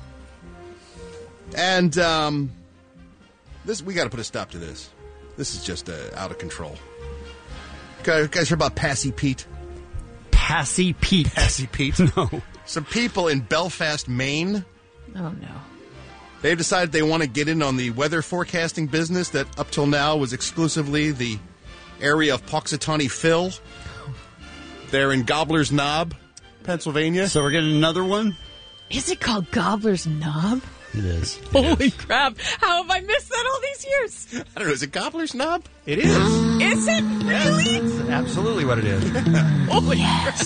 And this we got to put a stop to this. This is just out of control. You guys heard about Passy Pete? Passy Pete. Passy Pete? No. Some people in Belfast, Maine. Oh, no. They've decided they want to get in on the weather forecasting business that up till now was exclusively the area of Punxsutawney Phil. They're in Gobbler's Knob, Pennsylvania. So we're getting another one? Is it called Gobbler's Knob? It is. Holy crap. How have I missed that all these years? I don't know. Is it Gobbler's Knob? It is. Is it really? It's absolutely what it is. Holy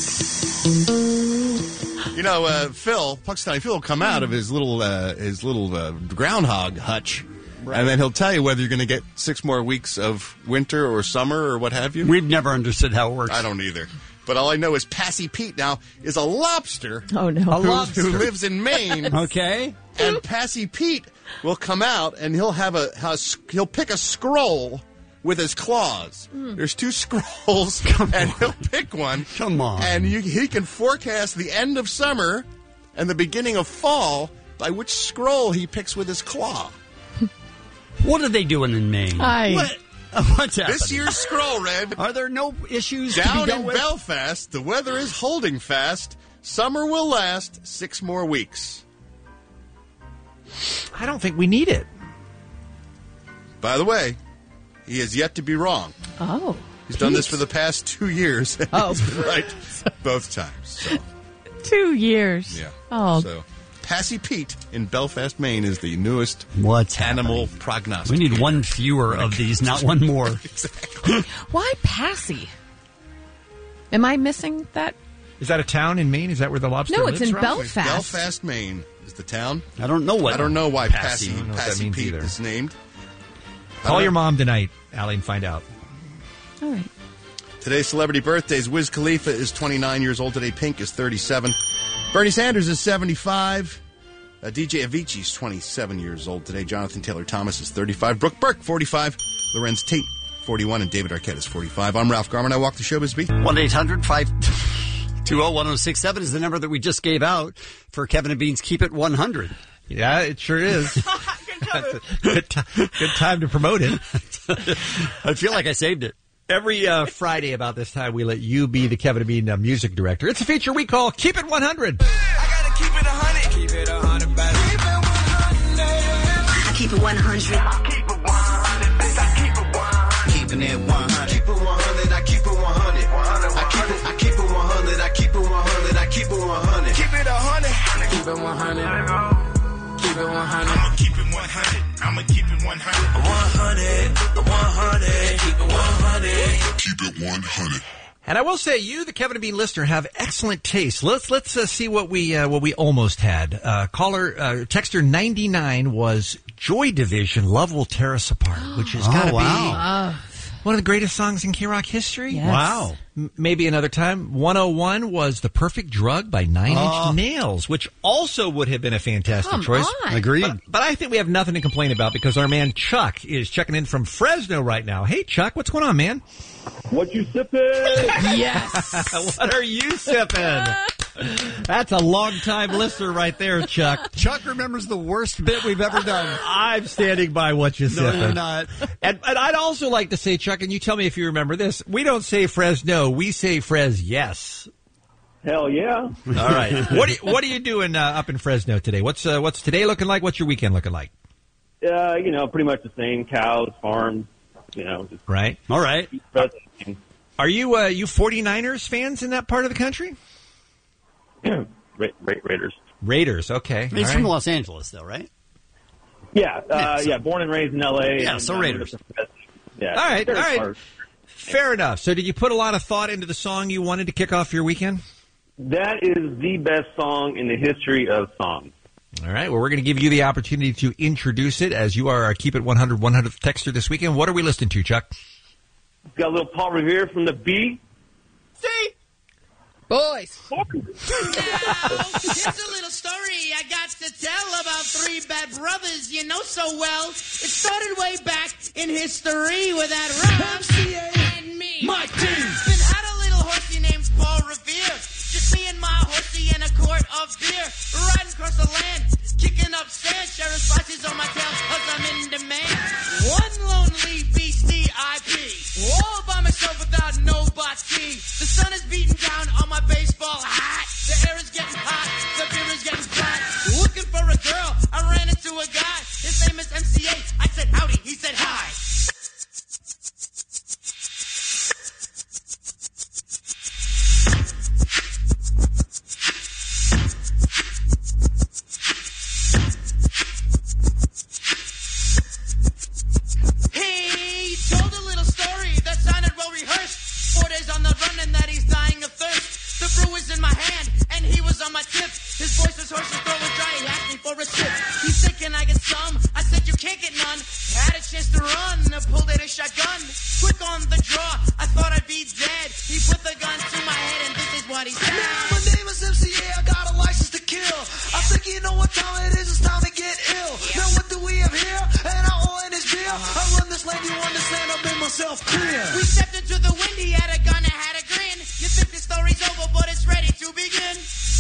You know, Punxsutawney Phil will come out of his little groundhog hutch, and then he'll tell you whether you're going to get 6 more weeks of winter or summer or what have you. We've never understood how it works. I don't either. But all I know is Passy Pete now is a lobster. Oh, no. Who lives in Maine. Okay. And Passy Pete will come out and he'll pick a scroll with his claws. There's 2 scrolls, and he'll pick one. Come on. And he can forecast the end of summer and the beginning of fall by which scroll he picks with his claw. What are they doing in Maine? What's happening? This year's scroll read, are there no issues down to be dealt in with? Belfast, the weather is holding fast. Summer will last 6 more weeks. I don't think we need it. By the way, he has yet to be wrong. Oh. He's done this for the past 2 years. Oh. He's right both times. So, 2 years. yeah. Oh. So, Passy Pete in Belfast, Maine is the newest happening? animal prognosticator. We need one fewer of these, not one more. Exactly. Why Passy? Am I missing that? Is that a town in Maine? Is that where the lobster No, lives? it's in Ralph? Belfast. Belfast, Maine is the town. I don't know I don't know why Passy. Passy, I don't know what that Passy means Pete either. is named. Call your mom tonight, Allie, and find out. All right. Today's celebrity birthdays. Wiz Khalifa is 29 years old today. Pink is 37. Bernie Sanders is 75. DJ Avicii is 27 years old today. Jonathan Taylor Thomas is 35. Brooke Burke, 45. Lorenz Tate, 41. And David Arquette is 45. I'm Ralph Garman. I walk the showbiz beat. 1-800-520-1067 is the number that we just gave out for Kevin and Bean's Keep It 100. Yeah, it sure is. Good time to promote it. I feel like I saved it. Every Friday about this time, we let you be the Kevin and Bean music director. It's a feature we call Keep It 100. I gotta keep it 100. Keep it 100, baby. Keep it 100. I keep it 100. I keep it 100. Keeping it 100. Keep it 100. I keep it 100. I keep it 100. I keep it 100. I keep it 100. Keep it 100. Keep it 100. Keep it 100. I'ma keep it 100. I'ma keep it 100. 100. Keep it 100. Keep it 100. And I will say, you, the Kevin and Bean listener, have excellent taste. Let's see what we almost had. Texter 99 was Joy Division. Love Will Tear Us Apart, which has got to be one of the greatest songs in K-Rock history. Yes. Wow. Maybe another time. 101 was The Perfect Drug by Nine Inch Nails, which also would have been a fantastic choice. On. Agreed. But I think we have nothing to complain about because our man Chuck is checking in from Fresno right now. Hey, Chuck, what's going on, man? What you sipping? Yes. What are you sipping? That's a long-time listener right there, Chuck. Chuck remembers the worst bit we've ever done. I'm standing by what you're No, sipping. you're not. And I'd also like to say, Chuck, and you tell me if you remember this, we don't say Fresno, we say Fres yes. Hell yeah. All right. What are you doing up in Fresno today? What's today looking like? What's your weekend looking like? Pretty much the same. Cows, farms, just Right. All right. Are you 49ers fans in that part of the country? Raiders. Raiders, okay. He's All from right. Los Angeles, though, right? Yeah, born and raised in L.A. Yeah, and, so Raiders. Yeah. All right. Raiders. Fair enough. So did you put a lot of thought into the song you wanted to kick off your weekend? That is the best song in the history of songs. All right. Well, we're going to give you the opportunity to introduce it as you are our Keep It 100 100th texter this weekend. What are we listening to, Chuck? Got a little Paul Revere from the B. See? Boys. Here's a little story I got to tell about three bad brothers you know so well. It started way back in history with that Rob and me. Mike D. Then had a little horsey named Paul Revere. Just me and my horsey and a quart of beer. Riding across the land, kicking up sand. Sheriff Spotty's on my tail cause I'm in demand. One lonely beastie I be. All by myself without nobody. The sun is beating down on my baseball hat. The air is getting hot, the beer is getting flat. Looking for a girl, I ran into a guy. His name is MCA. I said howdy, he said hi. He told a little story that sounded well rehearsed. 4 days on the run and that he's dying of thirst. The brew was in my hand and he was on my tip. His voice was hoarse, his throat was dry. He asked me for a sip. He said, "Can I get some?" I said, "You can't get none." Had a chance to run, pulled out a shotgun. Quick on the draw, I thought I'd be dead. He put the gun to my head and this is what he said. My name is MCA, I got a license to kill. I think you know what time it is, it's time to get ill. Now what do we have here? And I oil in his beer. I run this land, you understand, I made myself clear. We stepped into the wind, he had a gun and had a grin. You think the story's over, but it's ready to begin.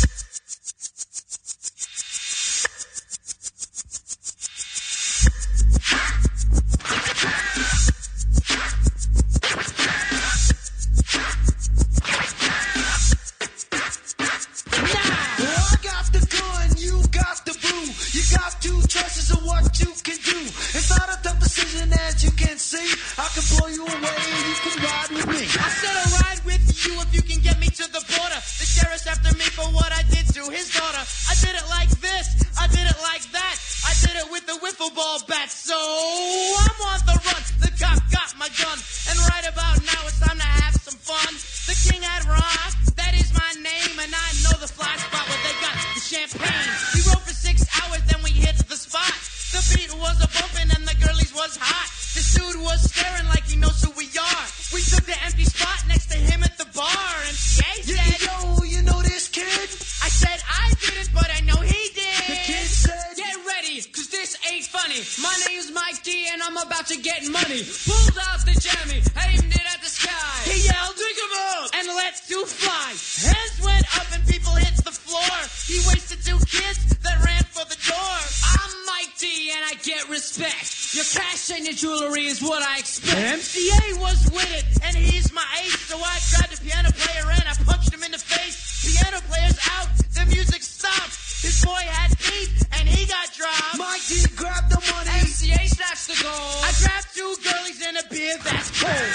I got the gun, you got the boo. You got two choices of what you can do. It's not a tough decision as you can see. I can blow you away and you can ride with me. I said I'll ride with you if you can get me to the border. The sheriff's after me for what I did to his daughter. I did it like this, I did it like that. I did it with the wiffle ball bat. So I'm on the run, the cop got my gun. And right about now it's time to have some fun. The king had rock, that is my name. And I know the fly spot where they got the champagne. We rode for 6 hours, then we hit the spot. The beat was a bumpin' and the girlies was hot. This dude was staring like he knows who we are. We took the empty spot next to him at the bar. And Jay said, Yo, you know this kid? I said I didn't, but I know he did. The kid said, "Get ready, cause this ain't funny. My name's Mike D and I'm about to get money." Pulled out the jammy, aimed it at the sky. He yelled, "Drink 'em up!" and let two fly. Hands went up and people hit the floor. He wasted 2 kids that ran for the door. I'm Mike D and I get respect. Your cash and your jewelry is what I expect. MCA was with it and he's my ace. So I grabbed the piano player and I punched him in the face. Piano player's out, the music stopped. His boy had beat and he got dropped. Mike D grabbed the money. MCA snatched the gold. I grabbed 2 girlies and a beer that's cold.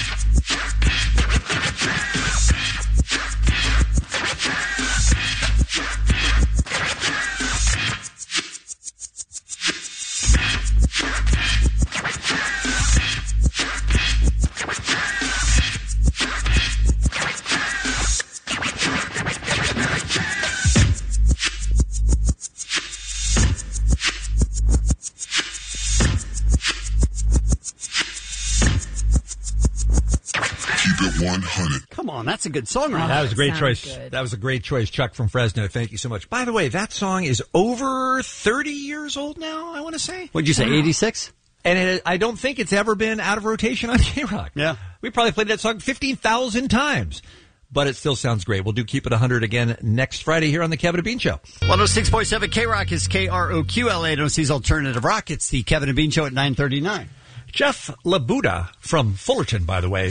Keep it 100. Come on, that's a good song right That was a great sounds choice. good. That was a great choice, Chuck from Fresno. Thank you so much. By the way, that song is over 30 years old now, I want to say. What'd you say, 86? And I don't think it's ever been out of rotation on K-Rock. Yeah. We probably played that song 15,000 times. But it still sounds great. We'll do Keep It 100 again next Friday here on the Kevin and Bean Show. 106.7 K-Rock is KROQ, LA&OC's Alternative Rock. It's the Kevin and Bean Show at 9:39. Jeff LaBuda from Fullerton, by the way.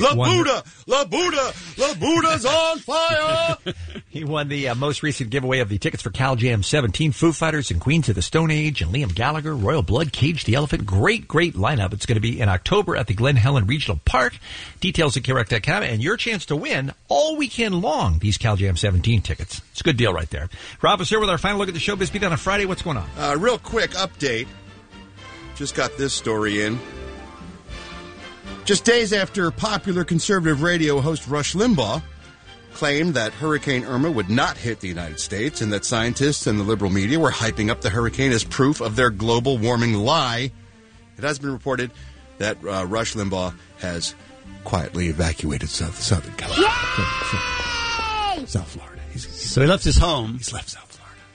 LaBuda's on fire! He won the most recent giveaway of the tickets for Cal Jam 17, Foo Fighters and Queens of the Stone Age and Liam Gallagher, Royal Blood, Cage the Elephant. Great lineup. It's going to be in October at the Glen Helen Regional Park. Details at KROC.com and your chance to win all weekend long these Cal Jam 17 tickets. It's a good deal right there. Rob is here with our final look at the showbiz beat on a Friday. What's going on? Real quick update. Just got this story in. Just days after popular conservative radio host Rush Limbaugh claimed that Hurricane Irma would not hit the United States and that scientists and the liberal media were hyping up the hurricane as proof of their global warming lie, it has been reported that Rush Limbaugh has quietly evacuated Southern California. South Florida. So he left his home. He's left South Florida.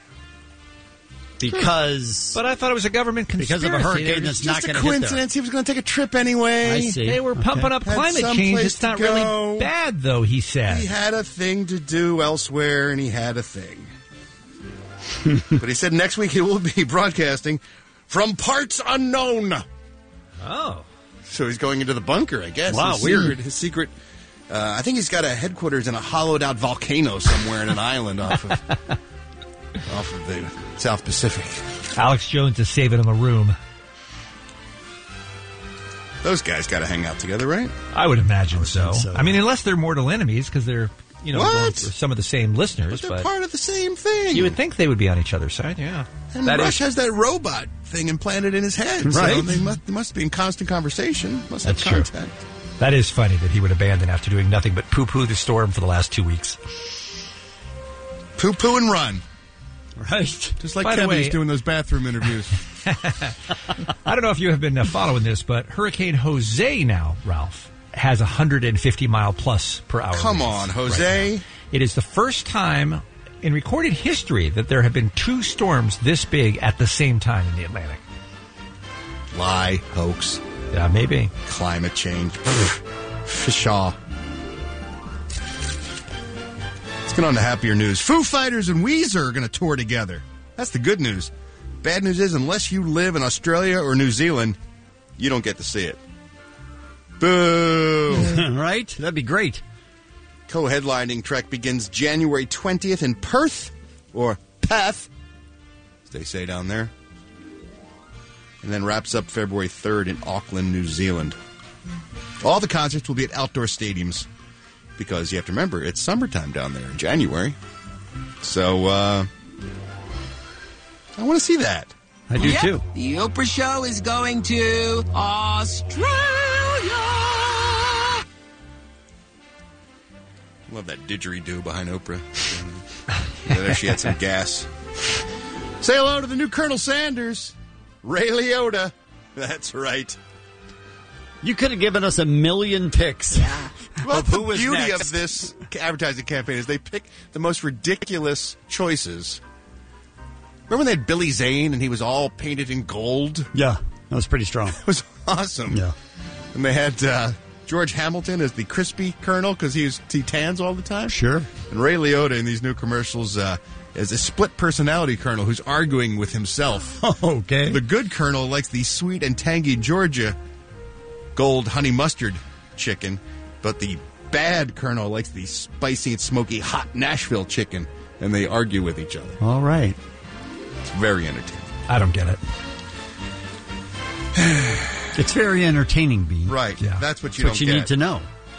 Because... But I thought it was a government conspiracy. Because of a hurricane that's not going to hit there. Coincidence. He was going to take a trip anyway. I see. They were pumping up climate change. It's not really bad, though, he said. He had a thing to do elsewhere, and he had a thing. But he said next week he will be broadcasting from parts unknown. Oh. So he's going into the bunker, I guess. Wow, weird. His secret... I think he's got a headquarters in a hollowed-out volcano somewhere in an island off of the South Pacific. Alex Jones is saving him a room. Those guys got to hang out together, right? I would imagine so. I mean, unless they're mortal enemies, because they're, What? some of the same listeners. But they're part of the same thing. You would think they would be on each other's side, yeah. And Rush has that robot thing implanted in his head. Right. So they must be in constant conversation. Must That's have true. contact. That is funny that he would abandon after doing nothing but poo-poo the storm for the last 2 weeks. Poo-poo and run. Right. Just like By the Kevin's way- doing those bathroom interviews. I don't know if you have been following this, but Hurricane Jose now, Ralph, has 150 mile plus per hour. Come winds on, right Jose. now. It is the first time in recorded history that there have been 2 storms this big at the same time in the Atlantic. Lie, hoax. Yeah, maybe. Climate change. Pshaw. Let's get on to happier news. Foo Fighters and Weezer are going to tour together. That's the good news. Bad news is, unless you live in Australia or New Zealand, you don't get to see it. Boo! Right? That'd be great. Co-headlining trek begins January 20th in Perth, or Perth, as they say down there, and then wraps up February 3rd in Auckland, New Zealand. All the concerts will be at outdoor stadiums, because you have to remember, it's summertime down there in January. So, I want to see that. I do too. The Oprah Show is going to Australia. Love that didgeridoo behind Oprah. There she had some gas. Say hello to the new Colonel Sanders, Ray Liotta. That's right. You could have given us a million picks. Yeah. Well, of who the was beauty next. of this advertising campaign is they pick the most ridiculous choices. Remember when they had Billy Zane and he was all painted in gold? Yeah, that was pretty strong. It was awesome. Yeah. And they had George Hamilton as the crispy colonel because he tans all the time. Sure. And Ray Liotta in these new commercials as a split personality colonel who's arguing with himself. Okay. The good colonel likes the sweet and tangy Georgia gold honey mustard chicken, but the bad colonel likes the spicy and smoky hot Nashville chicken, and they argue with each other. All right. It's very entertaining. I don't get it. It's very entertaining, Bean. Right. Yeah. That's what you That's don't what you get. need to know.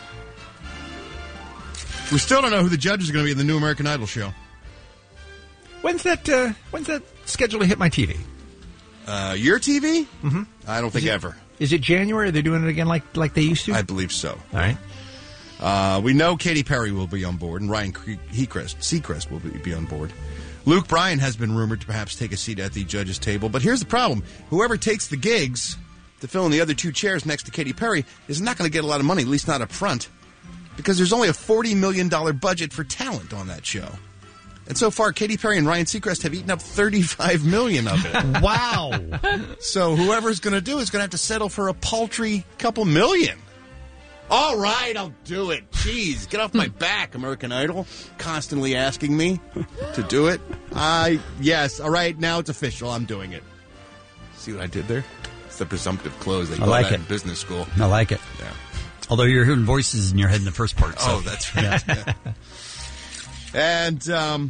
We still don't know who the judges are going to be in the new American Idol show. When's that scheduled to hit my TV? Your TV? Mm-hmm. I don't think ever. Is it January? Are they doing it again like they used to? I believe so. All right. We know Katy Perry will be on board, and Ryan Seacrest will be on board. Luke Bryan has been rumored to perhaps take a seat at the judges' table. But here's the problem. Whoever takes the gigs to fill in the other 2 chairs next to Katy Perry is not going to get a lot of money, at least not up front, because there's only a $40 million budget for talent on that show. And so far, Katy Perry and Ryan Seacrest have eaten up $35 million of it. Wow. So whoever's going to do is going to have to settle for a paltry couple million. All right, I'll do it. Jeez, get off my back, American Idol. Constantly asking me to do it. Yes, all right, now it's official. I'm doing it. See what I did there? It's the presumptive close. They I call like that it. in business school. I like it. Yeah. Although you're hearing voices in your head in the first part. So. Oh, that's right. Yeah. And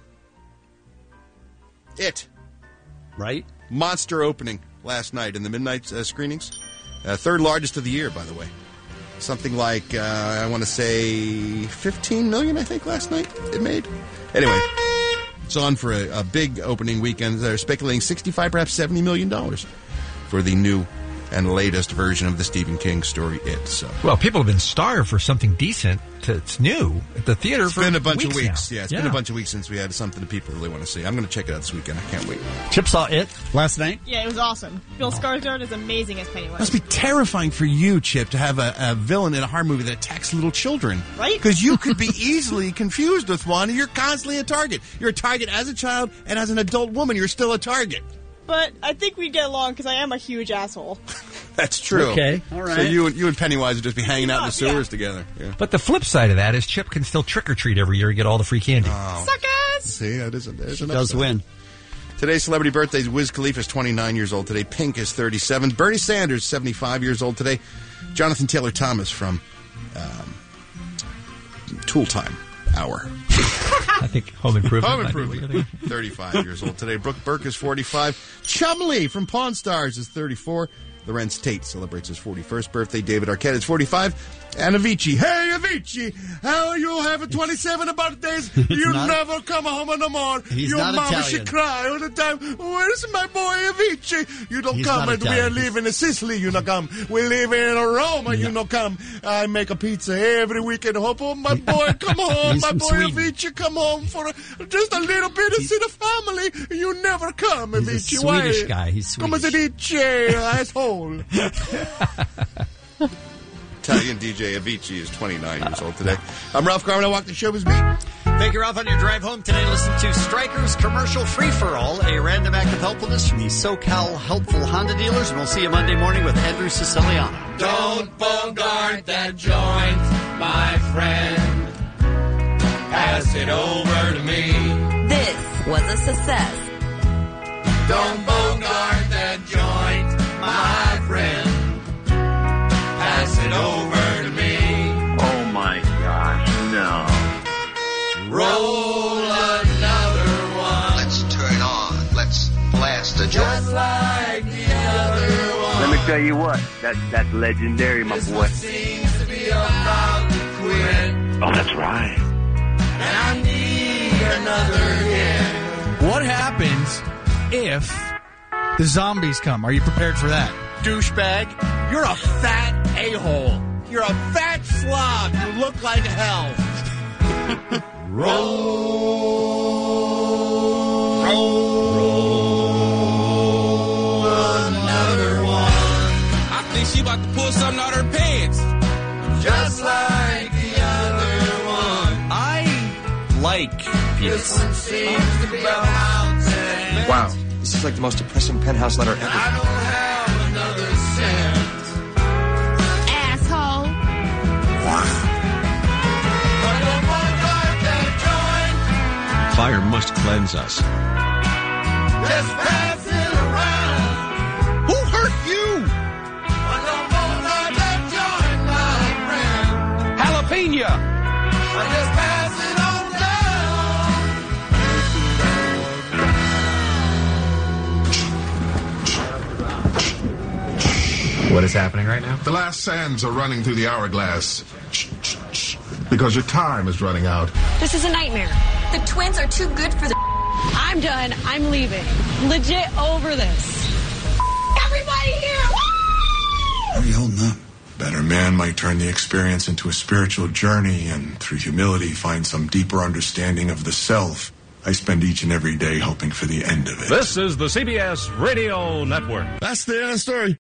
It. Right? Monster opening last night in the midnight screenings. Third largest of the year, by the way. Something like, I want to say, 15 million, I think, last night it made. Anyway, it's on for a big opening weekend. They're speculating 65, perhaps $70 million for the new and latest version of the Stephen King story, It. So, well, people have been starved for something decent it's new at the theater it's for been a bunch of weeks. now. Yeah, it's been a bunch of weeks since we had something that people really want to see. I'm going to check it out this weekend. I can't wait. Chip saw It last night? Yeah, it was awesome. Bill Skarsgård is amazing as Pennywise. Must be terrifying for you, Chip, to have a villain in a horror movie that attacks little children. Right? Because you could be easily confused with one, and you're constantly a target. You're a target as a child, and as an adult woman, you're still a target. But I think we'd get along because I am a huge asshole. That's true. Okay, all right. So you and Pennywise would just be hanging out in the sewers together. Yeah. But the flip side of that is Chip can still trick-or-treat every year and get all the free candy. Suckers! See, that is an does upside. win. Today's celebrity birthdays. Wiz Khalifa is 29 years old today. Pink is 37. Bernie Sanders, 75 years old today. Jonathan Taylor Thomas from Tool Time Hour. I think Home Improvement. Home Improvement. 35 years old today. Brooke Burke is 45. Chumley from Pawn Stars is 34. Lorenz Tate celebrates his 41st birthday. David Arquette is 45. And Avicii. Hey, Avicii, how are you having 27 birthdays? You never come home no more. Your mama should cry all the time. Where's my boy Avicii? You don't come. And we are living in Sicily. You don't come. We live in Rome. You don't come. I make a pizza every weekend. Hope my boy come home. My boy Avicii come home for just a little bit of see the family. You never come, Avicii. He's a Swedish guy. He's Swedish. Come Avicii, asshole. Italian DJ Avicii is 29 years old today. I'm Ralph Garman. I walk the showbiz beat. Thank you, Ralph. On your drive home today, listen to Stryker's Commercial Free-For-All, a random act of helpfulness from the SoCal Helpful Honda Dealers. And we'll see you Monday morning with Andrew Siciliano. Don't bogart that joint, my friend. Pass it over to me. This was a success. Don't bogart that joint, my friend. Pass it over to me. Oh my gosh, no. Roll another one. Let's turn on. Let's blast the joint. Just like the other one. Let me tell you what, that's legendary, my This boy. one seems to be about to quit. Oh, that's right. And I need another hit. What happens if the zombies come? Are you prepared for that? Douchebag, you're a fat a-hole. You're a fat slob. You look like hell. Roll another one. I think she about to pull something out her pants. Just like the other one. I like This one seems to be about to end. Wow, this is like the most depressing penthouse letter ever. I don't have another cent. Asshole. But don't bogart that joint. Fire must cleanse us. Just pass it around. Who hurt you? But don't bogart that joint, my friend. Jalapeno. But just pass it on down. What is happening right now? The last sands are running through the hourglass. Because your time is running out. This is a nightmare. The twins are too good for the. I'm done. I'm leaving. Legit over this. Everybody here! How are you holding up? Better man might turn the experience into a spiritual journey and through humility find some deeper understanding of the self. I spend each and every day hoping for the end of it. This is the CBS Radio Network. That's the end of the story.